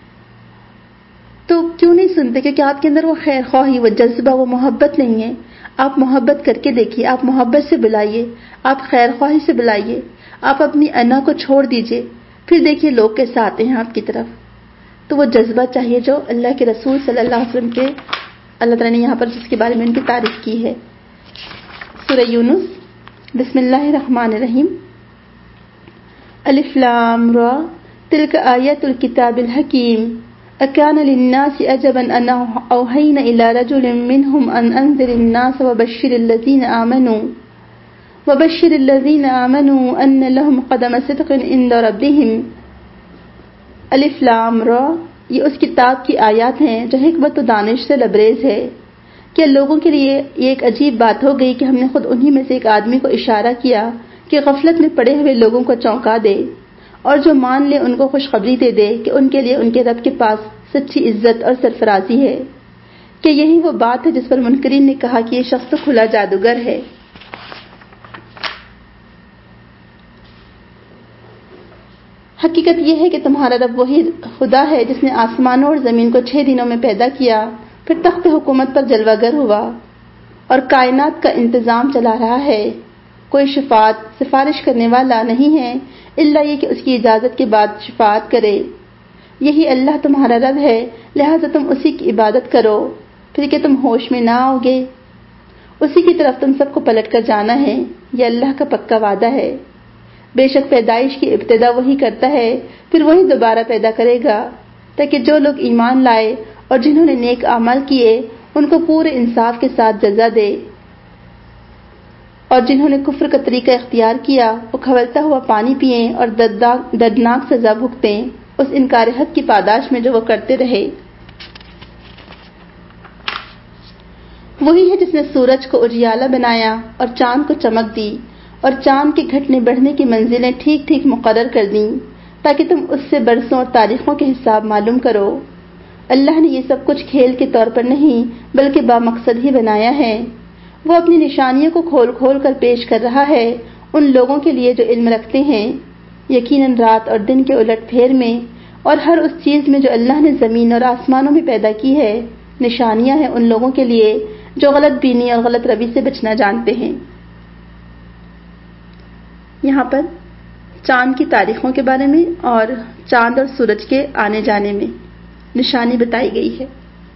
تو کیوں نہیں سنتے؟ کیونکہ آپ کے اندر وہ خیر خواہی، وہ جذبہ، وہ محبت نہیں ہے۔ آپ محبت کر کے دیکھیے، آپ محبت سے بلائیے، آپ خیر خواہی سے بلائیے، آپ اپنی انا کو چھوڑ دیجئے، پھر دیکھیے لوگ کیسے آتے ہیں آپ کی طرف۔ تو وہ جذبہ چاہیے جو اللہ کے رسول صلی اللہ علیہ وسلم کے اللہ تعالیٰ نے یہاں پر جس کے بارے میں ان کی تعریف کی ہے۔ سورہ یونس، بسم اللہ الرحمن الرحیم۔ الف لام را تلک آیات الکتاب الحکیم أكان للناس عجبا أن أوحينا إلى رجل منهم أن أنذر الناس وبشر الذين آمنوا أن لهم قدم صدق عند ربهم. الف لام را، یہ اس کتاب کی آیات ہیں جو حکمت و دانش سے لبریز ہے. کیا لوگوں کے لیے یہ ایک عجیب بات ہو گئی کہ ہم نے خود انہی میں سے ایک آدمی کو اشارہ کیا کہ غفلت میں پڑے ہوئے لوگوں کو چونکا دے، اور جو مان لے ان کو خوشخبری دے دے کہ ان کے لیے ان کے رب کے پاس سچی عزت اور سرفرازی ہے. کہ یہی وہ بات ہے جس پر منکرین نے کہا کہ یہ شخص تو کھلا جادوگر ہے. حقیقت یہ ہے کہ تمہارا رب وہی خدا ہے جس نے آسمانوں اور زمین کو 6 دنوں میں پیدا کیا، پھر تخت حکومت پر جلوہ گر ہوا اور کائنات کا انتظام چلا رہا ہے. کوئی سفارش کرنے والا نہیں ہے الا یہ کہ اس کی اجازت کے بعد شفاعت کرے. یہی اللہ تمہارا رب ہے، لہذا تم اسی کی عبادت کرو. پھر کہ تم ہوش میں نہ آؤگے، اسی کی طرف تم سب کو پلٹ کر جانا ہے. یہ اللہ کا پکا وعدہ ہے. بے شک پیدائش کی ابتدا وہی کرتا ہے، پھر وہی دوبارہ پیدا کرے گا، تاکہ جو لوگ ایمان لائے اور جنہوں نے نیک اعمال کیے ان کو پورے انصاف کے ساتھ جزا دے، اور جنہوں نے کفر کا طریقہ اختیار کیا وہ کھولتا ہوا پانی پئیں اور دردناک سزا بھگتیں اس انکار حق کی پاداش میں جو وہ کرتے رہے. وہی ہے جس نے سورج کو اجیالہ بنایا اور چاند کو چمک دی اور چاند کے گھٹنے بڑھنے کی منزلیں ٹھیک ٹھیک مقرر کر دیں تاکہ تم اس سے برسوں اور تاریخوں کے حساب معلوم کرو. اللہ نے یہ سب کچھ کھیل کے طور پر نہیں بلکہ بامقصد ہی بنایا ہے. وہ اپنی نشانیوں کو کھول کھول کر پیش کر رہا ہے ان لوگوں کے لیے جو علم رکھتے ہیں. یقیناً رات اور دن کے الٹ پھیر میں اور ہر اس چیز میں جو اللہ نے زمین اور آسمانوں میں پیدا کی ہے نشانیاں ہیں ان لوگوں کے لیے جو غلط بینی اور غلط روی سے بچنا جانتے ہیں. یہاں پر چاند کی تاریخوں کے بارے میں اور چاند اور سورج کے آنے جانے میں نشانی بتائی گئی ہے.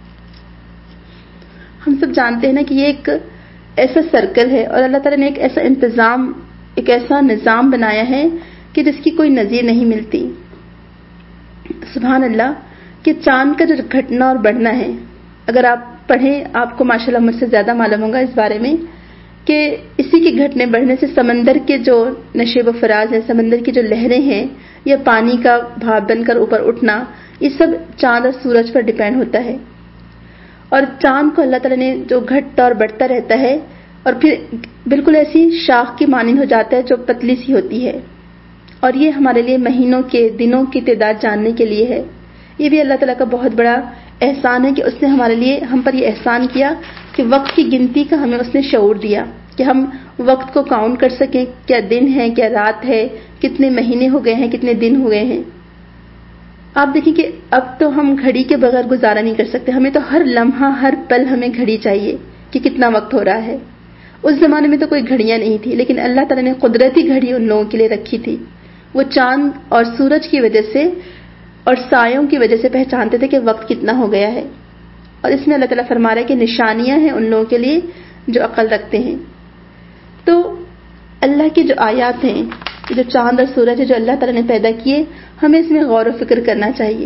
ہم سب جانتے ہیں نا کہ یہ ایک ایسا سرکل ہے اور اللہ تعالیٰ نے ایک ایسا نظام بنایا ہے کہ جس کی کوئی نظیر نہیں ملتی. سبحان اللہ کہ چاند کا جو گھٹنا اور بڑھنا ہے، اگر آپ پڑھیں آپ کو ماشاءاللہ مجھ سے زیادہ معلوم ہوگا اس بارے میں کہ اسی کے گھٹنے بڑھنے سے سمندر کے جو نشیب و فراز ہیں، سمندر کی جو لہریں ہیں یا پانی کا بھاپ بن کر اوپر اٹھنا، یہ سب چاند اور سورج پر ڈیپینڈ ہوتا ہے. اور چاند کو اللہ تعالیٰ نے جو گھٹتا اور بڑھتا رہتا ہے اور پھر بالکل ایسی شاخ کی مانند ہو جاتا ہے جو پتلی سی ہوتی ہے، اور یہ ہمارے لیے مہینوں کے دنوں کی تعداد جاننے کے لیے ہے. یہ بھی اللہ تعالیٰ کا بہت بڑا احسان ہے کہ اس نے ہمارے لیے ہم پر یہ احسان کیا کہ وقت کی گنتی کا ہمیں اس نے شعور دیا کہ ہم وقت کو کاؤنٹ کر سکیں، کیا دن ہے کیا رات ہے، کتنے مہینے ہو گئے ہیں کتنے دن ہو گئے ہیں. آپ دیکھیں کہ اب تو ہم گھڑی کے بغیر گزارا نہیں کر سکتے، ہمیں تو ہر لمحہ ہر پل ہمیں گھڑی چاہیے کہ کتنا وقت ہو رہا ہے. اس زمانے میں تو کوئی گھڑیاں نہیں تھی، لیکن اللہ تعالیٰ نے قدرتی گھڑی ان لوگوں کے لیے رکھی تھی. وہ چاند اور سورج کی وجہ سے اور سایوں کی وجہ سے پہچانتے تھے کہ وقت کتنا ہو گیا ہے. اور اس میں اللہ تعالیٰ فرما رہا ہے کہ نشانیاں ہیں ان لوگوں کے لیے جو عقل رکھتے ہیں. تو اللہ کی جو آیات ہیں، جو چاند اور سورج ہے جو اللہ تعالیٰ نے پیدا کیے، ہمیں اس میں غور و فکر کرنا چاہیے.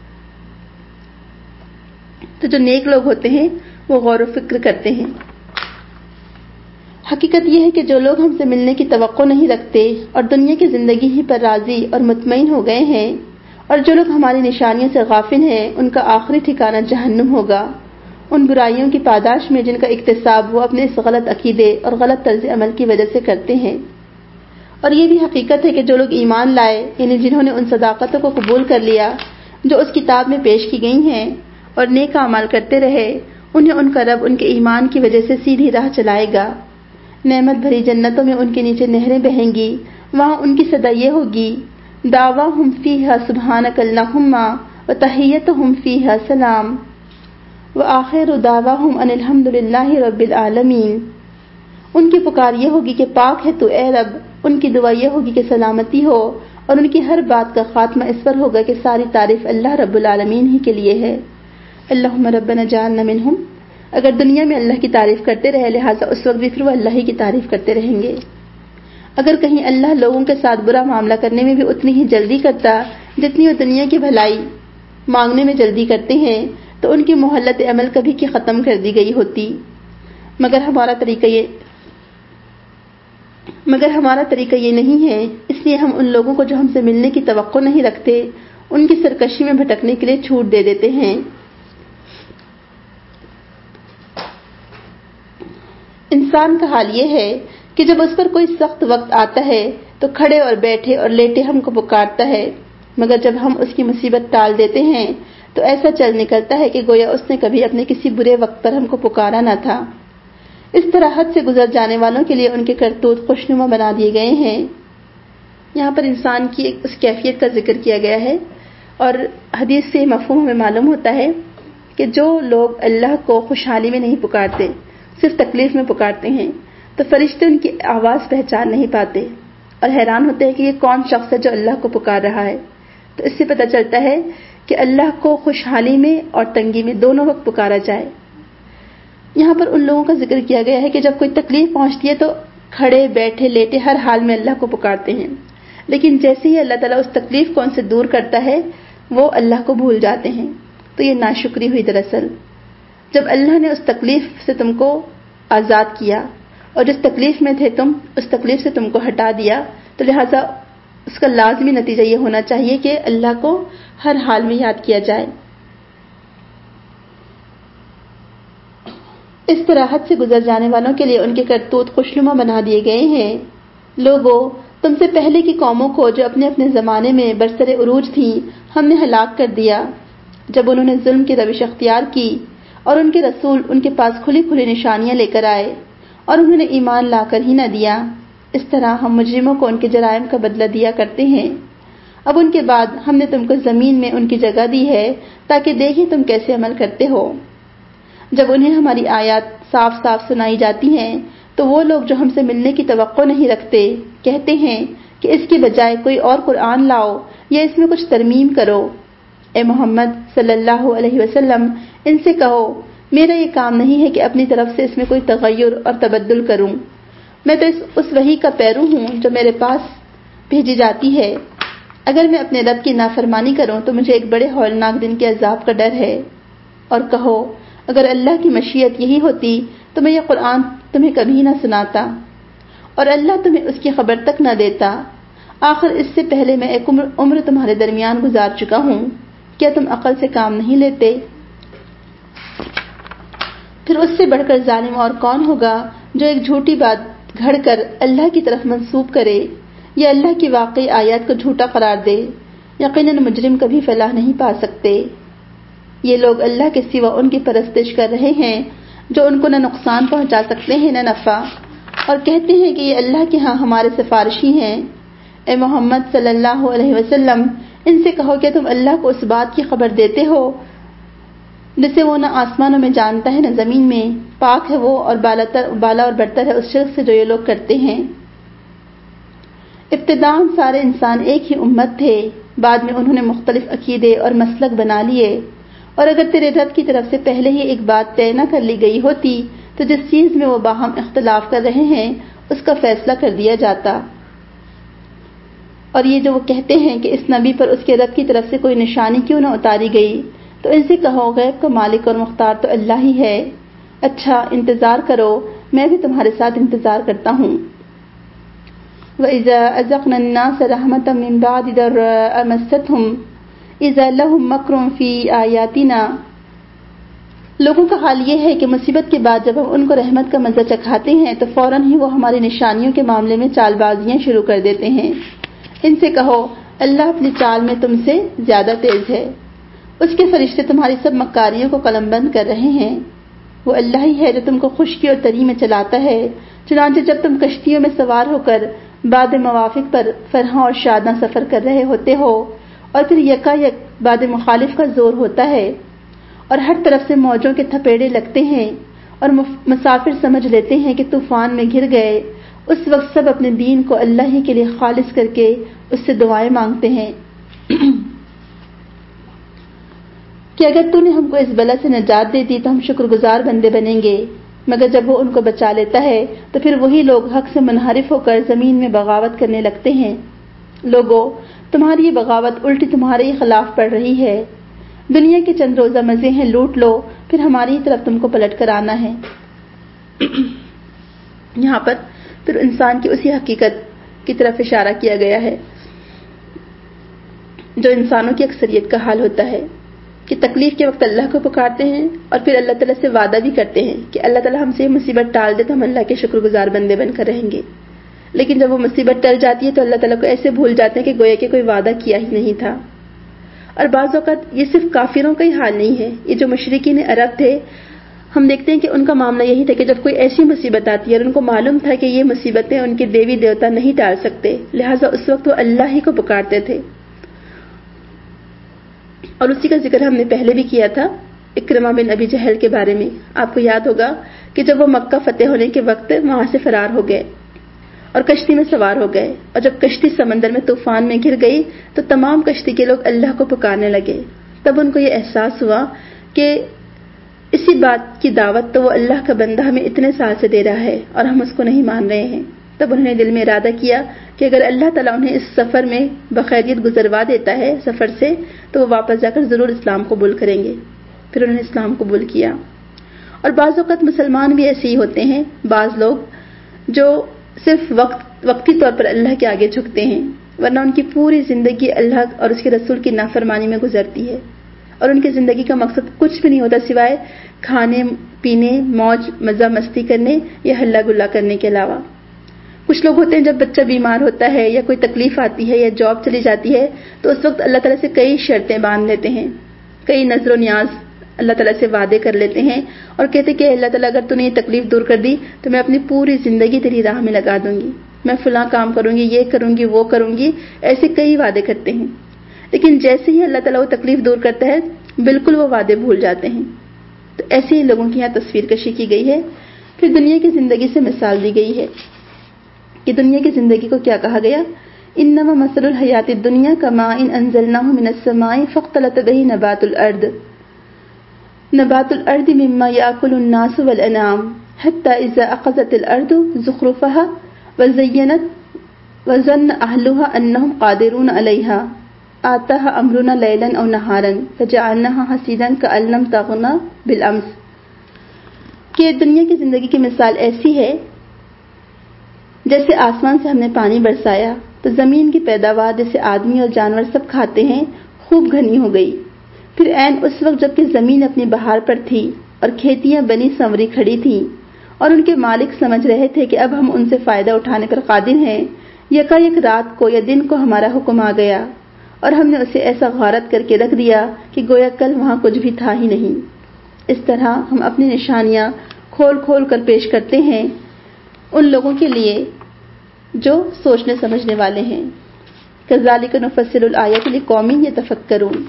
تو جو نیک لوگ ہوتے ہیں وہ غور و فکر کرتے ہیں. حقیقت یہ ہے کہ جو لوگ ہم سے ملنے کی توقع نہیں رکھتے اور دنیا کی زندگی ہی پر راضی اور مطمئن ہو گئے ہیں، اور جو لوگ ہماری نشانیوں سے غافل ہیں، ان کا آخری ٹھکانہ جہنم ہوگا، ان برائیوں کی پاداش میں جن کا اکتساب وہ اپنے اس غلط عقیدے اور غلط طرز عمل کی وجہ سے کرتے ہیں. اور یہ بھی حقیقت ہے کہ جو لوگ ایمان لائے، یعنی جنہوں نے ان صداقتوں کو قبول کر لیا جو اس کتاب میں پیش کی گئی ہیں اور نیک اعمال کرتے رہے، انہیں ان کا رب ان کے ایمان کی وجہ سے سیدھی راہ چلائے گا. نعمت بھری جنتوں میں ان کے نیچے نہریں بہیں گی، وہاں ان کی صدا یہ ہوگی: دعواہم فیہا سبحانک اللہم وتحیتہم فیہا سلام وآخر دعواہم ان الحمد للہ رب العالمین. ان کی پکار یہ ہوگی کہ پاک ہے تو اے رب، ان کی دعا یہ ہوگی کہ سلامتی ہو، اور ان کی ہر بات کا خاتمہ اس پر ہوگا کہ ساری تعریف اللہ رب العالمین ہی کے لیے ہے. اللہم ربنا جعلنا منہم. اگر دنیا میں اللہ کی تعریف کرتے رہے لہٰذا اس وقت بھی پھر وہ اللہ ہی کی تعریف کرتے رہیں گے. اگر کہیں اللہ لوگوں کے ساتھ برا معاملہ کرنے میں بھی اتنی ہی جلدی کرتا جتنی وہ دنیا کی بھلائی مانگنے میں جلدی کرتے ہیں تو ان کی مہلت عمل کبھی کی ختم کر دی گئی ہوتی، مگر ہمارا طریقہ یہ نہیں ہے، اس لیے ہم ان لوگوں کو جو ہم سے ملنے کی توقع نہیں رکھتے ان کی سرکشی میں بھٹکنے کے لیے چھوٹ دے دیتے ہیں۔ انسان کا حال یہ ہے کہ جب اس پر کوئی سخت وقت آتا ہے تو کھڑے اور بیٹھے اور لیٹے ہم کو پکارتا ہے، مگر جب ہم اس کی مصیبت ٹال دیتے ہیں تو ایسا چل نکلتا ہے کہ گویا اس نے کبھی اپنے کسی برے وقت پر ہم کو پکارا نہ تھا۔ اس طرح حد سے گزر جانے والوں کے لیے ان کے کرتوت خوشنما بنا دیے گئے ہیں۔ یہاں پر انسان کی اس کیفیت کا ذکر کیا گیا ہے، اور حدیث سے مفہوم ہمیں معلوم ہوتا ہے کہ جو لوگ اللہ کو خوشحالی میں نہیں پکارتے، صرف تکلیف میں پکارتے ہیں، تو فرشتے ان کی آواز پہچان نہیں پاتے اور حیران ہوتے ہیں کہ یہ کون شخص ہے جو اللہ کو پکار رہا ہے۔ تو اس سے پتہ چلتا ہے کہ اللہ کو خوشحالی میں اور تنگی میں دونوں وقت پکارا جائے۔ یہاں پر ان لوگوں کا ذکر کیا گیا ہے کہ جب کوئی تکلیف پہنچتی ہے تو کھڑے بیٹھے لیٹے ہر حال میں اللہ کو پکارتے ہیں، لیکن جیسے ہی اللہ تعالیٰ اس تکلیف کو ان سے دور کرتا ہے وہ اللہ کو بھول جاتے ہیں۔ تو یہ ناشکری ہوئی دراصل، جب اللہ نے اس تکلیف سے تم کو آزاد کیا اور جس تکلیف میں تھے تم اس تکلیف سے تم کو ہٹا دیا، تو لہٰذا اس کا لازمی نتیجہ یہ ہونا چاہیے کہ اللہ کو ہر حال میں یاد کیا جائے۔ اس طرح حد سے گزر جانے والوں کے لیے ان کے کرتوت خوشنما بنا دیے گئے ہیں۔ لوگوں، تم سے پہلے کی قوموں کو جو اپنے اپنے زمانے میں برسر عروج تھیں ہم نے ہلاک کر دیا، جب انہوں نے ظلم کی روش اختیار کی اور ان کے رسول ان کے پاس کھلی کھلی نشانیاں لے کر آئے اور انہوں نے ایمان لا کر ہی نہ دیا۔ اس طرح ہم مجرموں کو ان کے جرائم کا بدلہ دیا کرتے ہیں۔ اب ان کے بعد ہم نے تم کو زمین میں ان کی جگہ دی ہے تاکہ دیکھیں تم کیسے عمل کرتے ہو۔ جب انہیں ہماری آیات صاف صاف سنائی جاتی ہیں تو وہ لوگ جو ہم سے ملنے کی توقع نہیں رکھتے کہتے ہیں کہ اس کی بجائے کوئی اور قرآن لاؤ یا اس میں کچھ ترمیم کرو۔ اے محمد صلی اللہ علیہ وسلم، ان سے کہو میرا یہ کام نہیں ہے کہ اپنی طرف سے اس میں کوئی تغیر اور تبدل کروں، میں تو اس وحی کا پیرو ہوں جو میرے پاس بھیجی جاتی ہے۔ اگر میں اپنے رب کی نافرمانی کروں تو مجھے ایک بڑے ہولناک دن کے عذاب کا ڈر ہے۔ اور کہو اگر اللہ کی مشیت یہی ہوتی تو میں یہ قرآن تمہیں کبھی نہ سناتا اور اللہ تمہیں اس کی خبر تک نہ دیتا۔ آخر اس سے پہلے میں ایک عمر تمہارے درمیان گزار چکا ہوں، کیا تم عقل سے کام نہیں لیتے؟ پھر اس سے بڑھ کر ظالم اور کون ہوگا جو ایک جھوٹی بات گھڑ کر اللہ کی طرف منسوب کرے یا اللہ کی واقعی آیات کو جھوٹا قرار دے۔ یقیناً مجرم کبھی فلاح نہیں پا سکتے۔ یہ لوگ اللہ کے سوا ان کی پرستش کر رہے ہیں جو ان کو نہ نقصان پہنچا سکتے ہیں نہ نفع، اور کہتے ہیں کہ یہ اللہ کے ہاں ہمارے سفارشی ہیں۔ اے محمد صلی اللہ علیہ وسلم، ان سے کہو کہ تم اللہ کو اس بات کی خبر دیتے ہو جسے وہ نہ آسمانوں میں جانتا ہے نہ زمین میں، پاک ہے وہ اور بالا اور برتر ہے اس شرک سے جو یہ لوگ کرتے ہیں۔ ابتداء سارے انسان ایک ہی امت تھے، بعد میں انہوں نے مختلف عقیدے اور مسلک بنا لیے، اور اگر تیرے رب کی طرف سے پہلے ہی ایک بات طے نہ کر لی گئی ہوتی تو جس چیز میں وہ باہم اختلاف کر رہے ہیں اس کا فیصلہ کر دیا جاتا۔ اور یہ جو وہ کہتے ہیں کہ اس نبی پر اس کے رب کی طرف سے کوئی نشانی کیوں نہ اتاری گئی، تو ان سے کہو غیب کا مالک اور مختار تو اللہ ہی ہے۔ اچھا انتظار کرو، میں بھی تمہارے ساتھ انتظار کرتا ہوں۔ وَإِذَا أَذَقْنَا النَّاسَ رَحْمَةً مِّن بَعْدِ ضَرَّاءَ مَسَّتْهُمْ إِذَا لَهُم مَّكْرٌ فِي آيَاتِنَا، لوگوں کا حال یہ ہے کہ مصیبت کے بعد جب ہم ان کو رحمت کا مزہ چکھاتے ہیں تو فوراً ہی وہ ہماری نشانیوں کے معاملے میں چال بازیاں شروع کر دیتے ہیں۔ ان سے کہو اللہ اپنی چال میں تم سے زیادہ تیز ہے، اس کے فرشتے تمہاری سب مکاریوں کو قلم بند کر رہے ہیں۔ وہ اللہ ہی ہے جو تم کو خشکی اور تری میں چلاتا ہے، چنانچہ جب تم کشتیوں میں سوار ہو کر بعد موافق پر فرحاں اور شاداں سفر کر رہے ہوتے ہو اور پھر یکا یک بعد مخالف کا زور ہوتا ہے اور ہر طرف سے موجوں کے تھپیڑے لگتے ہیں اور مسافر سمجھ لیتے ہیں کہ طوفان میں گر گئے، اس وقت سب اپنے دین کو اللہ ہی کے لیے خالص کر کے اس سے دعائیں مانگتے ہیں کہ اگر تو نے ہم کو اس بلا سے نجات دے دی تو ہم شکر گزار بندے بنیں گے، مگر جب وہ ان کو بچا لیتا ہے تو پھر وہی لوگ حق سے منحرف ہو کر زمین میں بغاوت کرنے لگتے ہیں۔ لوگوں، تمہاری یہ بغاوت الٹی تمہارے ہی خلاف پڑ رہی ہے۔ دنیا کے چند روزہ مزے ہیں، لوٹ لو، پھر ہماری طرف تم کو پلٹ کر آنا ہے۔ یہاں پر پھر انسان کی اسی حقیقت کی طرف اشارہ کیا گیا ہے جو انسانوں کی اکثریت کا حال ہوتا ہے کہ تکلیف کے وقت اللہ کو پکارتے ہیں اور پھر اللہ تعالیٰ سے وعدہ بھی کرتے ہیں کہ اللہ تعالیٰ ہم سے یہ مصیبت ٹال دے تو ہم اللہ کے شکر گزار بندے بن کر رہیں گے، لیکن جب وہ مصیبت ٹل جاتی ہے تو اللہ تعالیٰ کو ایسے بھول جاتے ہیں کہ گویا کہ کوئی وعدہ کیا ہی نہیں تھا۔ اور بعض اوقات یہ صرف کافروں کا ہی حال نہیں ہے، یہ جو مشرکین عرب تھے ہم دیکھتے ہیں کہ ان کا معاملہ یہی تھا کہ جب کوئی ایسی مصیبت آتی ہے اور ان کو معلوم تھا کہ یہ مصیبتیں ان کے دیوی دیوتا نہیں ٹال سکتے، لہٰذا اس وقت وہ اللہ ہی کو پکارتے تھے۔ اور اسی کا ذکر ہم نے پہلے بھی کیا تھا اکرمہ بن ابی جہل کے بارے میں۔ آپ کو یاد ہوگا کہ جب وہ مکہ فتح ہونے کے وقت وہاں سے فرار ہو گئے اور کشتی میں سوار ہو گئے، اور جب کشتی سمندر میں طوفان میں گر گئی تو تمام کشتی کے لوگ اللہ کو پکارنے لگے۔ تب ان کو یہ احساس ہوا کہ اسی بات کی دعوت تو وہ اللہ کا بندہ ہمیں اتنے سال سے دے رہا ہے اور ہم اس کو نہیں مان رہے ہیں۔ تب انہوں نے دل میں ارادہ کیا کہ اگر اللہ تعالیٰ انہیں اس سفر میں بخیریت گزروا دیتا ہے سفر سے تو وہ واپس جا کر ضرور اسلام قبول کریں گے۔ پھر انہوں نے اسلام قبول کیا۔ اور بعض اوقات مسلمان بھی ایسے ہی ہوتے ہیں، بعض لوگ جو صرف وقتی طور پر اللہ کے آگے جھکتے ہیں، ورنہ ان کی پوری زندگی اللہ اور اس کے رسول کی نافرمانی میں گزرتی ہے، اور ان کی زندگی کا مقصد کچھ بھی نہیں ہوتا سوائے کھانے پینے، موج مزہ مستی کرنے یا ہلا گلا کرنے کے علاوہ۔ کچھ لوگ ہوتے ہیں جب بچہ بیمار ہوتا ہے یا کوئی تکلیف آتی ہے یا جاب چلی جاتی ہے تو اس وقت اللہ تعالیٰ سے کئی شرطیں باندھ لیتے ہیں، کئی نذر و نیاز اللہ تعالیٰ سے وعدے کر لیتے ہیں اور کہتے ہیں کہ اللہ تعالیٰ اگر تو نے یہ تکلیف دور کر دی تو میں اپنی پوری زندگی تیری راہ میں لگا دوں گی، میں فلاں کام کروں گی، یہ کروں گی، وہ کروں گی، ایسے کئی وعدے کرتے ہیں۔ لیکن جیسے ہی اللہ تعالیٰ وہ تکلیف دور کرتا ہے بالکل وہ وعدے بھول جاتے ہیں۔ تو ایسے ہی لوگوں کی یہاں تصویر کشی کی گئی ہے۔ پھر دنیا کی زندگی سے مثال دی گئی ہے کہ دنیا کی زندگی کو کیا کہا گیا، انما مثل الحیات الدنیا کماء انزلناه من السماء فاختلط به نبات الارض مما يأكل الناس والانعام حتى اذا اخذت الارض زخرفها وزينت وظن اهلها انهم قادرون عليها آتاها امرنا ليلا او نهارا فجعلناها حصيدا كأن لم تغن بالامس۔ کہ دنیا کی زندگی کی مثال ایسی ہے جیسے آسمان سے ہم نے پانی برسایا تو زمین کی پیداوار جیسے آدمی اور جانور سب کھاتے ہیں خوب گھنی ہو گئی، پھر عین اس وقت جبکہ زمین اپنی بہار پر تھی اور کھیتیاں بنی سنوری کھڑی تھیں اور ان کے مالک سمجھ رہے تھے کہ اب ہم ان سے فائدہ اٹھانے پر قادر ہیں، یکایک رات کو یا دن کو ہمارا حکم آ گیا اور ہم نے اسے ایسا غارت کر کے رکھ دیا کہ گویا کل وہاں کچھ بھی تھا ہی نہیں۔ اس طرح ہم اپنی نشانیاں کھول کھول کر پیش کرتے ہیں ان لوگوں کے لیے جو سوچنے سمجھنے والے ہیں۔ کذالک نفصل الآیات لقوم یتفکرون۔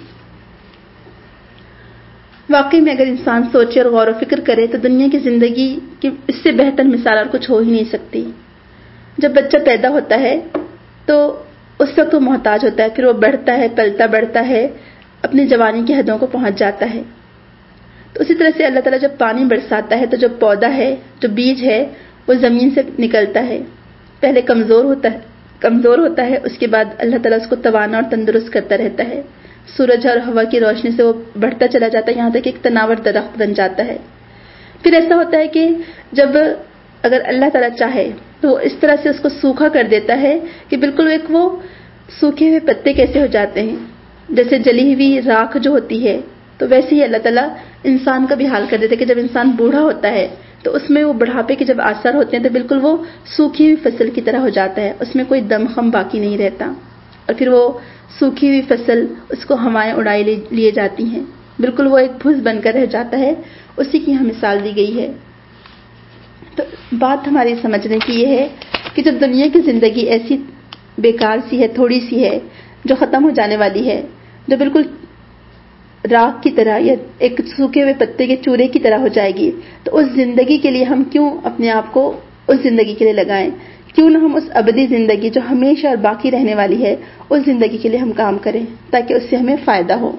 واقعی میں اگر انسان سوچے اور غور و فکر کرے تو دنیا کی زندگی کی اس سے بہتر مثال اور کچھ ہو ہی نہیں سکتی۔ جب بچہ پیدا ہوتا ہے تو اس وقت وہ محتاج ہوتا ہے، پھر وہ بڑھتا ہے، پلتا بڑھتا ہے، اپنی جوانی کی حدوں کو پہنچ جاتا ہے۔ تو اسی طرح سے اللہ تعالیٰ جب پانی برساتا ہے تو جو پودا ہے، جو بیج ہے، وہ زمین سے نکلتا ہے، پہلے کمزور ہوتا ہے، اس کے بعد اللہ تعالیٰ اس کو توانا اور تندرست کرتا رہتا ہے، سورج اور ہوا کی روشنی سے وہ بڑھتا چلا جاتا ہے یہاں تک ایک تناور درخت بن جاتا ہے۔ پھر ایسا ہوتا ہے کہ جب اگر اللہ تعالیٰ چاہے تو وہ اس طرح سے اس کو سوکھا کر دیتا ہے کہ بالکل ایک وہ سوکھے ہوئے پتے کیسے ہو جاتے ہیں، جیسے جلی ہوئی راکھ جو ہوتی ہے، تو ویسے ہی اللہ تعالیٰ انسان کا بھی حال کر دیتا ہے کہ جب انسان بوڑھا ہوتا ہے تو اس میں وہ بڑھاپے کے جب آثار ہوتے ہیں تو بالکل وہ سوکھی ہوئی فصل کی طرح ہو جاتا ہے، اس میں کوئی دم خم باقی نہیں رہتا، اور پھر وہ سوکھی ہوئی فصل اس کو ہوائیں اڑائے لیے جاتی ہیں، بالکل وہ ایک بھس بن کر رہ جاتا ہے۔ اسی کی یہاں مثال دی گئی ہے۔ تو بات ہماری سمجھنے کی یہ ہے کہ جب دنیا کی زندگی ایسی بیکار سی ہے، تھوڑی سی ہے، جو ختم ہو جانے والی ہے، جو بالکل راکھ کی طرح یا ایک سوکھے ہوئے پتے کے چورے کی طرح ہو جائے گی، تو اس زندگی کے لیے ہم کیوں اپنے آپ کو اس زندگی کے لیے لگائیں؟ کیوں نہ ہم اس ابدی زندگی جو ہمیشہ اور باقی رہنے والی ہے اس زندگی کے لیے ہم کام کریں تاکہ اس سے ہمیں فائدہ ہو۔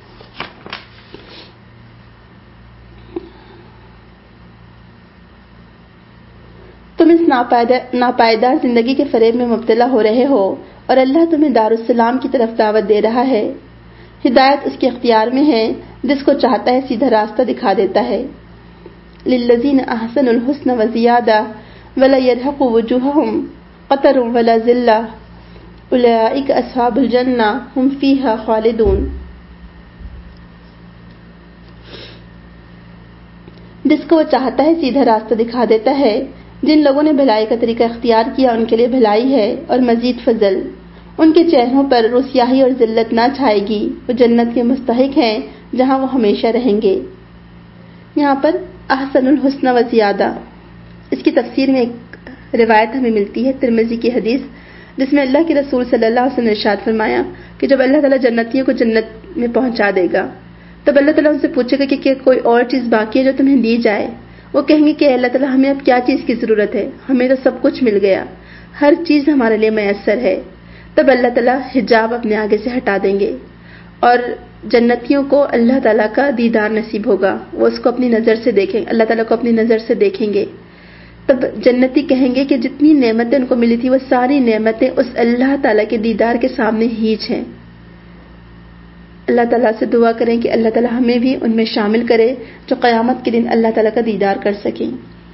تم اس ناپائیدار زندگی کے فریب میں مبتلا ہو رہے ہو اور اللہ تمہیں دارالسلام کی طرف دعوت دے رہا ہے، ہدایت اس کے اختیار میں ہے، جس کو چاہتا ہے سیدھا راستہ دکھا دیتا ہے۔ للذین احسنوا الحسن وزیادہ ولا یرہق وجوہہم قتر ولا ذلہ اولئک اصحاب الجنہ ہم فیہا خالدون۔ جس کو وہ چاہتا ہے سیدھا راستہ دکھا دیتا ہے۔ جن لوگوں نے بھلائی کا طریقہ اختیار کیا ان کے لیے بھلائی ہے اور مزید فضل۔ ان کے چہروں پر رسیاہی اور ذلت نہ چھائے گی، وہ جنت کے مستحق ہیں جہاں وہ ہمیشہ رہیں گے۔ یہاں پر احسن الحسن و زیادہ، اس کی تفسیر میں ایک روایت ہمیں ملتی ہے ترمذی کی حدیث، جس میں اللہ کے رسول صلی اللہ علیہ وسلم نے ارشاد فرمایا کہ جب اللہ تعالیٰ جنتیوں کو جنت میں پہنچا دے گا تب اللہ تعالیٰ ان سے پوچھے گا کہ کیا کوئی اور چیز باقی ہے جو تمہیں دی جائے؟ وہ کہیں گے کہ اللہ تعالیٰ ہمیں اب کیا چیز کی ضرورت ہے، ہمیں تو سب کچھ مل گیا، ہر چیز ہمارے لیے میسر ہے۔ تب اللہ تعالیٰ حجاب اپنے آگے سے ہٹا دیں گے اور جنتیوں کو اللہ تعالیٰ کا دیدار نصیب ہوگا، وہ اس کو اپنی نظر سے دیکھیں، اللہ تعالیٰ کو اپنی نظر سے دیکھیں گے۔ تب جنتی کہیں گے کہ جتنی نعمتیں ان کو ملی تھی وہ ساری نعمتیں اس اللہ تعالیٰ کے دیدار کے سامنے ہیچ ہیں۔ اللہ تعالیٰ سے دعا کریں کہ اللہ تعالیٰ ہمیں بھی ان میں شامل کرے جو قیامت کے دن اللہ تعالیٰ کا دیدار کر سکیں۔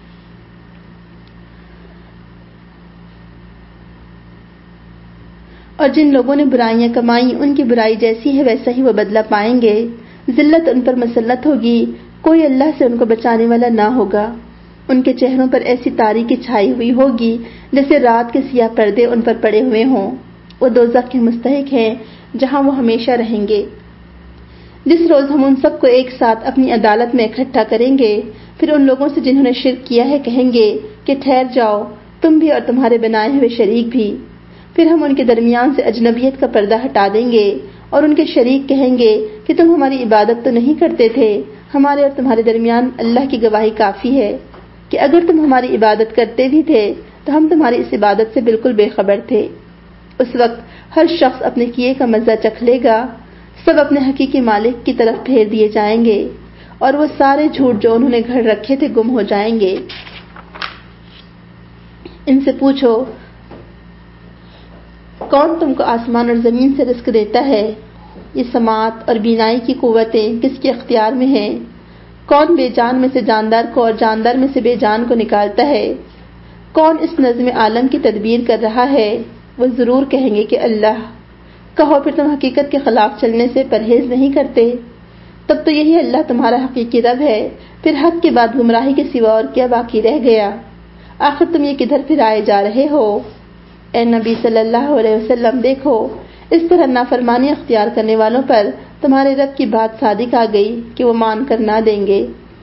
اور جن لوگوں نے برائیاں کمائیں ان کی برائی جیسی ہے ویسا ہی وہ بدلہ پائیں گے۔ ذلت ان پر مسلط ہوگی، کوئی اللہ سے ان کو بچانے والا نہ ہوگا۔ ان کے چہروں پر ایسی تاریکی چھائی ہوئی ہوگی جیسے رات کے سیاہ پردے ان پر پڑے ہوئے ہوں۔ وہ دوزخ کے مستحق ہیں جہاں وہ ہمیشہ رہیں گے۔ جس روز ہم ان سب کو ایک ساتھ اپنی عدالت میں اکٹھا کریں گے، پھر ان لوگوں سے جنہوں نے شرک کیا ہے کہیں گے کہ ٹھہر جاؤ، تم بھی اور تمہارے بنائے ہوئے شریک بھی۔ پھر ہم ان کے درمیان سے اجنبیت کا پردہ ہٹا دیں گے اور ان کے شریک کہیں گے کہ تم ہماری عبادت تو نہیں کرتے تھے، ہمارے اور تمہارے درمیان اللہ کی گواہی کافی ہے کہ اگر تم ہماری عبادت کرتے بھی تھے تو ہم تمہاری اس عبادت سے بالکل بے خبر تھے۔ اس وقت ہر شخص اپنے کیے کا مزہ چکھ لے گا، سب اپنے حقیقی مالک کی طرف پھیر دیے جائیں گے اور وہ سارے جھوٹ جو انہوں نے گھڑ رکھے تھے گم ہو جائیں گے۔ ان سے پوچھو کون تم کو آسمان اور زمین سے رزق دیتا ہے؟ یہ سماعت اور بینائی کی قوتیں کس کے اختیار میں ہیں؟ کون بے جان میں سے جاندار کو اور جاندار میں سے بے جان کو نکالتا ہے؟ کون اس نظم عالم کی تدبیر کر رہا ہے؟ وہ ضرور کہیں گے کہ اللہ۔ کہو پھر تم حقیقت کے خلاف چلنے سے پرہیز نہیں کرتے؟ تب تو یہی اللہ تمہارا حقیقی رب ہے، پھر حق کے بعد گمراہی کے سوا اور کیا باقی رہ گیا؟ آخر تم یہ کدھر پھر آئے جا رہے ہو؟ اے نبی صلی اللہ علیہ وسلم، دیکھو اس طرح نافرمانی اختیار کرنے والوں پر تمہارے رب کی بات صادق آ گئی کہ وہ مان کر نہ دیں گے۔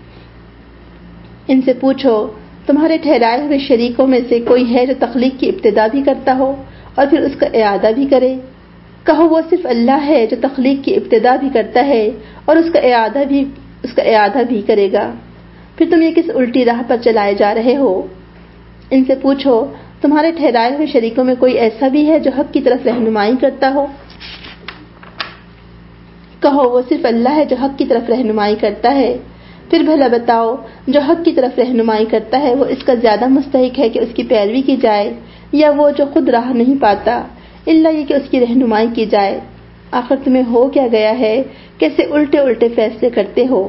ان سے پوچھو تمہارے ٹھہرائے ہوئے شریکوں میں سے کوئی ہے جو تخلیق کی ابتدا بھی کرتا ہو اور پھر اس کا اعادہ بھی کرے؟ کہو وہ صرف اللہ ہے جو تخلیق کی ابتدا بھی کرتا ہے اور اس کا اعادہ بھی کرے گا، پھر تم یہ کس الٹی راہ پر چلائے جا رہے ہو؟ ان سے پوچھو تمہارے ٹھہرائے ہوئے شریکوں میں کوئی ایسا بھی ہے جو حق کی طرف رہنمائی کرتا ہو؟ کہو وہ صرف اللہ ہے جو حق کی طرف رہنمائی کرتا ہے، پھر بھلا بتاؤ جو حق کی طرف رہنمائی کرتا ہے وہ اس کا زیادہ مستحق ہے کہ اس کی پیروی کی جائے یا وہ جو خود راہ نہیں پاتا الا یہ کہ اس کی رہنمائی کی جائے؟ آخر تمہیں ہو کیا گیا ہے؟ کیسے الٹے الٹے فیصلے کرتے ہو؟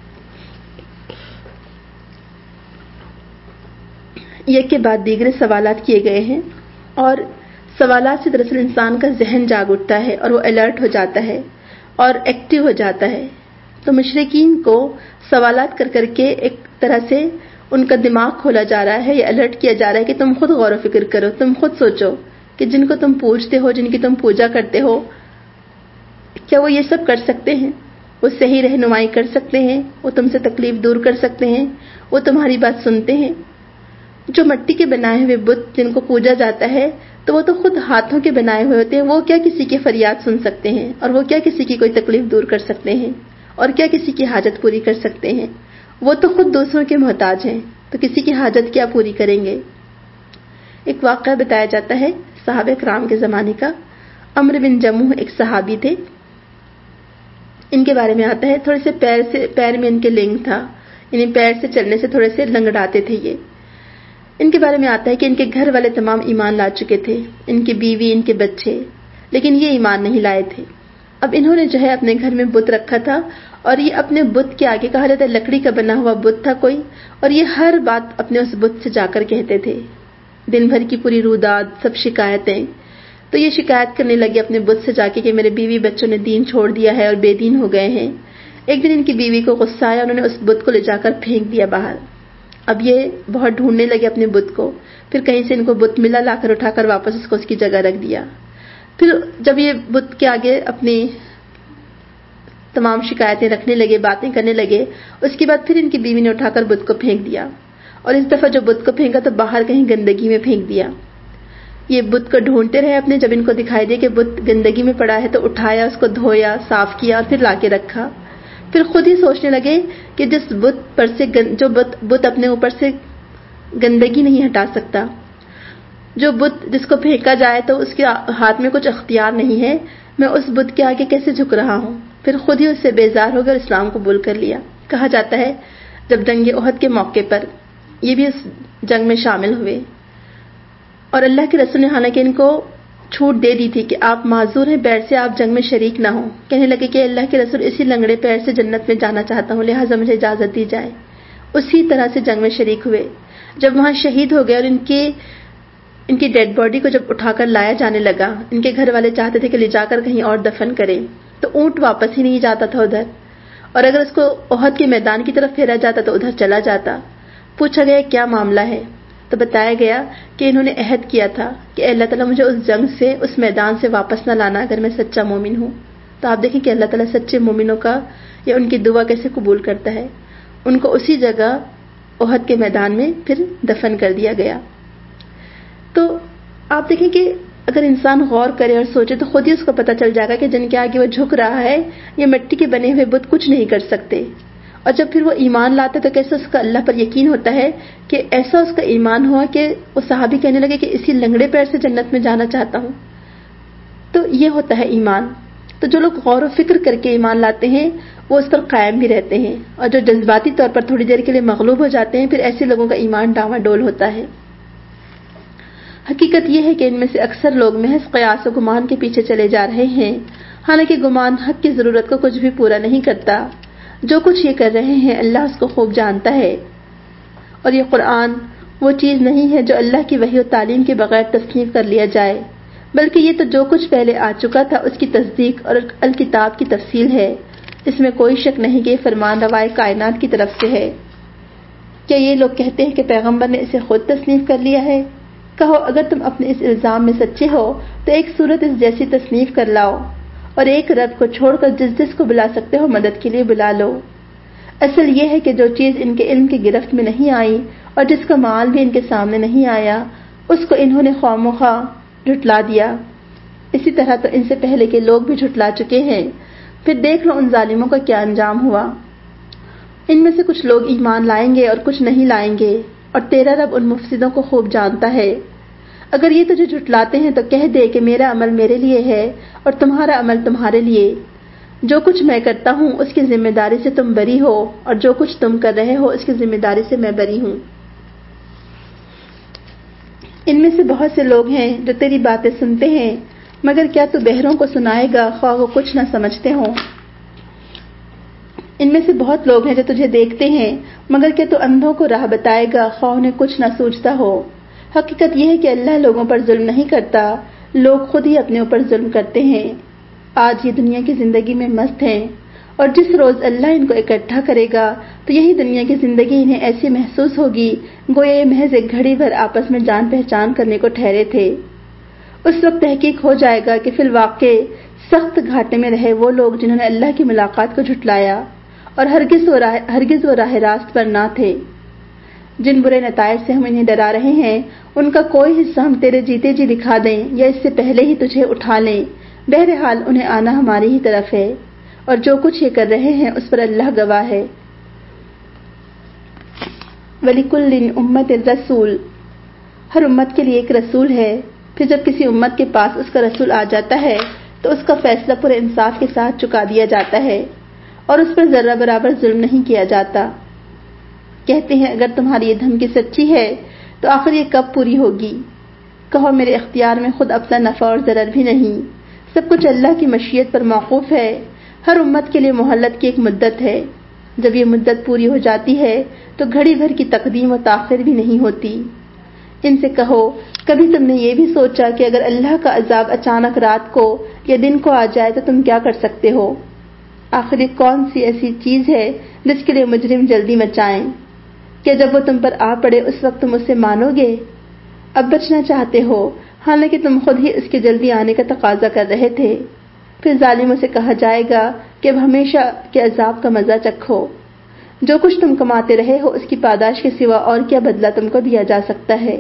ایک کے بعد دیگر سوالات کیے گئے ہیں اور سوالات سے دراصل انسان کا ذہن جاگ اٹھتا ہے اور وہ الرٹ ہو جاتا ہے اور ایکٹیو ہو جاتا ہے۔ تو مشرکین کو سوالات کر کر کے ایک طرح سے ان کا دماغ کھولا جا رہا ہے یا الرٹ کیا جا رہا ہے کہ تم خود غور و فکر کرو، تم خود سوچو کہ جن کو تم پوجتے ہو، جن کی تم پوجا کرتے ہو، کیا وہ یہ سب کر سکتے ہیں؟ وہ صحیح رہنمائی کر سکتے ہیں؟ وہ تم سے تکلیف دور کر سکتے ہیں؟ وہ تمہاری بات سنتے ہیں؟ جو مٹی کے بنائے ہوئے بت جن کو پوجا جاتا ہے تو وہ تو خود ہاتھوں کے بنائے ہوئے ہوتے ہیں، وہ کیا کسی کی فریاد سن سکتے ہیں؟ اور وہ کیا کسی کی کوئی تکلیف دور کر سکتے ہیں؟ اور کیا کسی کی حاجت پوری کر سکتے ہیں؟ وہ تو خود دوسروں کے محتاج ہیں، تو کسی کی حاجت کیا پوری کریں گے؟ ایک واقعہ بتایا جاتا ہے صحابہ کرام کے زمانے کا۔ عمرو بن جموح ایک صحابی تھے۔ ان کے بارے میں آتا ہے تھوڑے سے پیر میں ان کے لنگ تھا، یعنی پیر سے چلنے سے تھوڑے سے لنگڑاتے تھے یہ۔ ان کے بارے میں آتا ہے کہ ان کے گھر والے تمام ایمان لا چکے تھے، ان کی بیوی، ان کے بچے، لیکن یہ ایمان نہیں لائے تھے۔ اب انہوں نے جو ہے اپنے گھر میں بت رکھا تھا، اور یہ اپنے بت کے آگے کہا جاتا ہے لکڑی کا بنا ہوا بت تھا کوئی، اور یہ ہر بات اپنے اس بت سے جا کر کہتے تھے، دن بھر کی پوری روداد، سب شکایتیں. تو یہ شکایت کرنے لگے اپنے بت سے جا کے کہ میرے بیوی بچوں نے دین چھوڑ دیا ہے اور بے دین ہو گئے ہیں. ایک دن ان کی بیوی کو غصہ آیا، انہوں نے اس بت کو لے جا کر پھینک دیا باہر. اب یہ بہت ڈھونڈنے لگے اپنے بت کو، پھر کہیں سے ان کو بت ملا، لا کر اٹھا کر واپس اس کو اس کی جگہ رکھ دیا. پھر جب یہ بت کے آگے اپنی تمام شکایتیں رکھنے لگے، باتیں کرنے لگے، اس کے بعد پھر ان کی بیوی نے اٹھا کر بت کو پھینک دیا، اور اس دفعہ جو بت کو پھینکا تو باہر کہیں گندگی میں پھینک دیا. یہ بت کو ڈھونڈتے رہے اپنے، جب ان کو دکھائی دے کہ بت گندگی میں پڑا ہے تو اٹھایا، اس کو دھویا، صاف کیا، پھر لا کے رکھا. پھر خود ہی سوچنے لگے کہ جس بت پر سے جو بت اپنے اوپر سے گندگی نہیں ہٹا سکتا، جو بت جس کو پھینکا جائے تو اس کے ہاتھ میں کچھ اختیار نہیں ہے، میں اس بت کے آگے کیسے جھک رہا ہوں. پھر خود ہی اس سے بیزار ہو گئے اور اسلام قبول کر لیا. کہا جاتا ہے جب جنگ احد کے موقع پر یہ بھی اس جنگ میں شامل ہوئے، اور اللہ کے رسول نے حالانکہ ان کو چھوٹ دے دی تھی کہ آپ معذور ہیں، پیر سے آپ جنگ میں شریک نہ ہوں. کہنے لگے کہ اللہ کے رسول اسی لنگڑے پیر سے جنت میں جانا چاہتا ہوں، لہٰذا مجھے اجازت دی جائے. اسی طرح سے جنگ میں شریک ہوئے. جب وہاں شہید ہو گئے اور ان کی ڈیڈ باڈی کو جب اٹھا کر لایا جانے لگا، ان کے گھر والے چاہتے تھے کہ لے جا کر کہیں اور دفن کریں، تو اونٹ واپس ہی نہیں جاتا تھا ادھر، اور اگر اس کو احد کے میدان کی طرف پھیرا جاتا تو ادھر چلا جاتا. پوچھا گیا کیا معاملہ ہے، تو بتایا گیا کہ انہوں نے عہد کیا تھا کہ اللہ تعالیٰ مجھے اس جنگ سے، اس میدان سے واپس نہ لانا اگر میں سچا مومن ہوں. تو آپ دیکھیں کہ اللہ تعالیٰ سچے مومنوں کا یا ان کی دعا کیسے قبول کرتا ہے. ان کو اسی جگہ احد کے میدان میں پھر دفن کر دیا گیا. تو آپ دیکھیں کہ اگر انسان غور کرے اور سوچے تو خود ہی اس کو پتہ چل جائے گا کہ جن کے آگے وہ جھک رہا ہے یہ مٹی کے بنے ہوئے بت کچھ نہیں کر سکتے. اور جب پھر وہ ایمان لاتے تو کیسے اس کا اللہ پر یقین ہوتا ہے کہ ایسا اس کا ایمان ہوا کہ وہ صحابی کہنے لگے کہ اسی لنگڑے پیر سے جنت میں جانا چاہتا ہوں. تو یہ ہوتا ہے ایمان. تو جو لوگ غور و فکر کر کے ایمان لاتے ہیں وہ اس پر قائم بھی رہتے ہیں، اور جو جذباتی طور پر تھوڑی دیر کے لیے مغلوب ہو جاتے ہیں پھر ایسے لوگوں کا ایمان ڈاواں ڈول ہوتا ہے. حقیقت یہ ہے کہ ان میں سے اکثر لوگ محض قیاس و گمان کے پیچھے چلے جا رہے ہیں، حالانکہ گمان حق کی ضرورت کو کچھ بھی پورا نہیں کرتا. جو کچھ یہ کر رہے ہیں اللہ اس کو خوب جانتا ہے، اور یہ قرآن وہ چیز نہیں ہے جو اللہ کی وحی و تعلیم کے بغیر تصنیف کر لیا جائے، بلکہ یہ تو جو کچھ پہلے آ چکا تھا اس کی تصدیق اور الکتاب کی تفصیل ہے. اس میں کوئی شک نہیں کہ یہ فرمان روائے کائنات کی طرف سے ہے. کیا یہ لوگ کہتے ہیں کہ پیغمبر نے اسے خود تصنیف کر لیا ہے؟ کہو اگر تم اپنے اس الزام میں سچے ہو تو ایک صورت اس جیسی تصنیف کر لاؤ، اور ایک رب کو چھوڑ کر جس کو بلا سکتے ہو مدد کے لیے بلا لو. اصل یہ ہے کہ جو چیز ان کے علم کی گرفت میں نہیں آئی اور جس کا مال بھی ان کے سامنے نہیں آیا اس کو انہوں نے خواہ مخواہ جھٹلا دیا. اسی طرح تو ان سے پہلے کے لوگ بھی جھٹلا چکے ہیں. پھر دیکھ لو ان ظالموں کا کیا انجام ہوا. ان میں سے کچھ لوگ ایمان لائیں گے اور کچھ نہیں لائیں گے، اور تیرا رب ان مفسدوں کو خوب جانتا ہے. اگر یہ تجھے جھٹلاتے ہیں تو کہہ دے کہ میرا عمل میرے لیے ہے اور تمہارا عمل تمہارے لیے. جو کچھ میں کرتا ہوں اس کی ذمہ داری سے تم بری ہو، اور جو کچھ تم کر رہے ہو اس کی ذمہ داری سے میں بری ہوں. ان میں سے بہت سے لوگ ہیں جو تیری باتیں سنتے ہیں، مگر کیا تو بہروں کو سنائے گا خواہ وہ کچھ نہ سمجھتے ہوں. ان میں سے بہت لوگ ہیں جو تجھے دیکھتے ہیں، مگر کیا تو اندھوں کو راہ بتائے گا خواہ انہیں کچھ نہ سوچتا ہو. حقیقت یہ ہے کہ اللہ لوگوں پر ظلم نہیں کرتا، لوگ خود ہی اپنے اوپر ظلم کرتے ہیں. آج یہ دنیا کی زندگی میں مست ہیں، اور جس روز اللہ ان کو اکٹھا کرے گا تو یہی دنیا کی زندگی انہیں ایسی محسوس ہوگی گویا یہ محض ایک گھڑی بھر آپس میں جان پہچان کرنے کو ٹھہرے تھے. اس وقت تحقیق ہو جائے گا کہ فی الواقع سخت گھاٹے میں رہے وہ لوگ جنہوں نے اللہ کی ملاقات کو جھٹلایا اور ہرگز وہ راہ راست پر نہ تھے. جن برے نتائج سے ہم انہیں ڈرا رہے ہیں ان کا کوئی حصہ ہم تیرے جیتے جی دکھا دیں یا اس سے پہلے ہی تجھے اٹھا لیں، بہرحال انہیں آنا ہماری ہی طرف ہے، اور جو کچھ یہ کر رہے ہیں اس پر اللہ گواہ ہے. وَلِكُلِّ أُمَّةٍ رَسُولٌ، ہر امت کے لیے ایک رسول ہے. پھر جب کسی امت کے پاس اس کا رسول آ جاتا ہے تو اس کا فیصلہ پورے انصاف کے ساتھ چکا دیا جاتا ہے اور اس پر ذرہ برابر ظلم نہیں کیا جاتا. کہتے ہیں اگر تمہاری یہ دھمکی سچی ہے تو آخر یہ کب پوری ہوگی؟ کہو میرے اختیار میں خود اپنا نفع اور ضرر بھی نہیں، سب کچھ اللہ کی مشیت پر موقوف ہے. ہر امت کے لیے مہلت کی ایک مدت ہے. جب یہ مدت پوری ہو جاتی ہے تو گھڑی بھر کی تقدیم و تاخیر بھی نہیں ہوتی. ان سے کہو کبھی تم نے یہ بھی سوچا کہ اگر اللہ کا عذاب اچانک رات کو یا دن کو آ جائے تو تم کیا کر سکتے ہو؟ آخر یہ کون سی ایسی چیز ہے جس کے لیے مجرم جلدی مچائیں؟ کیا جب وہ تم پر آ پڑے اس وقت تم اسے مانو گے؟ اب بچنا چاہتے ہو حالانکہ تم خود ہی اس کے جلدی آنے کا تقاضا کر رہے تھے. پھر ظالموں سے کہا جائے گا کہ اب ہمیشہ کے عذاب کا مزہ چکھو. جو کچھ تم کماتے رہے ہو اس کی پاداش کے سوا اور کیا بدلہ تم کو دیا جا سکتا ہے؟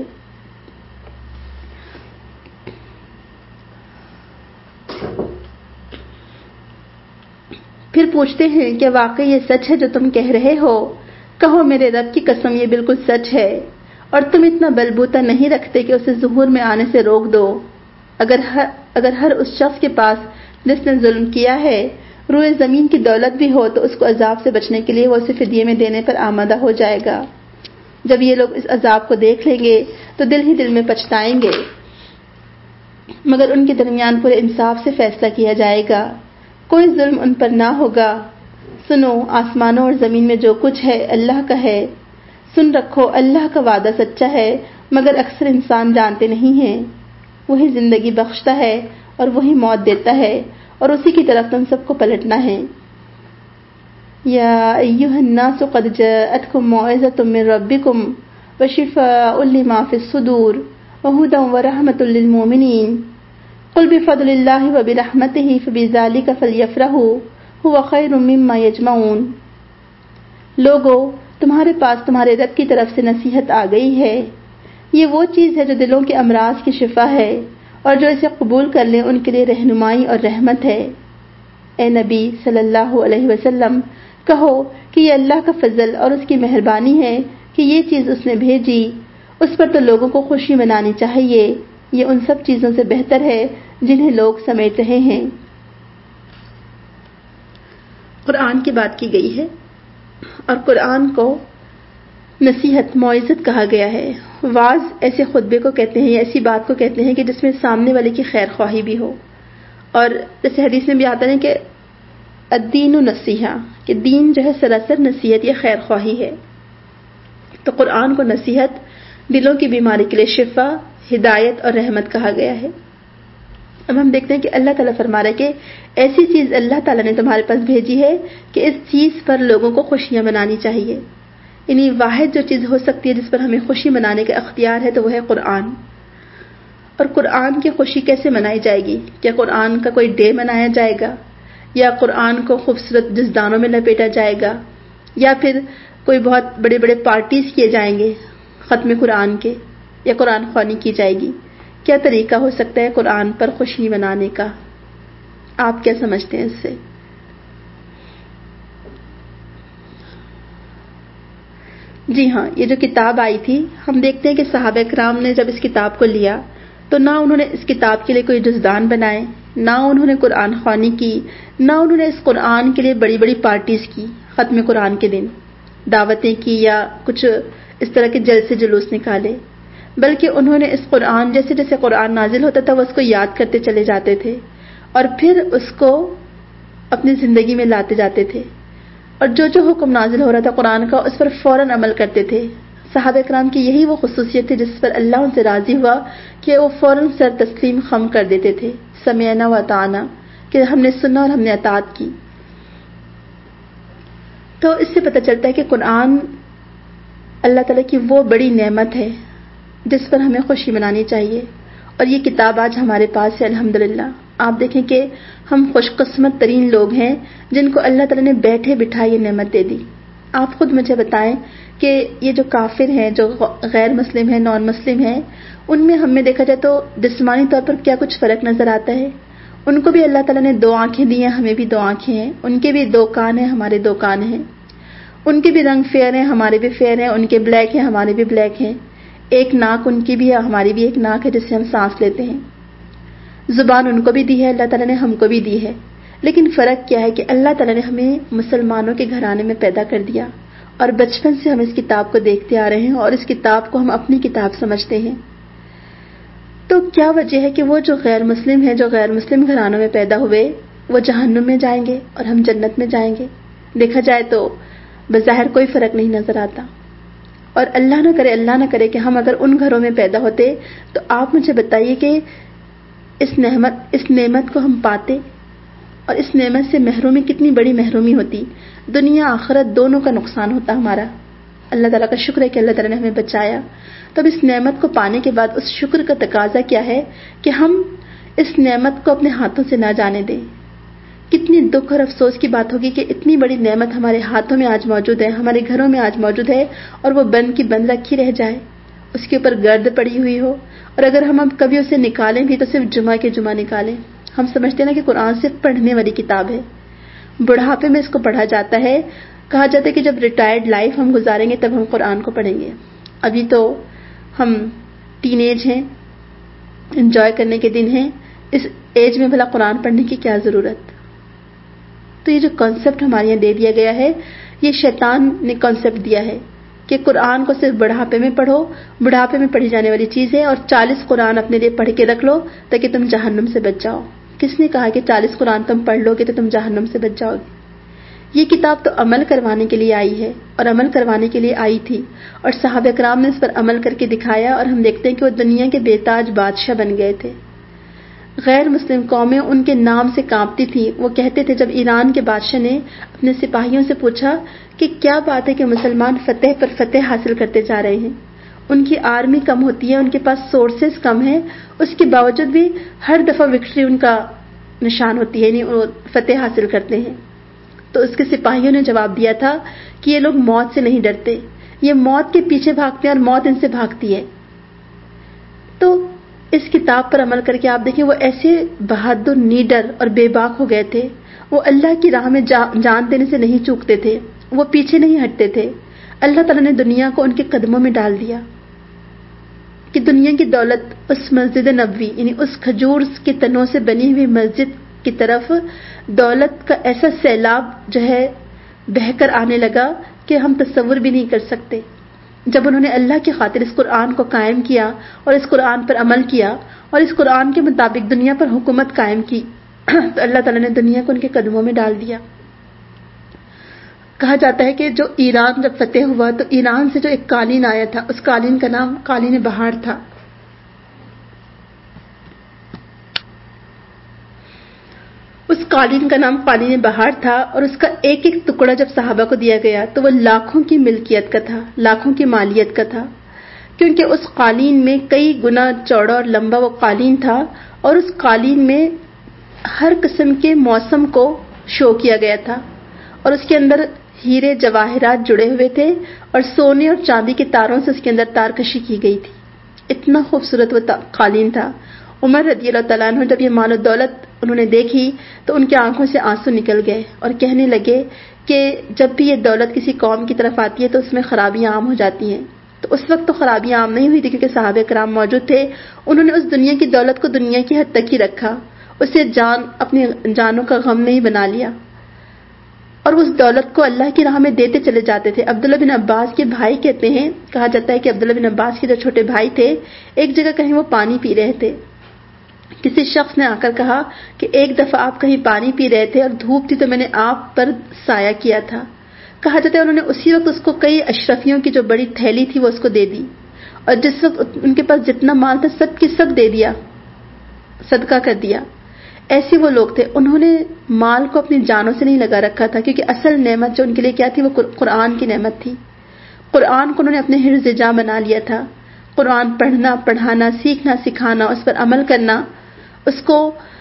پھر پوچھتے ہیں کیا واقعی یہ سچ ہے جو تم کہہ رہے ہو؟ کہو میرے رب کی قسم یہ بالکل سچ ہے. اور تم اتنا بلبوتا نہیں رکھتے کہ اسے ظہور میں آنے سے روک دو. اگر ہر اس شخص کے پاس جس نے ظلم کیا ہے روئے زمین کی دولت بھی ہو تو اس کو عذاب سے بچنے کے لیے وہ اسے فدیے میں دینے پر آمادہ ہو جائے گا. جب یہ لوگ اس عذاب کو دیکھ لیں گے تو دل ہی دل میں پچھتائیں گے، مگر ان کے درمیان پورے انصاف سے فیصلہ کیا جائے گا. کوئی ظلم ان پر نہ ہوگا. سنو آسمانوں اور زمین میں جو کچھ ہے اللہ کا ہے. سن رکھو اللہ کا وعدہ سچا ہے مگر اکثر انسان جانتے نہیں ہیں. وہی زندگی بخشتا ہے اور وہی موت دیتا ہے اور اسی کی طرف تم سب کو پلٹنا ہے. یا ایھا الناس قد جاءتکم موعظۃ من ربکم وشفاء لما فی الصدور وہدی ورحمۃ للمؤمنین. قل بفضل اللہ وبرحمتہ فبذلک فلیفرحوا ھو خیر مما یجمعون. لوگو تمہارے پاس تمہارے رب کی طرف سے نصیحت آ گئی ہے. یہ وہ چیز ہے جو دلوں کے امراض کی شفا ہے اور جو اسے قبول کر لیں ان کے لیے رہنمائی اور رحمت ہے. اے نبی صلی اللہ علیہ وسلم کہو کہ یہ اللہ کا فضل اور اس کی مہربانی ہے کہ یہ چیز اس نے بھیجی. اس پر تو لوگوں کو خوشی منانی چاہیے. یہ ان سب چیزوں سے بہتر ہے جنہیں لوگ سمیٹ رہے ہیں. قرآن کی بات کی گئی ہے اور قرآن کو نصیحت موعظت کہا گیا ہے. واعظ ایسے خطبے کو کہتے ہیں یا ایسی بات کو کہتے ہیں کہ جس میں سامنے والے کی خیر خواہی بھی ہو. اور جیسے حدیث میں بھی آتا ہے کہ الدین نصیحہ، کہ دین جو ہے سراسر نصیحت یا خیر خواہی ہے. تو قرآن کو نصیحت، دلوں کی بیماری کے لیے شفا، ہدایت اور رحمت کہا گیا ہے. اب ہم دیکھتے ہیں کہ اللہ تعالیٰ فرما رہا ہے کہ ایسی چیز اللہ تعالیٰ نے تمہارے پاس بھیجی ہے کہ اس چیز پر لوگوں کو خوشیاں منانی چاہیے. یعنی واحد جو چیز ہو سکتی ہے جس پر ہمیں خوشی منانے کا اختیار ہے تو وہ ہے قرآن. اور قرآن کی خوشی کیسے منائی جائے گی؟ کیا قرآن کا کوئی ڈے منایا جائے گا، یا قرآن کو خوبصورت جزدانوں میں لپیٹا جائے گا، یا پھر کوئی بہت بڑے بڑے پارٹیز کیے جائیں گے ختم قرآن کے، یا قرآن خوانی کی جائے گی؟ کیا طریقہ ہو سکتا ہے قرآن پر خوشی منانے کا؟ آپ کیا سمجھتے ہیں اس سے؟ جی ہاں، یہ جو کتاب آئی تھی ہم دیکھتے ہیں کہ صحابہ کرام نے جب اس کتاب کو لیا تو نہ انہوں نے اس کتاب کے لیے کوئی جزدان بنائے، نہ انہوں نے قرآن خوانی کی، نہ انہوں نے اس قرآن کے لیے بڑی بڑی پارٹیز کی ختم قرآن کے دن، دعوتیں کی یا کچھ اس طرح کے جلسے جلوس نکالے، بلکہ انہوں نے اس قرآن جیسے جیسے قرآن نازل ہوتا تھا وہ اس کو یاد کرتے چلے جاتے تھے اور پھر اس کو اپنی زندگی میں لاتے جاتے تھے، اور جو جو حکم نازل ہو رہا تھا قرآن کا اس پر فوراً عمل کرتے تھے. صحابہ کرام کی یہی وہ خصوصیت تھی جس پر اللہ ان سے راضی ہوا کہ وہ فوراً سر تسلیم خم کر دیتے تھے، سمعنا و اطعنا، کہ ہم نے سنا اور ہم نے اطاعت کی. تو اس سے پتہ چلتا ہے کہ قرآن اللہ تعالیٰ کی وہ بڑی نعمت ہے جس پر ہمیں خوشی منانی چاہیے. اور یہ کتاب آج ہمارے پاس ہے الحمدللہ. آپ دیکھیں کہ ہم خوش قسمت ترین لوگ ہیں جن کو اللہ تعالیٰ نے بیٹھے بٹھائے یہ نعمت دے دی. آپ خود مجھے بتائیں کہ یہ جو کافر ہیں، جو غیر مسلم ہیں، نان مسلم ہیں، ان میں ہم نے دیکھا جائے تو جسمانی طور پر کیا کچھ فرق نظر آتا ہے؟ ان کو بھی اللہ تعالیٰ نے 2 آنکھیں دی ہیں، ہمیں بھی 2 آنکھیں ہیں. ان کے بھی 2 کان ہیں، ہمارے 2 کان ہیں. ان کے بھی رنگ فیئر ہیں، ہمارے بھی فیئر ہیں. ان کے بلیک ہیں، ہمارے بھی بلیک ہیں. ایک ناک ان کی بھی ہے، ہماری بھی ایک ناک ہے جس سے ہم سانس لیتے ہیں. زبان ان کو بھی دی ہے اللہ تعالیٰ نے، ہم کو بھی دی ہے. لیکن فرق کیا ہے کہ اللہ تعالیٰ نے ہمیں مسلمانوں کے گھرانے میں پیدا کر دیا اور بچپن سے ہم اس کتاب کو دیکھتے آ رہے ہیں اور اس کتاب کو ہم اپنی کتاب سمجھتے ہیں. تو کیا وجہ ہے کہ وہ جو غیر مسلم ہیں، جو غیر مسلم گھرانوں میں پیدا ہوئے، وہ جہنم میں جائیں گے اور ہم جنت میں جائیں گے؟ دیکھا جائے تو بظاہر کوئی فرق نہیں نظر آتا. اور اللہ نہ کرے کہ ہم اگر ان گھروں میں پیدا ہوتے تو آپ مجھے بتائیے کہ اس نعمت کو ہم پاتے اور اس نعمت سے محرومی کتنی بڑی محرومی ہوتی. دنیا آخرت دونوں کا نقصان ہوتا ہمارا. اللہ تعالیٰ کا شکر ہے کہ اللہ تعالیٰ نے ہمیں بچایا. تب اس نعمت کو پانے کے بعد اس شکر کا تقاضا کیا ہے کہ ہم اس نعمت کو اپنے ہاتھوں سے نہ جانے دیں. کتنی دکھ اور افسوس کی بات ہوگی کہ اتنی بڑی نعمت ہمارے ہاتھوں میں آج موجود ہے، ہمارے گھروں میں آج موجود ہے، اور وہ بند کی بند رکھی رہ جائے، اس کے اوپر گرد پڑی ہوئی ہو. اور اگر ہم کبھی اسے نکالیں بھی تو صرف جمعہ کے جمعہ نکالیں. ہم سمجھتے ہیں نا کہ قرآن صرف پڑھنے والی کتاب ہے. بڑھاپے میں اس کو پڑھا جاتا ہے. کہا جاتا ہے کہ جب ریٹائرڈ لائف ہم گزاریں گے تب ہم قرآن کو پڑھیں گے. ابھی تو ہم ٹین ایج ہیں، انجوائے کرنے کے دن ہیں. اس ایج میں بھلا قرآن پڑھنے کی کیا ضرورت؟ تو یہ جو کانسیپٹ ہمارے یہاں دے دیا گیا ہے، یہ شیطان نے کانسیپٹ دیا ہے کہ قرآن کو صرف بڑھاپے میں پڑھو، بڑھاپے میں پڑھی جانے والی چیز ہے، اور 40 قرآن اپنے لیے پڑھ کے رکھ لو تاکہ تم جہنم سے بچ جاؤ. کس نے کہا کہ 40 قرآن تم پڑھ لو گے تو تم جہنم سے بچ جاؤ گے؟ یہ کتاب تو عمل کروانے کے لیے آئی ہے، اور عمل کروانے کے لیے آئی تھی، اور صحابہ کرام نے اس پر عمل کر کے دکھایا، اور ہم دیکھتے ہیں کہ وہ دنیا کے بے تاج بادشاہ بن گئے تھے. غیر مسلم قومیں ان کے نام سے کانپتی تھیں. وہ کہتے تھے، جب ایران کے بادشاہ نے اپنے سپاہیوں سے پوچھا کہ کیا بات ہے کہ مسلمان فتح پر فتح حاصل کرتے جا رہے ہیں، ان کی آرمی کم ہوتی ہے، ان کے پاس سورسز کم ہیں، اس کے باوجود بھی ہر دفعہ وکٹری ان کا نشان ہوتی ہے، یعنی وہ فتح حاصل کرتے ہیں. تو اس کے سپاہیوں نے جواب دیا تھا کہ یہ لوگ موت سے نہیں ڈرتے، یہ موت کے پیچھے بھاگتے ہیں اور موت ان سے بھاگتی ہے. تو اس کتاب پر عمل کر کے آپ دیکھیں وہ ایسے بہادر، نیڈر اور بے باک ہو گئے تھے. وہ اللہ کی راہ میں جان دینے سے نہیں چوکتے تھے، وہ پیچھے نہیں ہٹتے تھے. اللہ تعالیٰ نے دنیا کو ان کے قدموں میں ڈال دیا کہ دنیا کی دولت اس مسجد نبوی، یعنی اس کھجور کے تنوں سے بنی ہوئی مسجد کی طرف دولت کا ایسا سیلاب جو ہے بہہ کر آنے لگا کہ ہم تصور بھی نہیں کر سکتے. جب انہوں نے اللہ کی خاطر اس قرآن کو قائم کیا اور اس قرآن پر عمل کیا اور اس قرآن کے مطابق دنیا پر حکومت قائم کی تو اللہ تعالیٰ نے دنیا کو ان کے قدموں میں ڈال دیا. کہا جاتا ہے کہ جو ایران جب فتح ہوا تو ایران سے جو ایک قالین آیا تھا، اس قالین کا نام قالین بہار تھا. اس قالین کا نام قالین بہار تھا، اور اس کا ایک ایک ٹکڑا جب صحابہ کو دیا گیا تو وہ لاکھوں کی ملکیت کا تھا، لاکھوں کی مالیت کا تھا، کیونکہ اس قالین میں کئی گنا چوڑا اور لمبا وہ قالین تھا، اور اس قالین میں ہر قسم کے موسم کو شو کیا گیا تھا، اور اس کے اندر ہیرے جواہرات جڑے ہوئے تھے، اور سونے اور چاندی کے تاروں سے اس کے اندر تار کشی کی گئی تھی. اتنا خوبصورت وہ قالین تھا. عمر رضی اللہ تعالیٰ عنہ جب یہ مال و دولت انہوں نے دیکھی تو ان کی آنکھوں سے آنسو نکل گئے، اور کہنے لگے کہ جب بھی یہ دولت کسی قوم کی طرف آتی ہے تو اس میں خرابیاں عام ہو جاتی ہیں. تو اس وقت تو خرابیاں عام نہیں ہوئی تھی کیونکہ صحابہ کرام موجود تھے. انہوں نے اس دنیا کی دولت کو دنیا کی حد تک ہی رکھا، اسے اپنی جانوں کا غم نہیں بنا لیا، اور اس دولت کو اللہ کی راہ میں دیتے چلے جاتے تھے. عبداللہ بن عباس کے بھائی کہتے ہیں، کہا جاتا ہے کہ عبداللہ بن عباس کے جو چھوٹے بھائی تھے، ایک جگہ کہیں وہ پانی پی رہے تھے. کسی شخص نے آ کر کہا کہ ایک دفعہ آپ کہیں پانی پی رہے تھے اور دھوپ تھی تو میں نے آپ پر سایہ کیا تھا. کہا جاتا ہے انہوں نے اسی وقت اس کو کئی اشرفیوں کی جو بڑی تھیلی تھی وہ اس کو دے دی، اور جس وقت ان کے پاس جتنا مال تھا سب کی سب دے دیا، صدقہ کر دیا. ایسے وہ لوگ تھے. انہوں نے مال کو اپنی جانوں سے نہیں لگا رکھا تھا، کیونکہ اصل نعمت جو ان کے لیے کیا تھی وہ قرآن کی نعمت تھی. قرآن کو انہوں نے اپنے حرز جاں بنا لیا تھا. قرآن پڑھنا، پڑھانا، سیکھنا، سکھانا، اس پر عمل کرنا، اس کو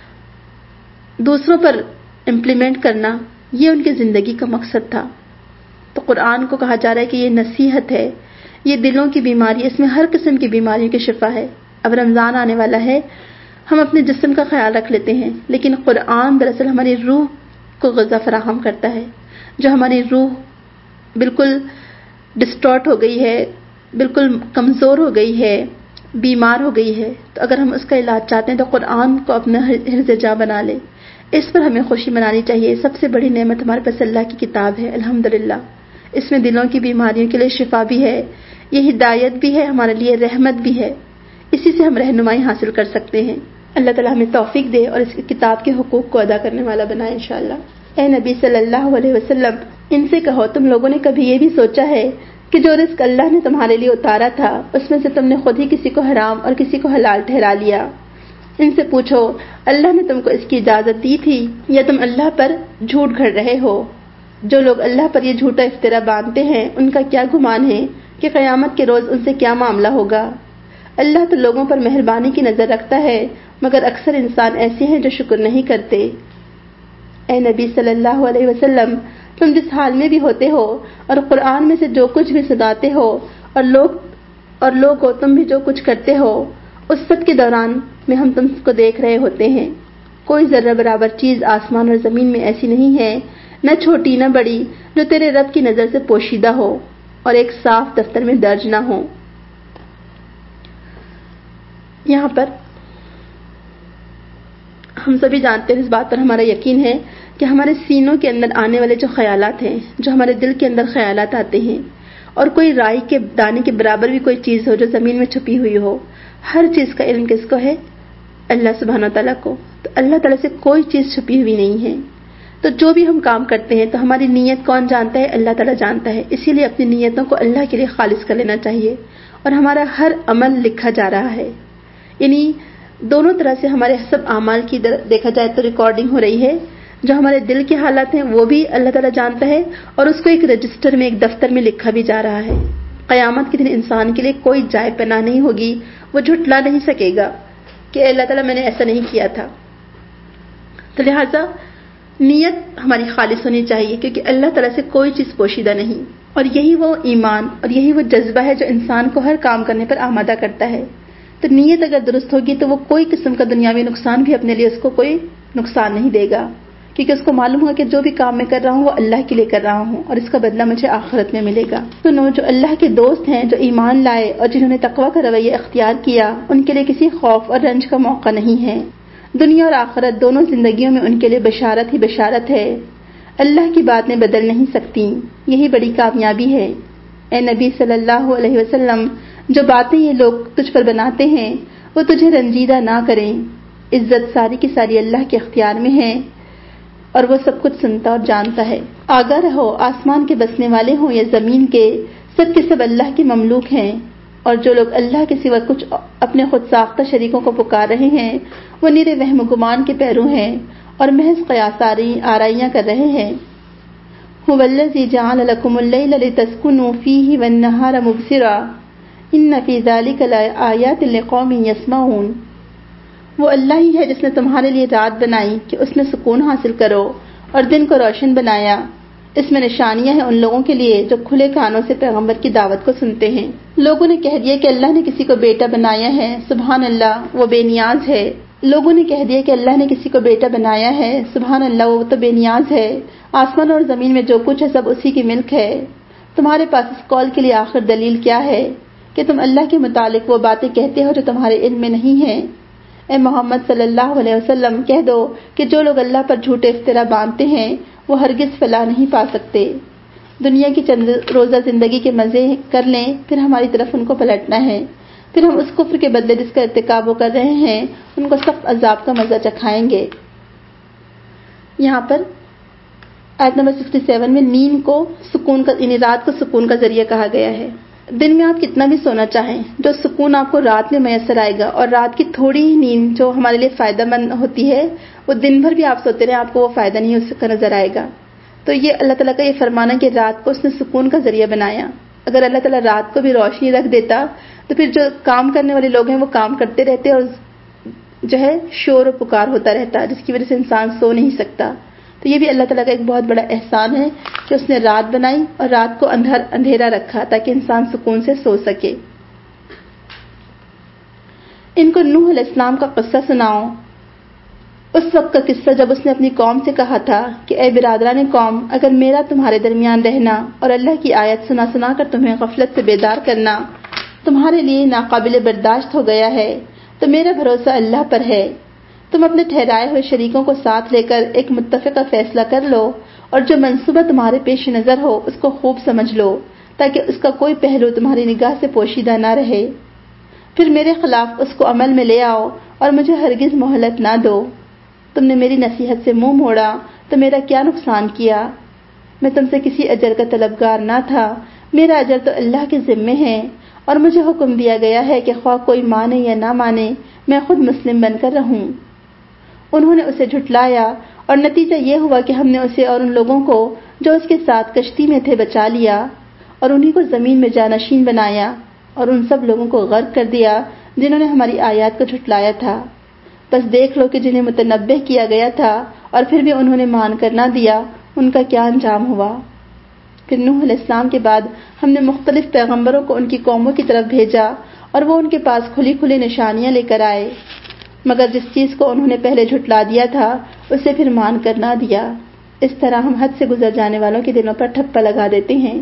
دوسروں پر امپلیمنٹ کرنا، یہ ان کی زندگی کا مقصد تھا. تو قرآن کو کہا جا رہا ہے کہ یہ نصیحت ہے، یہ دلوں کی بیماری، اس میں ہر قسم کی بیماریوں کی شفا ہے. اب رمضان آنے والا ہے، ہم اپنے جسم کا خیال رکھ لیتے ہیں، لیکن قرآن دراصل ہماری روح کو غذا فراہم کرتا ہے. جو ہماری روح بالکل ڈسٹارٹ ہو گئی ہے، بالکل کمزور ہو گئی ہے، بیمار ہو گئی ہے، تو اگر ہم اس کا علاج چاہتے ہیں تو قرآن کو اپنا حرز جاں بنا لے. اس پر ہمیں خوشی منانی چاہیے. سب سے بڑی نعمت ہمارے پاس اللہ کی کتاب ہے، الحمدللہ. اس میں دلوں کی بیماریوں کے لیے شفا بھی ہے، یہ ہدایت بھی ہے، ہمارے لیے رحمت بھی ہے. اسی سے ہم رہنمائی حاصل کر سکتے ہیں۔ اللہ تعالیٰ ہمیں توفیق دے اور اس کتاب کے حقوق کو ادا کرنے والا بنائے انشاءاللہ۔ اے نبی صلی اللہ علیہ وسلم، ان سے کہو تم لوگوں نے کبھی یہ بھی سوچا ہے کہ جو رزق اللہ نے تمہارے لیے اتارا تھا اس میں سے تم نے خود ہی کسی کو حرام اور کسی کو حلال ٹھہرا لیا؟ ان سے پوچھو اللہ نے تم کو اس کی اجازت دی تھی یا تم اللہ پر جھوٹ گھڑ رہے ہو؟ جو لوگ اللہ پر یہ جھوٹا افطرا باندھتے ہیں ان کا کیا گمان ہے کہ قیامت کے روز ان سے کیا معاملہ ہوگا؟ اللہ تو لوگوں پر مہربانی کی نظر رکھتا ہے مگر اکثر انسان ایسے ہیں جو شکر نہیں کرتے۔ اے نبی صلی اللہ علیہ وسلم، تم جس حال میں بھی ہوتے ہو اور قرآن میں سے جو کچھ بھی سناتے ہو اور لوگ کو تم بھی جو کچھ کرتے ہو، اس سب کے دوران میں ہم تم کو دیکھ رہے ہوتے ہیں۔ کوئی ذرہ برابر چیز آسمان اور زمین میں ایسی نہیں ہے، نہ چھوٹی نہ بڑی، جو تیرے رب کی نظر سے پوشیدہ ہو اور ایک صاف دفتر میں درج نہ ہو۔ یہاں پر ہم سبھی جانتے ہیں، اس بات پر ہمارا یقین ہے کہ ہمارے سینوں کے اندر آنے والے جو خیالات ہیں، جو ہمارے دل کے اندر خیالات آتے ہیں، اور کوئی رائی کے دانے کے برابر بھی کوئی چیز ہو جو زمین میں چھپی ہوئی ہو، ہر چیز کا علم کس کو ہے؟ اللہ سبحانہ تعالیٰ کو۔ تو اللہ تعالیٰ سے کوئی چیز چھپی ہوئی نہیں ہے۔ تو جو بھی ہم کام کرتے ہیں تو ہماری نیت کون جانتا ہے؟ اللہ تعالیٰ جانتا ہے۔ اسی لیے اپنی نیتوں کو اللہ کے لیے خالص کر لینا چاہیے، اور ہمارا ہر عمل لکھا جا رہا ہے، یعنی دونوں طرح سے ہمارے سب اعمال کی دیکھا جائے تو ریکارڈنگ ہو رہی ہے۔ جو ہمارے دل کے حالات ہیں وہ بھی اللہ تعالیٰ جانتا ہے، اور اس کو ایک رجسٹر میں، ایک دفتر میں لکھا بھی جا رہا ہے۔ قیامت کے دن انسان کے لیے کوئی جائے پناہ نہیں ہوگی، وہ جھٹلا نہیں سکے گا کہ اللہ تعالیٰ میں نے ایسا نہیں کیا تھا۔ تو لہٰذا نیت ہماری خالص ہونی چاہیے، کیونکہ اللہ تعالیٰ سے کوئی چیز پوشیدہ نہیں، اور یہی وہ ایمان اور یہی وہ جذبہ ہے جو انسان کو ہر کام کرنے پر آمادہ کرتا ہے۔ تو نیت اگر درست ہوگی تو وہ کوئی قسم کا دنیاوی نقصان بھی اپنے لیے اس کو کوئی نقصان نہیں دے گا، کیونکہ اس کو معلوم ہوگا کہ جو بھی کام میں کر رہا ہوں وہ اللہ کے لیے کر رہا ہوں اور اس کا بدلہ مجھے آخرت میں ملے گا۔ سنو، جو اللہ کے دوست ہیں، جو ایمان لائے اور جنہوں نے تقویٰ کا رویہ اختیار کیا، ان کے لیے کسی خوف اور رنج کا موقع نہیں ہے۔ دنیا اور آخرت دونوں زندگیوں میں ان کے لیے بشارت ہی بشارت ہے۔ اللہ کی باتیں بدل نہیں سکتی، یہی بڑی کامیابی ہے۔ اے نبی صلی اللہ علیہ وسلم، جو باتیں یہ لوگ تجھ پر بناتے ہیں وہ تجھے رنجیدہ نہ کریں۔ عزت ساری کی ساری اللہ کے اختیار میں ہے، اور وہ سب کچھ سنتا اور جانتا ہے۔ آگاہ رہو، آسمان کے بسنے والے ہوں یا زمین کے سب اللہ کے مملوک ہیں، اور جو لوگ اللہ کے سوا کچھ اپنے خود ساختہ شریکوں کو پکار رہے ہیں وہ نیرے وہم و گمان کے پیرو ہیں اور محض قیاس آرائیاں کر رہے ہیں۔ هو الذی جعل لکم اللیل لتسکنوا فیہ والنہار مبصرا ان فی ذلک لآیات لقوم یسمعون۔ وہ اللہ ہی ہے جس نے تمہارے لیے رات بنائی کہ اس میں سکون حاصل کرو، اور دن کو روشن بنایا، اس میں نشانیاں ہیں ان لوگوں کے لیے جو کھلے کانوں سے پیغمبر کی دعوت کو سنتے ہیں۔ لوگوں نے کہہ دیا کہ اللہ نے کسی کو بیٹا بنایا ہے، سبحان اللہ، وہ بے نیاز ہے۔ لوگوں نے کہہ دیا کہ اللہ نے کسی کو بیٹا بنایا ہے، سبحان اللہ، وہ تو بے نیاز ہے۔ آسمان اور زمین میں جو کچھ ہے سب اسی کی ملک ہے۔ تمہارے پاس اس قول کے لیے آخر دلیل کیا ہے کہ تم اللہ کے متعلق وہ باتیں کہتے ہو جو تمہارے علم میں نہیں ہیں؟ اے محمد صلی اللہ علیہ وسلم، کہہ دو کہ جو لوگ اللہ پر جھوٹے افطرا باندھتے ہیں وہ ہرگز فلاح نہیں پا سکتے۔ دنیا کی چند روزہ زندگی کے مزے کر لیں، پھر ہماری طرف ان کو پلٹنا ہے، پھر ہم اس کفر کے بدلے جس کا ارتکاب وہ کر رہے ہیں ان کو سخت عذاب کا مزہ چکھائیں گے۔ یہاں پر آیت نمبر 67 میں نیند کو سکون کا، یعنی رات کو سکون کا ذریعہ کہا گیا ہے۔ دن میں آپ کتنا بھی سونا چاہیں، جو سکون آپ کو رات میں میسر آئے گا، اور رات کی تھوڑی ہی نیند جو ہمارے لیے فائدہ مند ہوتی ہے، وہ دن بھر بھی آپ سوتے رہیں آپ کو وہ فائدہ نہیں اس کا نظر آئے گا۔ تو یہ اللہ تعالیٰ کا یہ فرمانا کہ رات کو اس نے سکون کا ذریعہ بنایا۔ اگر اللہ تعالیٰ رات کو بھی روشنی رکھ دیتا تو پھر جو کام کرنے والے لوگ ہیں وہ کام کرتے رہتے اور جو ہے شور و پکار ہوتا رہتا، جس کی وجہ سے انسان سو نہیں سکتا۔ تو یہ بھی اللہ تعالیٰ کا ایک بہت بڑا احسان ہے کہ اس نے رات بنائی اور رات کو اندھیرا رکھا تاکہ انسان سکون سے سو سکے۔ ان کو نوح علیہ السلام کا قصہ سناؤ، اس وقت کا قصہ جب اس نے اپنی قوم سے کہا تھا کہ اے برادران قوم، اگر میرا تمہارے درمیان رہنا اور اللہ کی آیت سنا سنا کر تمہیں غفلت سے بیدار کرنا تمہارے لیے ناقابل برداشت ہو گیا ہے تو میرا بھروسہ اللہ پر ہے۔ تم اپنے ٹھہرائے ہوئے شریکوں کو ساتھ لے کر ایک متفقہ فیصلہ کر لو، اور جو منصوبہ تمہارے پیش نظر ہو اس کو خوب سمجھ لو تاکہ اس کا کوئی پہلو تمہاری نگاہ سے پوشیدہ نہ رہے۔ پھر میرے خلاف اس کو عمل میں لے آؤ اور مجھے ہرگز مہلت نہ دو۔ تم نے میری نصیحت سے منہ موڑا تو میرا کیا نقصان کیا؟ میں تم سے کسی اجر کا طلبگار نہ تھا، میرا اجر تو اللہ کے ذمے ہے، اور مجھے حکم دیا گیا ہے کہ خواہ کوئی مانے یا نہ مانے میں خود مسلم بن کر رہوں۔ انہوں نے اسے جھٹلایا اور نتیجہ یہ ہوا کہ ہم نے اسے اور ان لوگوں کو جو اس کے ساتھ کشتی میں تھے بچا لیا اور انہی کو زمین میں جانشین بنایا اور ان سب لوگوں کو غرق کر دیا جنہوں نے ہماری آیات کو جھٹلایا تھا۔ بس دیکھ لو کہ جنہیں متنبہ کیا گیا تھا اور پھر بھی انہوں نے مان کر نہ دیا، ان کا کیا انجام ہوا۔ پھر نوح علیہ السلام کے بعد ہم نے مختلف پیغمبروں کو ان کی قوموں کی طرف بھیجا اور وہ ان کے پاس کھلی کھلی نشانیاں لے کر آئے، مگر جس چیز کو انہوں نے پہلے جھٹلا دیا تھا اسے پھر مان کر نہ دیا۔ اس طرح ہم حد سے گزر جانے والوں کے دلوں پر ٹھپا لگا دیتے ہیں۔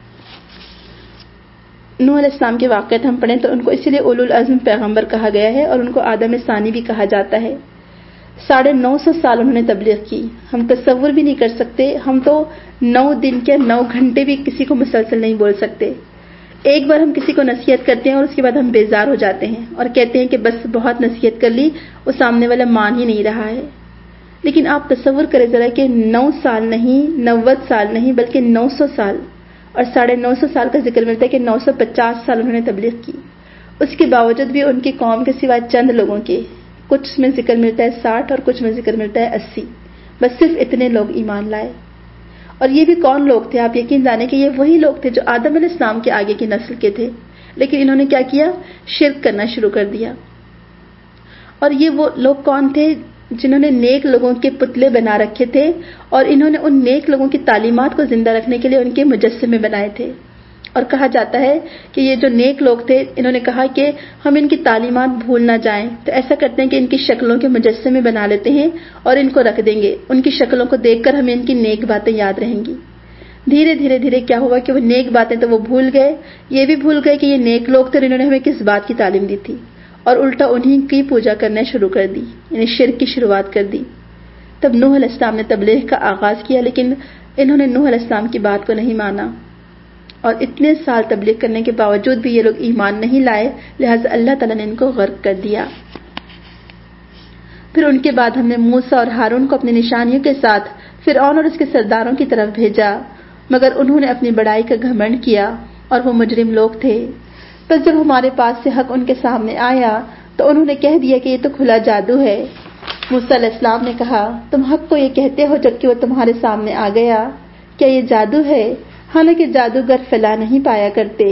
نوح علیہ السلام کے واقعات ہم پڑھیں تو ان کو اسی لیے اولو العزم پیغمبر کہا گیا ہے اور ان کو آدم ثانی بھی کہا جاتا ہے۔ 950 سال انہوں نے تبلیغ کی۔ ہم تصور بھی نہیں کر سکتے، ہم تو 9 دن کے 9 گھنٹے بھی کسی کو مسلسل نہیں بول سکتے۔ ایک بار ہم کسی کو نصیحت کرتے ہیں اور اس کے بعد ہم بیزار ہو جاتے ہیں اور کہتے ہیں کہ بس بہت نصیحت کر لی، وہ سامنے والا مان ہی نہیں رہا ہے۔ لیکن آپ تصور کریں ذرا کہ 9 سال نہیں، 90 سال نہیں، بلکہ 900 سال اور 950 سال کا ذکر ملتا ہے کہ 950 سال انہوں نے تبلیغ کی۔ اس کے باوجود بھی ان کی قوم کے سوائے چند لوگوں کے، کچھ میں ذکر ملتا ہے 60 اور کچھ میں ذکر ملتا ہے 80، بس صرف اتنے لوگ ایمان لائے۔ اور یہ بھی کون لوگ تھے؟ آپ یقین جانیں کہ یہ وہی لوگ تھے جو آدم علیہ السلام کے آگے کی نسل کے تھے، لیکن انہوں نے کیا کیا؟ شرک کرنا شروع کر دیا۔ اور یہ وہ لوگ کون تھے؟ جنہوں نے نیک لوگوں کے پتلے بنا رکھے تھے اور انہوں نے ان نیک لوگوں کی تعلیمات کو زندہ رکھنے کے لیے ان کے مجسمے بنائے تھے۔ اور کہا جاتا ہے کہ یہ جو نیک لوگ تھے انہوں نے کہا کہ ہم ان کی تعلیمات بھول نہ جائیں، تو ایسا کرتے ہیں کہ ان کی شکلوں کے مجسمے بنا لیتے ہیں اور ان کو رکھ دیں گے، ان کی شکلوں کو دیکھ کر ہمیں ان کی نیک باتیں یاد رہیں گی۔ دھیرے دھیرے دھیرے کیا ہوا کہ وہ نیک باتیں تو وہ بھول گئے، یہ بھی بھول گئے کہ یہ نیک لوگ تھے اور انہوں نے ہمیں کس بات کی تعلیم دی تھی، اور الٹا انہی کی پوجا کرنا شروع کر دی، یعنی شرک کی شروعات کر دی۔ تب نوح علیہ السلام نے تبلیغ کا آغاز کیا، لیکن انہوں نے نوح علیہ السلام کی بات کو نہیں مانا، اور اتنے سال تبلیغ کرنے کے باوجود بھی یہ لوگ ایمان نہیں لائے، لہٰذا اللہ تعالیٰ نے ان کو غرق کر دیا۔ پھر ان کے بعد ہم نے موسیٰ اور ہارون کو اپنی نشانیوں کے ساتھ فرعون اور اس کے سرداروں کی طرف بھیجا، مگر انہوں نے اپنی بڑائی کا گھمنڈ کیا اور وہ مجرم لوگ تھے۔ بس جب ہمارے پاس سے حق ان کے سامنے آیا تو انہوں نے کہہ دیا کہ یہ تو کھلا جادو ہے۔ موسیٰ علیہ السلام نے کہا، تم حق کو یہ کہتے ہو جبکہ وہ تمہارے سامنے آ گیا، کیا یہ جادو ہے؟ حالانکہ جادوگر فلاں نہیں پایا کرتے۔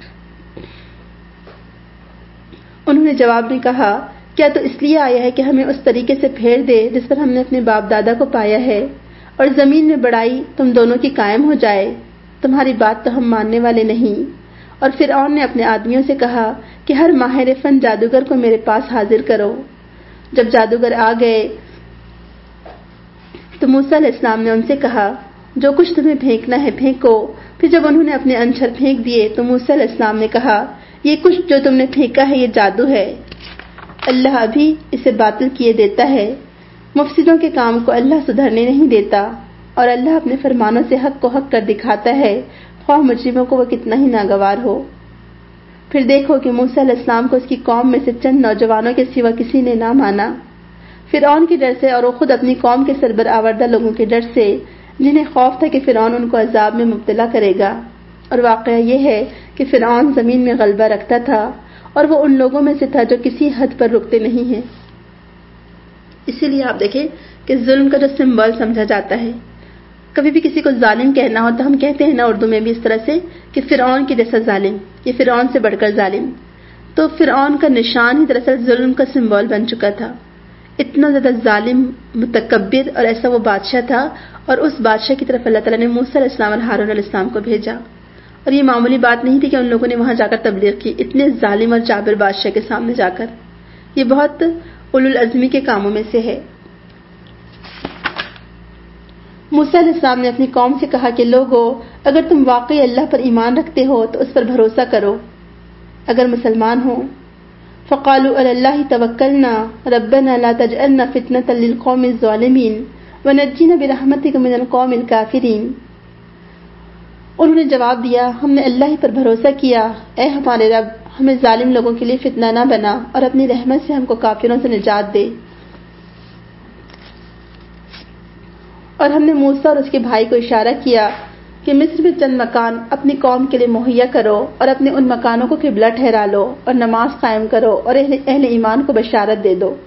انہوں نے جواب میں کہا، کیا تو اس لیے آیا ہے کہ ہمیں اس طریقے سے پھیر دے جس پر ہم نے اپنے باپ دادا کو پایا ہے، اور زمین میں بڑائی تم دونوں کی قائم ہو جائے؟ تمہاری بات تو ہم ماننے والے نہیں۔ اور فرعون نے اپنے آدمیوں سے کہا کہ ہر ماہر فن جادوگر کو میرے پاس حاضر کرو۔ جب جادوگر آ گئے تو موسیٰ علیہ السلام نے ان سے کہا، جو کچھ تمہیں پھینکنا ہے پھینکو۔ پھر جب انہوں نے اپنے انچھر پھینک دیے تو موسیٰ علیہ السلام نے کہا، یہ کچھ جو تم نے پھینکا ہے یہ جادو ہے، اللہ ابھی اسے باطل کیے دیتا ہے۔ مفسدوں کے کام کو اللہ سدھرنے نہیں دیتا، اور اللہ اپنے فرمانوں سے حق کو حق کر دکھاتا ہے، خواہ مجرموں کو وہ کتنا ہی ناگوار ہو۔ پھر دیکھو کہ موسیٰ علیہ السلام کو اس کی قوم میں سے چند نوجوانوں کے سوا کسی نے نہ مانا، فرعون کے ڈر سے اور وہ خود اپنی قوم کے سربرآوردہ لوگوں کے ڈر سے، جنہیں خوف تھا کہ فرعون ان کو عذاب میں مبتلا کرے گا۔ اور واقعہ یہ ہے کہ فرعون زمین میں غلبہ رکھتا تھا اور وہ ان لوگوں میں سے تھا جو کسی حد پر رکتے نہیں ہیں۔ اسی لیے آپ دیکھیں کہ ظلم کا جو سمبل سمجھا جاتا ہے، کبھی بھی کسی کو ظالم کہنا ہو تو ہم کہتے ہیں نا اردو میں بھی اس طرح سے کہ فرعون کے جیسا ظالم، یہ فرعون سے بڑھ کر ظالم۔ تو فرعون کا نشان ہی دراصل ظلم کا سمبل بن چکا تھا، اتنا زیادہ ظالم، متکبر، اور ایسا وہ بادشاہ تھا، اور اس بادشاہ کی طرف اللہ تعالیٰ نے موسیٰ علیہ السلام اور ہارون علیہ السلام کو بھیجا۔ اور یہ معمولی بات نہیں تھی کہ ان لوگوں نے وہاں جا کر تبلیغ کی، اتنے ظالم اور جابر بادشاہ کے سامنے جا کر۔ یہ بہت اولو العزمی کے کاموں میں سے ہے۔ موسیٰ علیہ السلام نے اپنی قوم سے کہا کہ لوگو، اگر تم واقعی اللہ پر ایمان رکھتے ہو تو اس پر بھروسہ کرو، اگر مسلمان ہو۔ فقالوا علی اللہ توکلنا ربنا لا تجعلنا فتنة للقوم الظالمین ونجینا برحمتک من القوم الکافرین۔ انہوں نے جواب دیا، ہم نے اللہ ہی پر بھروسہ کیا، اے ہمارے رب، ہمیں ظالم لوگوں کے لیے فتنہ نہ بنا اور اپنی رحمت سے ہم کو کافروں سے نجات دے۔ اور ہم نے موسیٰ اور اس کے بھائی کو اشارہ کیا کہ مصر میں چند مکان اپنی قوم کے لیے مہیا کرو اور اپنے ان مکانوں کو قبلہ ٹھہرا لو اور نماز قائم کرو اور اہل ایمان کو بشارت دے دو۔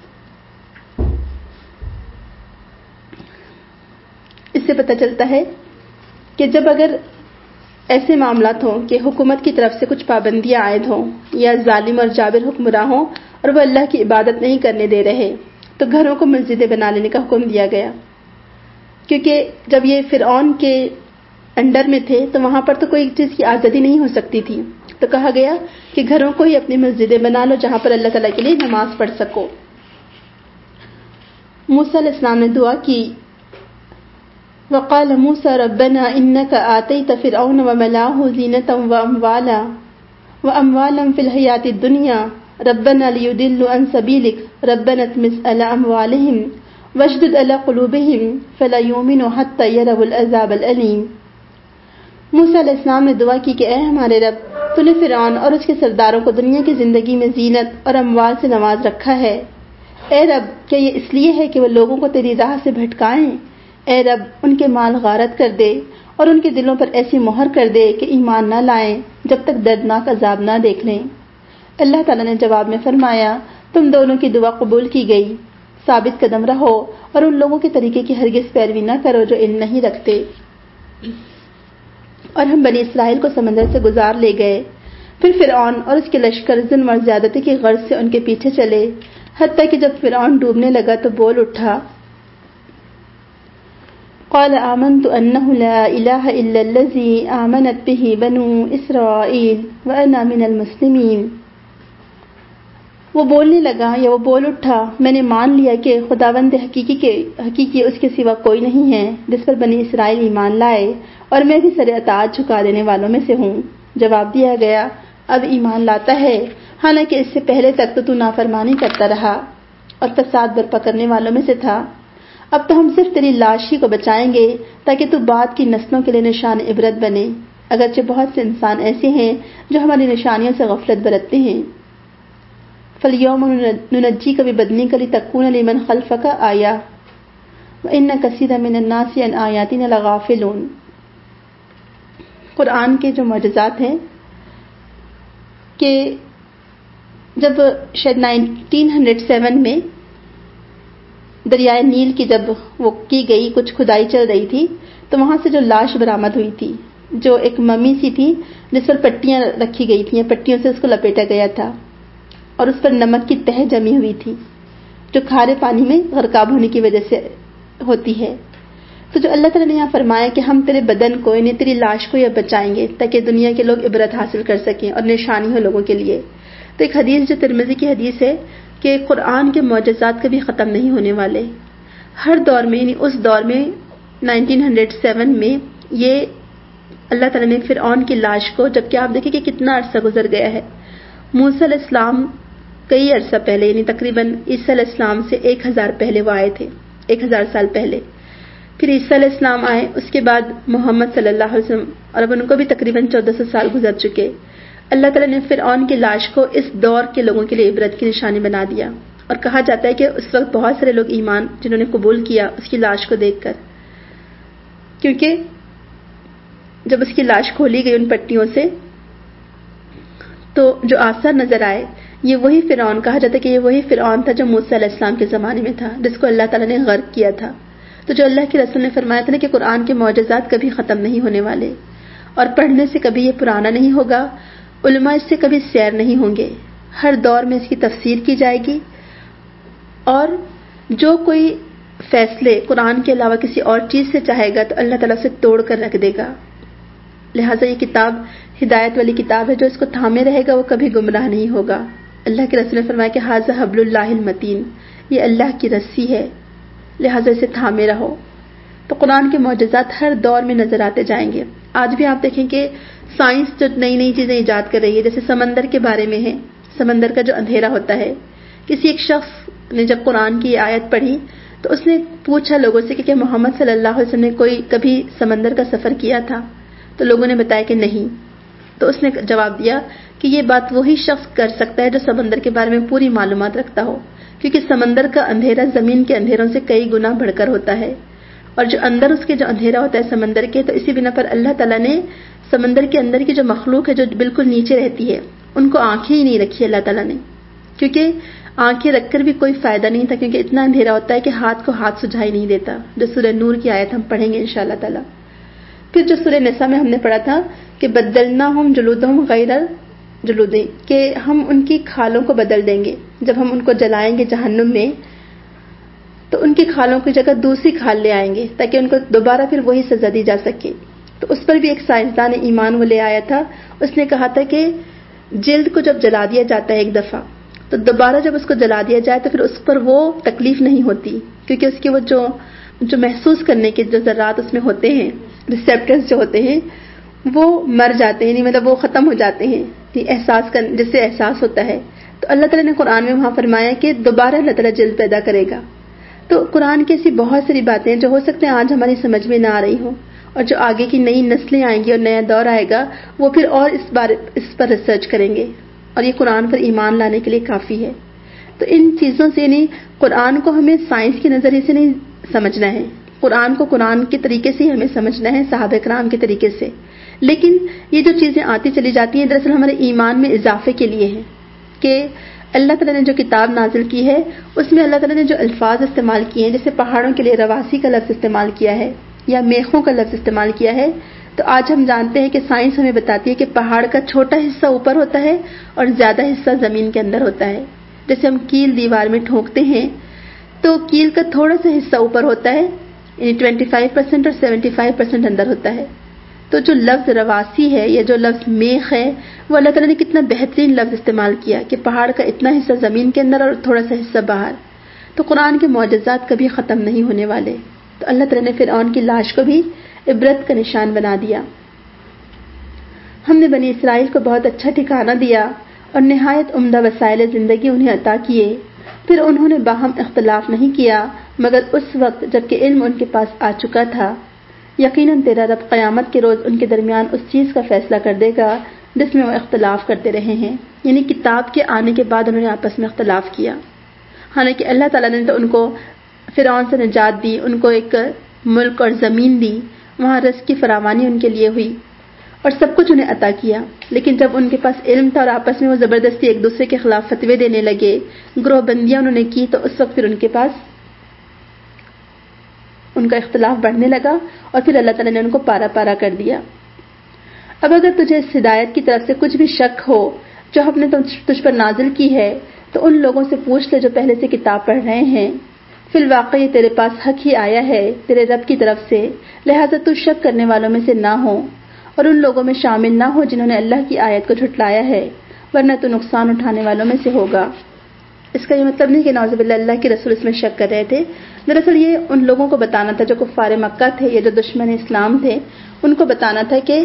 اس سے پتہ چلتا ہے کہ جب اگر ایسے معاملات ہوں کہ حکومت کی طرف سے کچھ پابندیاں عائد ہوں یا ظالم اور جابر حکمراں ہوں اور وہ اللہ کی عبادت نہیں کرنے دے رہے تو گھروں کو مسجدیں بنا لینے کا حکم دیا گیا، کیونکہ جب یہ فرعون کے انڈر میں تھے تو وہاں پر تو کوئی چیز کی آزادی نہیں ہو سکتی تھی، تو کہا گیا کہ گھروں کو ہی اپنی مسجدیں بنا لو جہاں پر اللہ تعالیٰ کے لیے نماز پڑھ سکو۔ موسیٰ علیہ السلام نے دعا کی، وقال موسیٰ ربنا انک آتیت فرعون وملأه زینة واموالا فی الحیاة الدنیا ربنا لیضلوا عن سبیلک ربنا اطمس علی اموالهم واشدد علی قلوبهم فلا یؤمنوا حتی یروا العذاب الالیم۔ موسیٰ علیہ السلام نے دعا کی کہ اے ہمارے رب، تو نے فرعون اور اس کے سرداروں کو دنیا کی زندگی میں زینت اور اموال سے نواز رکھا ہے۔ اے رب، کیا یہ اس لیے ہے کہ وہ لوگوں کو تیری راہ سے بھٹکائیں؟ اے رب، ان کے مال غارت کر دے اور ان کے دلوں پر ایسی مہر کر دے کہ ایمان نہ لائیں جب تک دردناک عذاب نہ دیکھ لیں۔ اللہ تعالیٰ نے جواب میں فرمایا، تم دونوں کی دعا قبول کی گئی، ثابت قدم رہو اور ان لوگوں کے طریقے کی ہرگز پیروی نہ کرو جو علم نہیں رکھتے۔ اور ہم بنی اسرائیل کو سمندر سے گزار لے گئے، پھر فرعون اور اس کے لشکر ظلم اور زیادتی کی غرض سے ان کے پیچھے چلے، حتیٰ کہ جب فرعون ڈوبنے لگا تو بول اٹھا، قال آمنت انه لا الہ الا الذی آمنت به بنو اسرائیل وانا من المسلمین۔ وہ بولنے لگا یا وہ بول اٹھا، میں نے مان لیا کہ خداوند حقیقی اس کے سوا کوئی نہیں ہے جس پر بنی اسرائیل ایمان لائے، اور میں بھی سر اطاعت جھکا دینے والوں میں سے ہوں۔ جواب دیا گیا، اب ایمان لاتا ہے، حالانکہ اس سے پہلے تک تو نافرمانی کرتا رہا اور فساد برپا کرنے والوں میں سے تھا۔ اب تو ہم صرف تیری لاش ہی کو بچائیں گے تاکہ تو بعد کی نسلوں کے لیے نشان عبرت بنے، اگرچہ بہت سے انسان ایسے ہیں جو ہماری نشانیوں سے غفلت برتتے ہیں۔ فَالْيَوْمَ نُنَجِّيكَ بِبَدْنِكَ لِتَكُونَ لِمَنْ خَلْفَكَ آیَةً وَإِنَّ كَثِيرًا مِنَ النَّاسِ عَنْ آیَاتِنَا لَغَافِلُونَ۔ قرآن کے جو معجزات ہیں کہ جب شاید 1907 میں دریائے نیل کی جب وہ کی گئی کچھ کھدائی چل رہی تھی تو وہاں سے جو لاش برآمد ہوئی تھی، جو ایک ممی سی تھی جس پر پٹیاں رکھی گئی تھیں، پٹیوں سے اس کو لپیٹا گیا تھا اور اس پر نمک کی تہ جمی ہوئی تھی جو کھارے پانی میں غرقاب ہونے کی وجہ سے ہوتی ہے۔ تو جو اللہ تعالیٰ نے یہاں فرمایا کہ ہم تیرے بدن کو یعنی تیری لاش کو یہ بچائیں گے تاکہ دنیا کے لوگ عبرت حاصل کر سکیں اور نشانی ہو لوگوں کے لیے۔ تو ایک حدیث جو ترمذی کی حدیث ہے کہ قرآن کے معجزات کبھی ختم نہیں ہونے والے، ہر دور میں، یعنی اس دور میں 1907 میں یہ اللہ تعالیٰ نے فرعون کی لاش کو، جبکہ آپ دیکھیں کہ کتنا عرصہ گزر گیا ہے، موسیٰ علیہ السلام کئی عرصہ پہلے یعنی تقریباً عیسیٰ علیہ السلام سے 1000 پہلے وہ آئے تھے، 1000 سال پہلے، پھر عیسیٰ علیہ السلام آئے، اس کے بعد محمد صلی اللہ علیہ وسلم، اور اب ان کو بھی تقریباً 1400 سال گزر چکے۔ اللہ تعالیٰ نے فرعون کی لاش کو اس دور کے لوگوں کے لیے عبرت کی نشانی بنا دیا، اور کہا جاتا ہے کہ اس وقت بہت سارے لوگ ایمان جنہوں نے قبول کیا اس کی لاش کو دیکھ کر، کیونکہ جب اس کی لاش کھولی گئی ان پٹیوں سے تو جو آثار نظر آئے، یہ وہی فرعون، کہا جاتا ہے کہ یہ وہی فرعون تھا جو موسیٰ علیہ السلام کے زمانے میں تھا، جس کو اللہ تعالیٰ نے غرق کیا تھا۔ تو جو اللہ کے رسول نے فرمایا تھا نا کہ قرآن کے معجزات کبھی ختم نہیں ہونے والے اور پڑھنے سے کبھی یہ پرانا نہیں ہوگا، علماء اس سے کبھی سیر نہیں ہوں گے، ہر دور میں اس کی تفسیر کی جائے گی، اور جو کوئی فیصلے قرآن کے علاوہ کسی اور چیز سے چاہے گا تو اللہ تعالیٰ سے توڑ کر رکھ دے گا۔ لہٰذا یہ کتاب ہدایت والی کتاب ہے، جو اس کو تھامے رہے گا وہ کبھی گمراہ نہیں ہوگا۔ اللہ کے رسول نے فرمایا کہ ھذا حبل اللہ المتین، یہ اللہ کی رسی ہے، لہٰذا اسے تھامے رہو۔ تو قرآن کے معجزات ہر دور میں نظر آتے جائیں گے۔ آج بھی آپ دیکھیں کہ سائنس جو نئی نئی چیزیں ایجاد کر رہی ہے، جیسے سمندر کے بارے میں ہے، سمندر کا جو اندھیرا ہوتا ہے، کسی ایک شخص نے جب قرآن کی آیت پڑھی تو اس نے پوچھا لوگوں سے کہ کیا محمد صلی اللہ علیہ وسلم نے کبھی سمندر کا سفر کیا تھا؟ تو لوگوں نے بتایا کہ نہیں، تو اس نے جواب دیا کہ یہ بات وہی شخص کر سکتا ہے جو سمندر کے بارے میں پوری معلومات رکھتا ہو، کیونکہ سمندر کا اندھیرا زمین کے اندھیروں سے کئی گنا بڑھ کر ہوتا ہے، اور جو اندر اس کے جو اندھیرا ہوتا ہے سمندر کے، تو اسی بنا پر اللہ تعالیٰ نے سمندر کے اندر کی جو مخلوق ہے جو بالکل نیچے رہتی ہے ان کو آنکھیں ہی نہیں رکھی اللہ تعالیٰ نے، کیونکہ آنکھیں رکھ کر بھی کوئی فائدہ نہیں تھا، کیونکہ اتنا اندھیرا ہوتا ہے کہ ہاتھ کو ہاتھ سجھائی نہیں دیتا، جو سورہ نور کی آیت ہم پڑھیں گے انشاءاللہ تعالیٰ۔ پھر جو سورہ نساء میں ہم نے پڑھا تھا کہ بدلناہم جلودہم غیر جلود، کہ ہم ان کی کھالوں کو بدل دیں گے، جب ہم ان کو جلائیں گے جہنم میں تو ان کی کھالوں کی جگہ دوسری کھال لے آئیں گے تاکہ ان کو دوبارہ پھر وہی سزا دی جا سکے۔ تو اس پر بھی ایک سائنسدان ایمان وہ لے آیا تھا، اس نے کہا تھا کہ جلد کو جب جلا دیا جاتا ہے ایک دفعہ تو دوبارہ جب اس کو جلا دیا جائے تو پھر اس پر وہ تکلیف نہیں ہوتی، کیونکہ اس کے وہ جو محسوس کرنے کے جو ذرات اس میں ہوتے ہیں، ریسیپٹرز جو ہوتے ہیں وہ مر جاتے ہیں، مطلب وہ ختم ہو جاتے ہیں، احساس جس سے احساس ہوتا ہے۔ تو اللہ تعالیٰ نے قرآن میں وہاں فرمایا کہ دوبارہ اللہ تعالیٰ جلد پیدا کرے گا۔ تو قرآن کی ایسی بہت ساری باتیں جو ہو سکتے ہیں آج ہماری سمجھ میں نہ آ رہی ہوں، اور جو آگے کی نئی نسلیں آئیں گی اور نیا دور آئے گا وہ پھر اور اس پر ریسرچ کریں گے، اور یہ قرآن پر ایمان لانے کے لیے کافی ہے۔ تو ان چیزوں سے نہیں، قرآن کو ہمیں سائنس کے نظریے سے نہیں سمجھنا ہے، قرآن کو قرآن کے طریقے سے ہی ہمیں سمجھنا ہے، صحابہ کرام کے طریقے سے۔ لیکن یہ جو چیزیں آتی چلی جاتی ہیں دراصل ہمارے ایمان میں اضافے کے لیے ہیں، کہ اللہ تعالیٰ نے جو کتاب نازل کی ہے اس میں اللہ تعالیٰ نے جو الفاظ استعمال کیے ہیں، جیسے پہاڑوں کے لیے رواسی کا لفظ استعمال کیا ہے یا میخوں کا لفظ استعمال کیا ہے، تو آج ہم جانتے ہیں کہ سائنس ہمیں بتاتی ہے کہ پہاڑ کا چھوٹا حصہ اوپر ہوتا ہے اور زیادہ حصہ زمین کے اندر ہوتا ہے۔ جیسے ہم کیل دیوار میں ٹھونکتے ہیں تو کیل کا تھوڑا سا حصہ اوپر ہوتا ہے، یعنی 25% اور 75% اندر ہوتا ہے۔ تو جو لفظ رواسی ہے یا جو لفظ میخ ہے وہ اللہ تعالیٰ نے کتنا بہترین لفظ استعمال کیا کہ پہاڑ کا اتنا حصہ زمین کے اندر اور تھوڑا سا حصہ باہر۔ تو قرآن کے معجزات کبھی ختم نہیں ہونے والے۔ تو اللہ تعالیٰ نے فرعون کی لاش کو بھی عبرت کا نشان بنا دیا۔ ہم نے بنی اسرائیل کو بہت اچھا ٹھکانہ دیا اور نہایت عمدہ وسائل زندگی انہیں عطا کیے، پھر انہوں نے باہم اختلاف نہیں کیا مگر اس وقت جبکہ علم ان کے پاس آ چکا تھا۔ یقیناً تیرا رب قیامت کے روز ان کے درمیان اس چیز کا فیصلہ کر دے گا جس میں وہ اختلاف کرتے رہے ہیں، یعنی کتاب کے آنے کے بعد انہوں نے آپس میں اختلاف کیا۔ حالانکہ اللہ تعالیٰ نے تو ان کو فرعون سے نجات دی، ان کو ایک ملک اور زمین دی، وہاں رزق کی فراوانی ان کے لیے ہوئی اور سب کچھ انہیں عطا کیا، لیکن جب ان کے پاس علم تھا اور آپس میں وہ زبردستی ایک دوسرے کے خلاف فتوے دینے لگے، گروہ بندیاں انہوں نے کی، تو اس وقت پھر ان کے پاس ان کا اختلاف بڑھنے لگا اور پھر اللہ تعالیٰ نے ان کو پارا پارا کر دیا۔ اب اگر تجھے اس ہدایت کی طرف سے کچھ بھی شک ہو جو ہم نے تجھ پر نازل کی ہے تو ان لوگوں سے پوچھ لے جو پہلے سے کتاب پڑھ رہے ہیں، فی الواقع یہ تیرے پاس حق ہی آیا ہے تیرے رب کی طرف سے، لہٰذا تو شک کرنے والوں میں سے نہ ہو اور ان لوگوں میں شامل نہ ہو جنہوں نے اللہ کی آیت کو جھٹلایا ہے، ورنہ تو نقصان اٹھانے والوں میں سے ہوگا۔ اس کا یہ مطلب نہیں کہ نعوذ باللہ اللہ کے رسول اس میں شک کر رہے تھے، دراصل یہ ان لوگوں کو بتانا تھا جو کفار مکہ تھے یا جو دشمن اسلام تھے، ان کو بتانا تھا کہ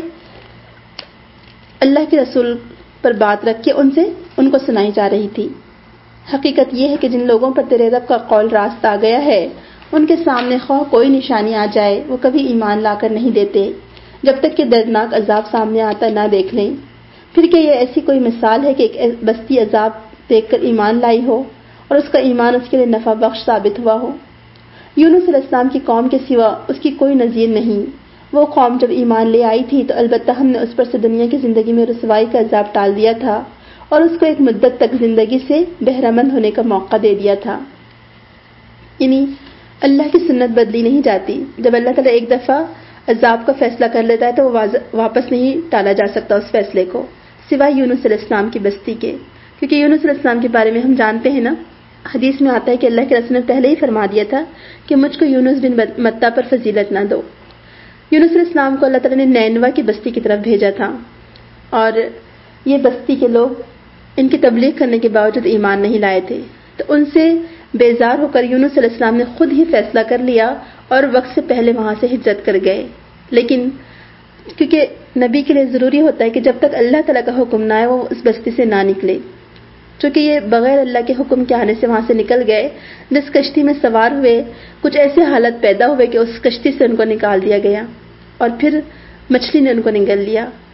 اللہ کے رسول پر بات رکھ کے ان کو سنائی جا رہی تھی۔ حقیقت یہ ہے کہ جن لوگوں پر تیرے رب کا قول راست آ گیا ہے ان کے سامنے خواہ کوئی نشانی آ جائے وہ کبھی ایمان لا کر نہیں دیتے جب تک کہ دردناک عذاب سامنے آتا نہ دیکھ لیں۔ پھر کیا یہ ایسی کوئی مثال ہے کہ ایک بستی عذاب دیکھ کر ایمان لائی ہو اور اس کا ایمان اس کے لیے نفع بخش ثابت ہوا ہو؟ یونس علیہ السلام کی قوم کے سوا اس کی کوئی نظیر نہیں۔ وہ قوم جب ایمان لے آئی تھی تو البتہ ہم نے اس پر سے دنیا کی زندگی میں رسوائی کا عذاب ٹال دیا تھا اور اس کو ایک مدت تک زندگی سے بہرمند ہونے کا موقع دے دیا تھا۔ یعنی اللہ کی سنت بدلی نہیں جاتی، جب اللہ تعالیٰ ایک دفعہ عذاب کا فیصلہ کر لیتا ہے تو وہ واپس نہیں ٹالا جا سکتا اس فیصلے کو، سوائے یونس علیہ السلام کی بستی کے، کیونکہ یونس علیہ السلام کے بارے میں ہم جانتے ہیں نا، حدیث میں آتا ہے کہ اللہ کے رسول نے پہلے ہی فرما دیا تھا کہ مجھ کو یونس بن متہ پر فضیلت نہ دو۔ یونس علیہ السلام کو اللہ تعالیٰ نے نینوا کی بستی کی طرف بھیجا تھا اور یہ بستی کے لوگ ان کی تبلیغ کرنے کے باوجود ایمان نہیں لائے تھے، تو ان سے بیزار ہو کر یونس علیہ السلام نے خود ہی فیصلہ کر لیا اور وقت سے پہلے وہاں سے ہجرت کر گئے۔ لیکن کیونکہ نبی کے لیے ضروری ہوتا ہے کہ جب تک اللہ تعالیٰ کا حکم نہ آئے وہ اس بستی سے نہ نکلے، چونکہ یہ بغیر اللہ کے حکم کے آنے سے وہاں سے نکل گئے۔ جس کشتی میں سوار ہوئے کچھ ایسے حالت پیدا ہوئے کہ اس کشتی سے ان کو نکال دیا گیا اور پھر مچھلی نے ان کو نگل لیا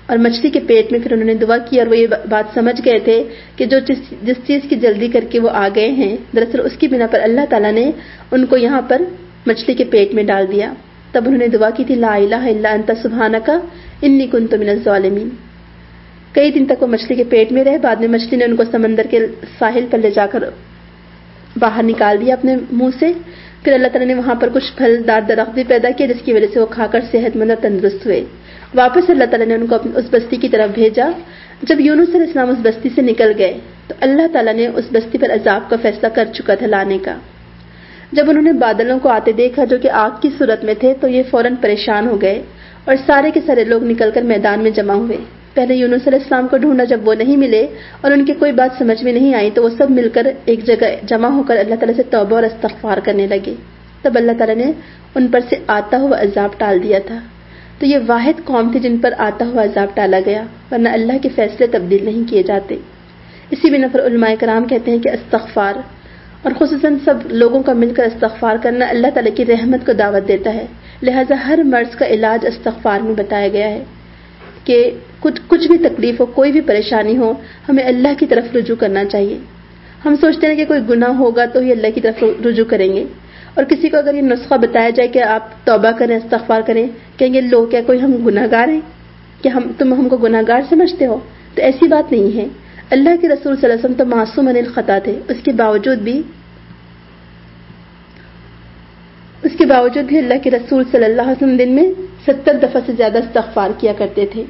اور مچھلی کے پیٹ میں پھر انہوں نے دعا کی اور وہ یہ بات سمجھ گئے تھے کہ جس چیز کی جلدی کر کے وہ آ گئے ہیں دراصل اس کی بنا پر اللہ تعالیٰ نے ان کو یہاں پر مچھلی کے پیٹ میں ڈال دیا. تب انہوں نے دعا کی تھی لا الہ الا انت سبحانک انی کنت من الظالمین. کئی دن تک وہ مچھلی کے پیٹ میں رہے. بعد میں مچھلی نے ان کو سمندر کے ساحل پر لے جا کر باہر نکال دیا اپنے منہ سے. پھر اللہ تعالیٰ نے وہاں پر کچھ پھلدار درخت بھی پیدا کیے جس کی وجہ سے وہ کھا کر صحت مند اور تندرست ہوئے. واپس اللہ تعالیٰ نے ان کو اس بستی کی طرف بھیجا. جب یونس علیہ السلام اس بستی سے نکل گئے تو اللہ تعالیٰ نے اس بستی پر عذاب کا فیصلہ کر چکا تھا لانے کا. جب انہوں نے بادلوں کو آتے دیکھا جو کہ آگ کی صورت میں تھے تو یہ فوراً پریشان ہو گئے اور سارے کے سارے لوگ نکل کر میدان میں جمع ہوئے. پہلے یونس علیہ السلام کو ڈھونڈا, جب وہ نہیں ملے اور ان کی کوئی بات سمجھ میں نہیں آئی تو وہ سب مل کر ایک جگہ جمع ہو کر اللہ تعالیٰ سے توبہ اور استغفار کرنے لگے. تب اللہ تعالیٰ نے ان پر سے آتا ہوا عذاب ٹال دیا تھا. تو یہ واحد قوم تھی جن پر آتا ہوا عذاب ٹالا گیا, ورنہ اللہ کے فیصلے تبدیل نہیں کیے جاتے. اسی بنا پر علماء کرام کہتے ہیں کہ استغفار اور خصوصاً سب لوگوں کا مل کر استغفار کرنا اللہ تعالیٰ کی رحمت کو دعوت دیتا ہے. لہٰذا ہر مرض کا علاج استغفار میں بتایا گیا ہے کہ کچھ بھی تکلیف ہو, کوئی بھی پریشانی ہو, ہمیں اللہ کی طرف رجوع کرنا چاہیے. ہم سوچتے ہیں کہ کوئی گناہ ہوگا تو ہی اللہ کی طرف رجوع کریں گے, اور کسی کو اگر یہ نسخہ بتایا جائے کہ آپ توبہ کریں استغفار کریں, کہیں گے لو کیا کوئی ہم گناہ گار ہیں, کہ تم ہم کو گناہ گار سمجھتے ہو؟ تو ایسی بات نہیں ہے. اللہ کے رسول صلی اللہ علیہ وسلم تو معصوم عن الخطا تھے, اس کے باوجود بھی اللہ کے رسول صلی اللہ علیہ وسلم دن میں 70 دفعہ سے زیادہ استغفار کیا کرتے تھے.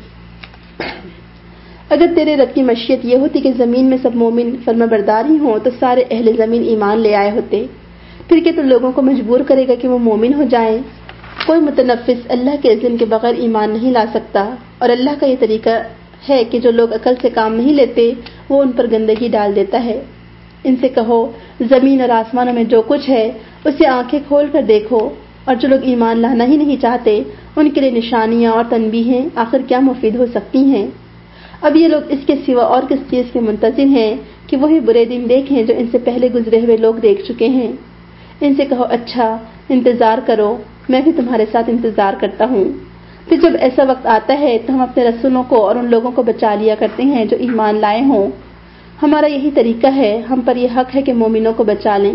اگر تیرے رب کی مشیت یہ ہوتی کہ زمین میں سب مومن فرما بردار ہی ہوں تو سارے اہل زمین ایمان لے آئے ہوتے. پھر کہ تو لوگوں کو مجبور کرے گا کہ وہ مومن ہو جائیں. کوئی متنفس اللہ کے اذن کے بغیر ایمان نہیں لا سکتا, اور اللہ کا یہ طریقہ ہے کہ جو لوگ عقل سے کام نہیں لیتے وہ ان پر گندگی ڈال دیتا ہے. ان سے کہو زمین اور آسمانوں میں جو کچھ ہے اسے آنکھیں کھول کر دیکھو, اور جو لوگ ایمان لانا ہی نہیں چاہتے ان کے لیے نشانیاں اور تنبیہیں آخر کیا مفید ہو سکتی ہیں. اب یہ لوگ اس کے سوا اور کس چیز کے منتظر ہیں کہ وہی برے دن دیکھیں جو ان سے پہلے گزرے ہوئے لوگ دیکھ چکے ہیں. ان سے کہو اچھا انتظار کرو, میں بھی تمہارے ساتھ انتظار کرتا ہوں. پھر جب ایسا وقت آتا ہے تو ہم اپنے رسولوں کو اور ان لوگوں کو بچا لیا کرتے ہیں جو ایمان لائے ہوں. ہمارا یہی طریقہ ہے, ہم پر یہ حق ہے کہ مومنوں کو بچا لیں.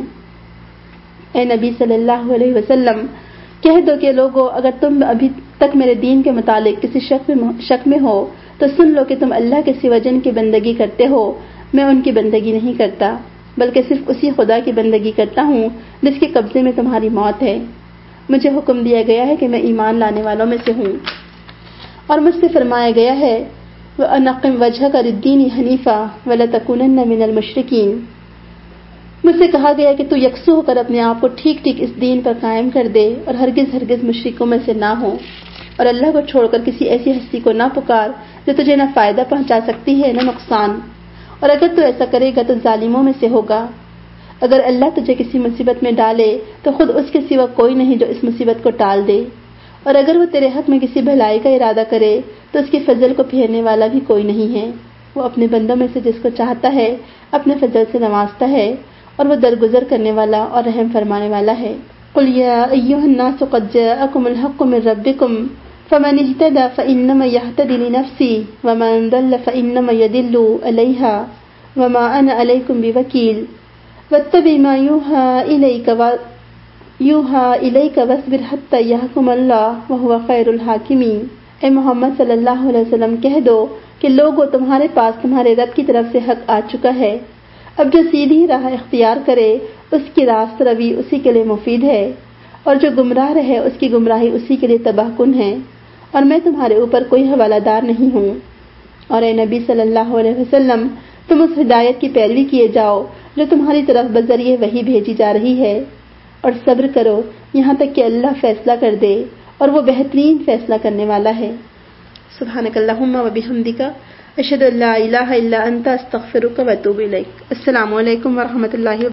اے نبی صلی اللہ علیہ وسلم کہہ دو کہ لوگو اگر تم ابھی تک میرے دین کے متعلق کسی شک میں ہو تو سن لو کہ تم اللہ کے سوا جن کی بندگی کرتے ہو میں ان کی بندگی نہیں کرتا, بلکہ صرف اسی خدا کی بندگی کرتا ہوں جس کے قبضے میں تمہاری موت ہے. مجھے حکم دیا گیا ہے کہ میں ایمان لانے والوں میں سے ہوں, اور مجھ سے فرمایا گیا ہے وَأَنَقِمْ وَجْهَكَ لِلدِّينِ حَنِيفًا وَلَتَكُونَنَّ مِنَ الْمُشْرِكِينَ. مجھ سے کہا گیا کہ تو یکسو ہو کر اپنے آپ کو ٹھیک ٹھیک اس دین پر قائم کر دے اور ہرگز مشرکوں میں سے نہ ہو, اور اللہ کو چھوڑ کر کسی ایسی ہستی کو نہ پکار جو تجھے نہ فائدہ پہنچا سکتی ہے نہ نقصان, اور اگر تو ایسا کرے گا تو ظالموں میں سے ہوگا. اگر اللہ تجھے کسی مصیبت میں ڈالے تو خود اس کے سوا کوئی نہیں جو اس مصیبت کو ٹال دے, اور اگر وہ تیرے حق میں کسی بھلائی کا ارادہ کرے تو اس کے فضل کو پھیرنے والا بھی کوئی نہیں ہے. وہ اپنے بندوں میں سے جس کو چاہتا ہے اپنے فضل سے نوازتا ہے, اور وہ درگزر کرنے والا اور رحم فرمانے والا ہے. قل یا ایھا الناس قد جاءکم الحق من ربکم فمن اهتدى فانما يهتدي لنفسه ومن ضل فانما يضل عليها وما انا عليكم بوكيل واتبع ما يوحى اليك واصبر حتى يحكم الله وهو خير الحاكمين. اے محمد صلی اللہ علیہ وسلم کہہ دو کہ لوگو تمہارے پاس تمہارے رب کی طرف سے حق آ چکا ہے, اب جو سیدھی راہ اختیار کرے اس کی راست روی اسی کے لیے مفید ہے, اور جو گمراہ رہے اس کی گمراہی اسی کے لیے تباہ کن ہے, اور میں تمہارے اوپر کوئی حوالہ دار نہیں ہوں. اور اے نبی صلی اللہ علیہ وسلم تم اس ہدایت کی پیروی کیے جاؤ جو تمہاری طرف بذریعہ وحی بھیجی جا رہی ہے, اور صبر کرو یہاں تک کہ اللہ فیصلہ کر دے, اور وہ بہترین فیصلہ کرنے والا ہے. سبحانک اللہم و بحمدک اشہد ان لا الہ الا انت استغفرک و اتوب الیک. السلام علیکم و رحمۃ اللہ وبرکاتہ.